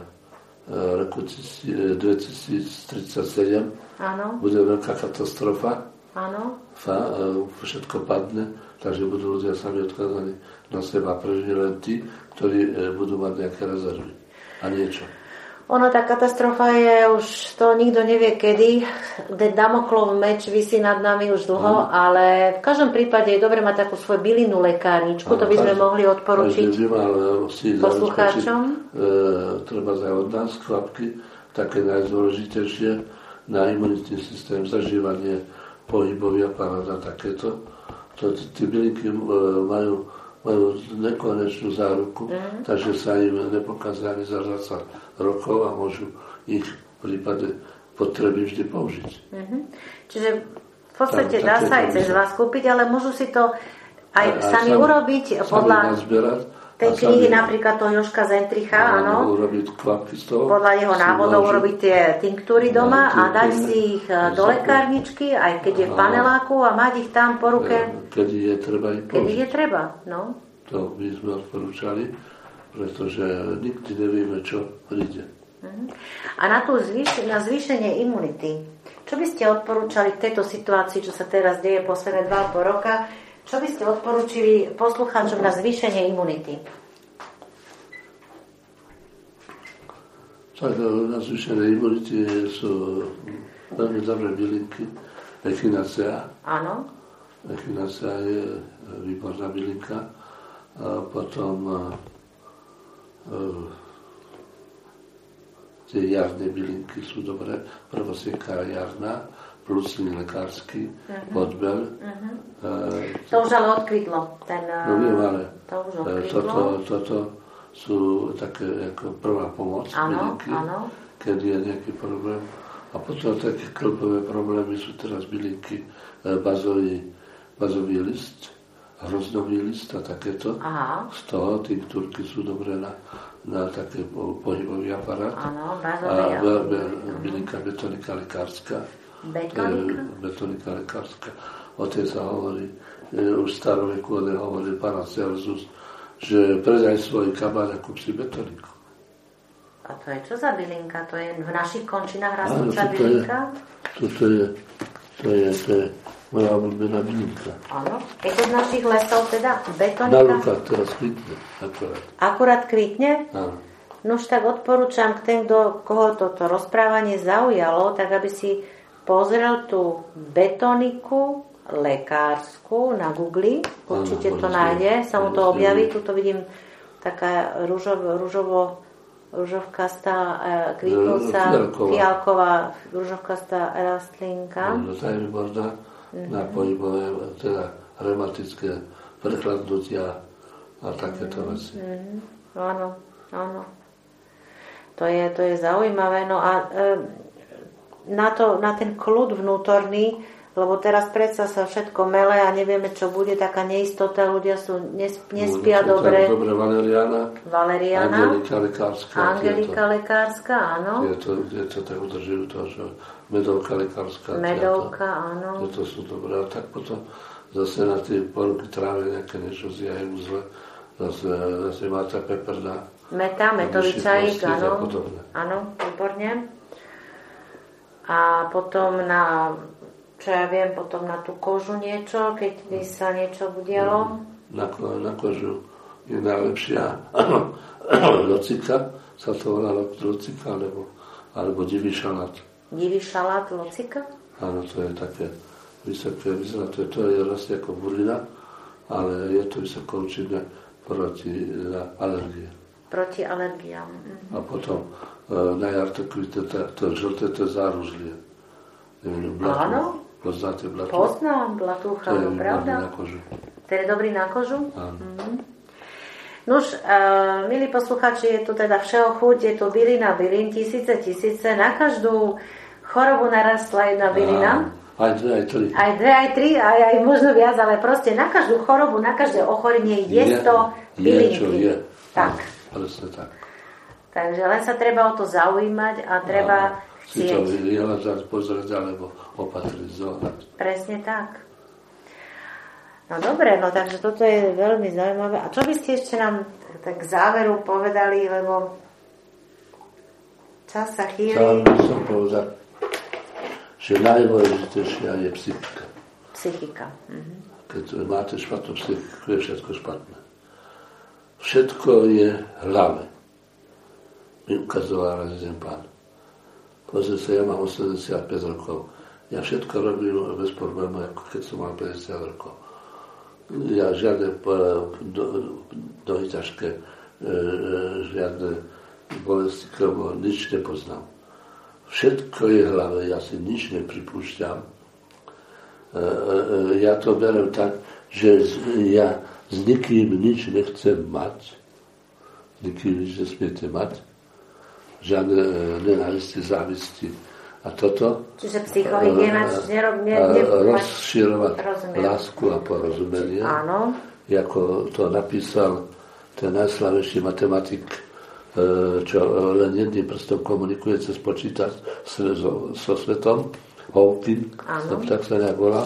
roku dvetisíctridsaťsedem áno. bude veľká katastrofa. Áno. Fa, všetko padne, takže budú ľudia sami odkazaní na seba. Prežijú len tí, ktorí budú mať nejaké rezervy a niečo. Ono, tá katastrofa je už, to nikto nevie kedy. Damoklov meč visí nad nami už dlho, ano. Ale v každom prípade je dobre mať takú svoju bylinnú lekárničku, ano, to by sme každý, mohli odporučiť poslucháčom. E, treba aj od nás kvapky, také najdôležitejšie na imunitný systém, zažívanie pohybový aparát a takéto. To, tí bylinky e, majú majú nekonečnú záruku, mm. takže sa im nepokázali za dvadsať rokov a môžu ich v prípade potreby vždy použiť. Mm-hmm. Čiže v podstate tam, dá sa aj cez vás kúpiť, ale môžu si to aj, aj sami, sami urobiť podľa tej knihy, napríklad toho Jožka Zentricha, áno. Urobiť kvapky z toho. Podľa jeho návodov urobiť tie tinktúry doma a dať si ich do lekárničky, aj keď je v paneláku a mať ich tam po ruke. Kedy je treba ich použiť. Kedy je treba, no. To by sme odporúčali, pretože nikdy nevieme, čo príde. Uh-huh. A na, tú zvýš- na zvýšenie imunity, čo by ste odporúčali v tejto situácii, čo sa teraz deje posledné dva a pol roka, čo by ste odporúčili poslucháčom na zvýšenie imunity? Tak na zvýšenie imunity sú veľmi dobré bylinky. Echinacea. Áno. Echinacea je výborná bylinka. A potom uh, uh, tie jarné bylinky sú dobré. Prvosienka jarná, plusný lekársky, uh-huh. podbel. Uh-huh. Uh, to už ale odkvitlo. Ten, uh, no viem, ale to už odkvitlo. Toto, toto sú také ako prvá pomoc bylinky, áno. keď je nejaký problém. A potom také klbové problémy sú teraz bylinky uh, bazový, bazový list, hroznový list a takéto. Aha. Z toho tinktúrky sú dobré na, na také pohybový aparát. Áno, bazový a be, be, bylinka betonika lekárska. Betonika? Betonika lekárska. O tej sa hovorí, už v staroveku hovorí Paracelsus, že predaj svoj kabát a kúp si betoniku. A to je čo za bylinka? To je v našich končinách rastúca bylinka? Toto je, to je, to je moja obľúbená bylinka. Áno. Je to z našich lesov teda betonika? Na rukách teraz kvitne, akurát. Akurát kvitne? Áno. Nož tak odporúčam k tým, kto, koho toto rozprávanie zaujalo, tak aby si pozrel tú betoniku lekársku na Google. Určite to nájde, sa mu to objaví. Tuto vidím taká ružovo, ružovo ružovkastá, kvitnúca, fialková, ružovkastá rastlinka. No, tá je výborná mm-hmm. na pohybové, teda reumatické prechladnutia a takéto mm-hmm. veci. Mm-hmm. Áno, áno. To je, to je zaujímavé. No a e, na, to, na ten kľud vnútorný, lebo teraz predsa sa všetko mele a nevieme, čo bude, taká neistota, ľudia sú, nespia no, dobre. Dobre, valeriána. Valeriána. Angelika lekárska. Angelika lekárska, áno. Je to, je to tak udržujú to, že medovka lekárska. Medovka, to, áno. To sú dobré. A tak potom zase na tie poruky trávy nejaké niečo zjajú zle. Zase, zase má tá peperná. Meta, metový čajík, áno. Áno, výborne. A potom na... čo ja viem, potom na tú kožu niečo, keď by sa niečo udialo. Na, na kožu je najlepšia locika, sa to volá locika, alebo, alebo divý šalát. Divý šalát, locika? Áno, to je také vysoké, vyzerá, to je, to je vlastne ako burina, ale je to vysoko účinné proti alergie. Proti alergiám. Mhm. A potom e, na jar takový to, to, to žlté, to záružlie. Neviem, blatu. Áno? Poznáte blatu? Poznám blatúcha, to je pravda? Na kožu. To je dobrý na kožu? Áno. Mm-hmm. Nuž, uh, milí posluchači, je tu teda všeho chuť, je tu bylina, bylín, tisíce, tisíce. Na každú chorobu narastla jedna bylina. Aj dve, aj tri. Aj dve, aj tri, aj, aj možno viac, ale proste na každú chorobu, na každé ochorenie je sto bylinky. Je, čo je. Tak. Presne tak. Takže len sa treba o to zaujímať a treba si to vyhľadať, pozrieť alebo opatriť, zohnať. Presne tak. No dobre, no takže toto je veľmi zaujímavé. A čo by ste ešte nám tak k záveru povedali, lebo čas sa chýli. Záveru by som povedal, že najdôležitejšia je psychika. Psychika. Mhm. Keď máte špatnú psychiku, je všetko špatné. Všetko je hlave. Mi ukazoval raz jeden pán. Pozrite sa, ja mám osemdesiatpäť rokov. Ja všetko robím bez problémov, ako keď som mal päťdesiat rokov. Ja žiadne nohy ťažké, žiadne bolesti krvov, nič nepoznám. Všetko je v hlave, ja si nič nepripúšťam. Ja to berem tak, že ja s nikým nič nechcem mať. S nikým nič nesmiete mať. Žiadne nenávisti, závisti. A toto čiže psychohygiena rozširovať lásku a porozumenie. Áno. Ako to napísal ten najslavnejší matematik, čo len jedným prstom komunikuje cez počítač so, so svetom, Hawking, tak sa nejak volá.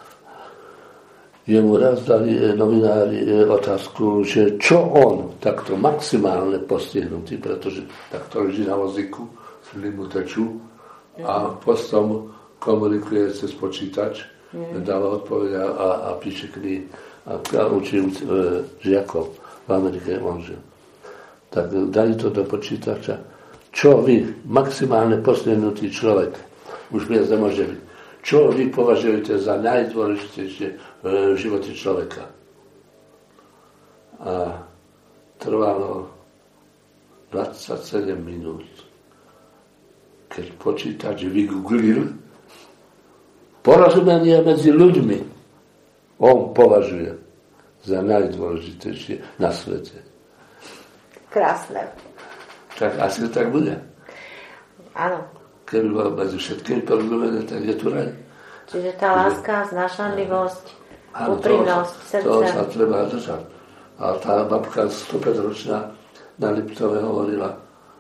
Jemu raz dali novinári otázku, že čo on takto maximálne postihnutý, pretože takto leží na vozíku, sliny mu tečú a potom komunikuje cez počítač, mm. dáva odpoveď a, a píše knihy a, a učí e, žiakov v Amerike on žil. Tak dali to do počítača. Čo vy, maximálne postihnutý človek, už viac nemôže byť, čo vy považujete za najdôležitejšie v živote človeka? A trvalo dvadsaťsedem minút. Keď počítač vygooglil porozumenie medzi ľuďmi, on považuje za najdôležitejšie na svete. Krásne. Tak asi to tak bude. Áno. Keby bolo medzi všetkými porozumenie, tak je tu raj. Čiže tá láska, znášanlivosť, úprimnosť, srdce. To sa treba držať. A tá babka stopäťročná na Liptove hovorila,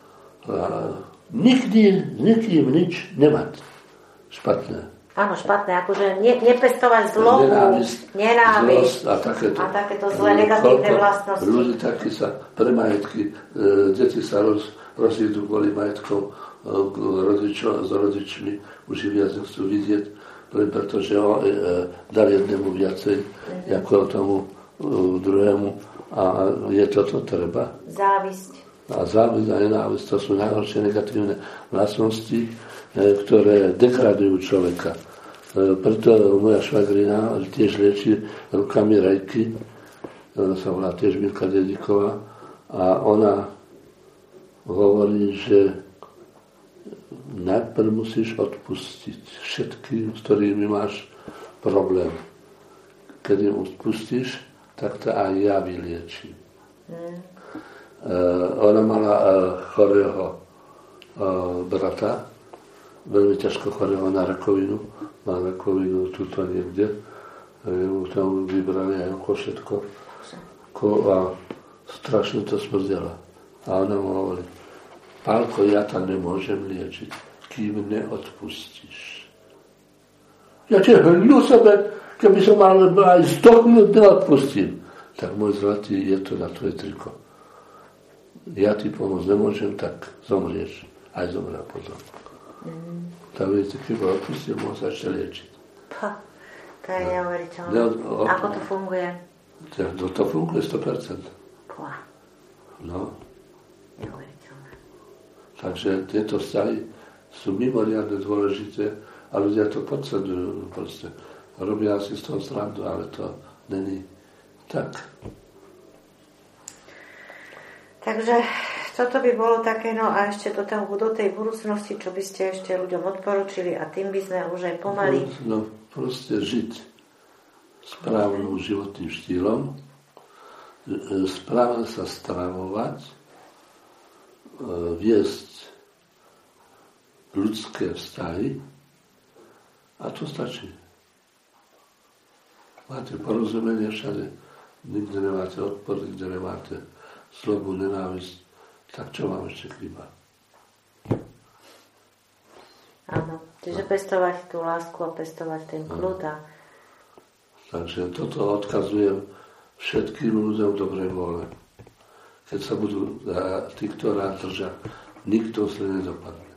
nikdy, nikým nič nemať špatné. Áno, špatné, akože ne, nepestovať zlobu, nenávisť a takéto, a takéto zlé negatívne vlastnosti. Ľudí takí sa pre majetky, e, deti sa roz, rozídu kvôli majetkom e, rodičo, s rodičmi, už ich viac nechcú vidieť, pretože on e, dal jednému viacej, mm-hmm. ako tomu e, druhému a je toto treba. Závisť. A závisť a nenávisť, to sú najhoršie negatívne vlastnosti, ktoré degradujú človeka. Preto moja švagrina tiež lieči rukami Rejky, ona sa volá tiež Milka Dediková, a ona hovorí, že najprv musíš odpustiť všetkým, s ktorými máš problém. Keď im odpustíš, tak to aj ja vyliečím. Mm. Uh, ona mala uh, chorého uh, brata, veľmi ťažko chorého na rakovinu, má rakovinu tuto niekde, mu tam vybrali aj oko všetko a strašne to smrdela. A ona mu hovorí, Pálko, ja tam nemôžem liečiť, kým neodpustíš. Ja ti hľu sebe, keby som mal aj zdochnúť, neodpustím. Tak môj zlatý, je to na tvoje triko. Ja ti pomôcť nemôžem, tak zomrieš. Aj zomrel potom. Mm. Tak viete, keby odpustil, môže sa ešte liečiť. Pa, to je neuveriteľné. Ne, Ako to funguje? To, to funguje sto percent. Pa. No. Neuveriteľné. Takže tieto vzťahy sú mimoriadne dôležité a ľudia to podceňujú proste. Robia si z toho srandu, ale to není tak. Takže toto by bolo také, no a ešte do, toho, do tej budúcnosti, čo by ste ešte ľuďom odporučili a tým by sme už aj pomaly... No, proste žiť správnym životným štýlom, správne sa stravovať, viesť ľudské vzťahy a to stačí. Máte porozumenie všade, nikde nemáte odpor, nikde nemáte zlobu, nenávisť, tak čo vám ešte chýba? Áno, čiže pestovať tú lásku a pestovať ten kľud. A... Takže toto odkazujem všetkým ľuďom dobrej vôle. Keď sa budú tí, ktorá držia, nikto zle nedopadne.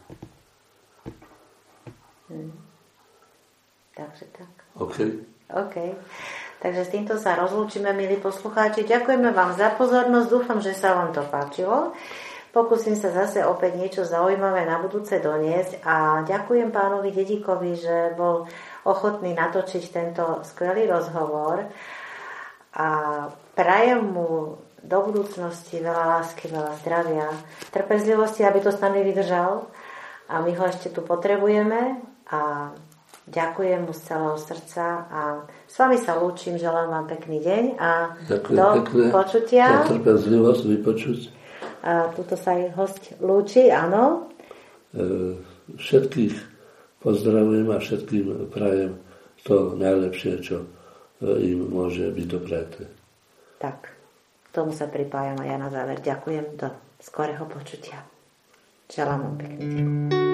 Hmm. Takže tak. OK. OK. Takže s týmto sa rozlúčime, milí poslucháči. Ďakujeme vám za pozornosť. Dúfam, že sa vám to páčilo. Pokúsim sa zase opäť niečo zaujímavé na budúce doniesť a ďakujem pánovi Dedíkovi, že bol ochotný natočiť tento skvelý rozhovor a prajem mu do budúcnosti veľa lásky, veľa zdravia, trpezlivosti, aby to s nami vydržal a my ho ešte tu potrebujeme a ďakujem mu z celého srdca a s vami sa lúčim, želám vám pekný deň a ďakujem do pekne počutia. Za trpezlivosť vypočuť. A tuto sa aj host lúči, áno. E, všetkých pozdravujem a všetkým prajem to najlepšie, čo im môže byť dopraté. Tak, k tomu sa pripájam a ja na záver ďakujem, do skorého počutia. Želám vám pekný deň.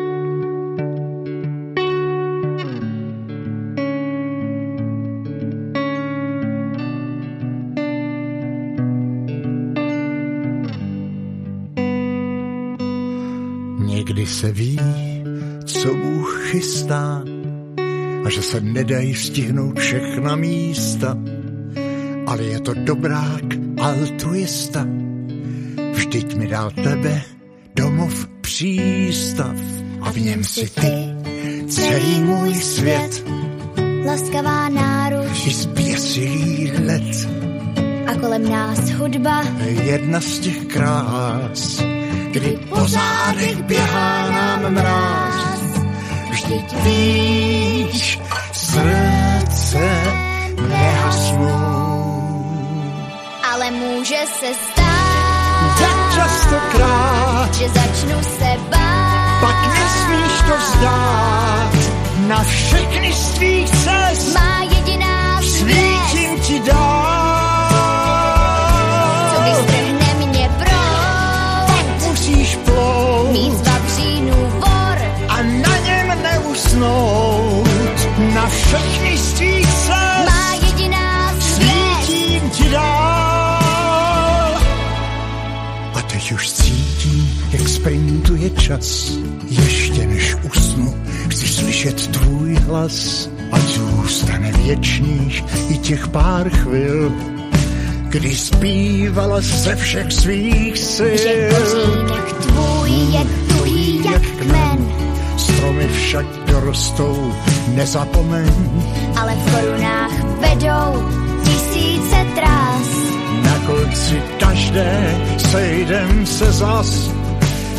Někdy se ví, co Bůh chystá a že se nedají stihnout všechna místa, ale je to dobrák altruista. Vždyť mi dal tebe domov přístav a v něm si ty celý můj svět. Laskavá náruč i zběsilý let a kolem nás hudba, jedna z těch krás, kdy po zádech běhá nám mráz. Vždyť víš, srdce nehasnou. Ale může se stát, tak častokrát, že začnu se bát, pak nesmíš to vzdát. Na všechny z tvých cest má jediná svítím ti dát. Co když strhne mě proud, tak musíš plout, mít z vavřínů vor a na něm neusnout. Na všechny z tvých cest má jediná svítím ti dál. A teď už cítím, jak sprintuje čas. Ještě než usnu, chci slyšet tvůj hlas. Ať zůstane věčných i těch pár chvil, kdy zpívala ze všech svých sil. že kořínek tvůj je tuhý jak kmen, Stromy však dorostou, nezapomeň. ale v korunách vedou tisíce trás. Na konci každé sejdem se zas,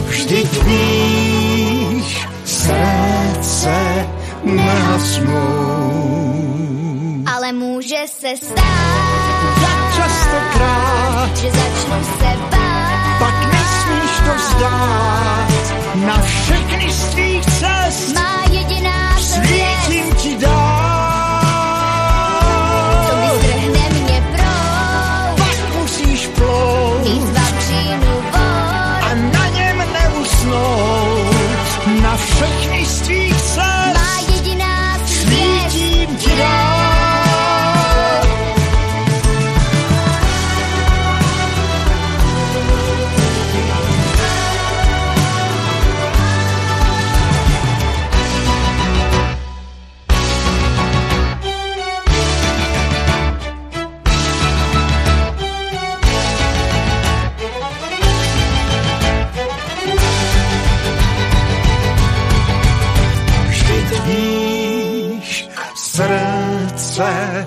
vždyť víš, srdce nehasnou. Ale může se stát, tak častokrát, že začnu se bát, pak nesmíš to vzdát. Na všechny z tvých cest má jediná svítím ti dál. Co vystrhne mě proud, pak musíš plout jít z vavřínu vod a na něm neusnout. Na všechny z tvých cest má jediná svítím ti dál. Srdce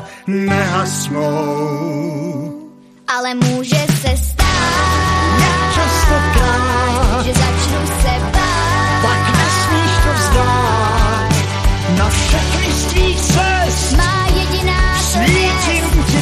nehasnou. Ale může se stát, častokrát, že začnu se bát, pak nesmíš to vzdát. Na všechny z tvých cest má jediná svítím ti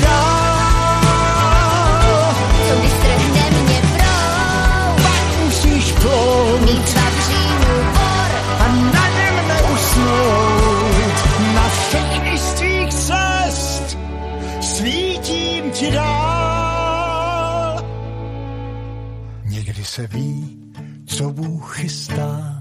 dál. Co vystrhne mě proud, pak musíš plout mít z vavřínu vor a na něm neusnout. Na všechny z tvých cest svítím ti dál. Někdy se ví, co Bůh chystá,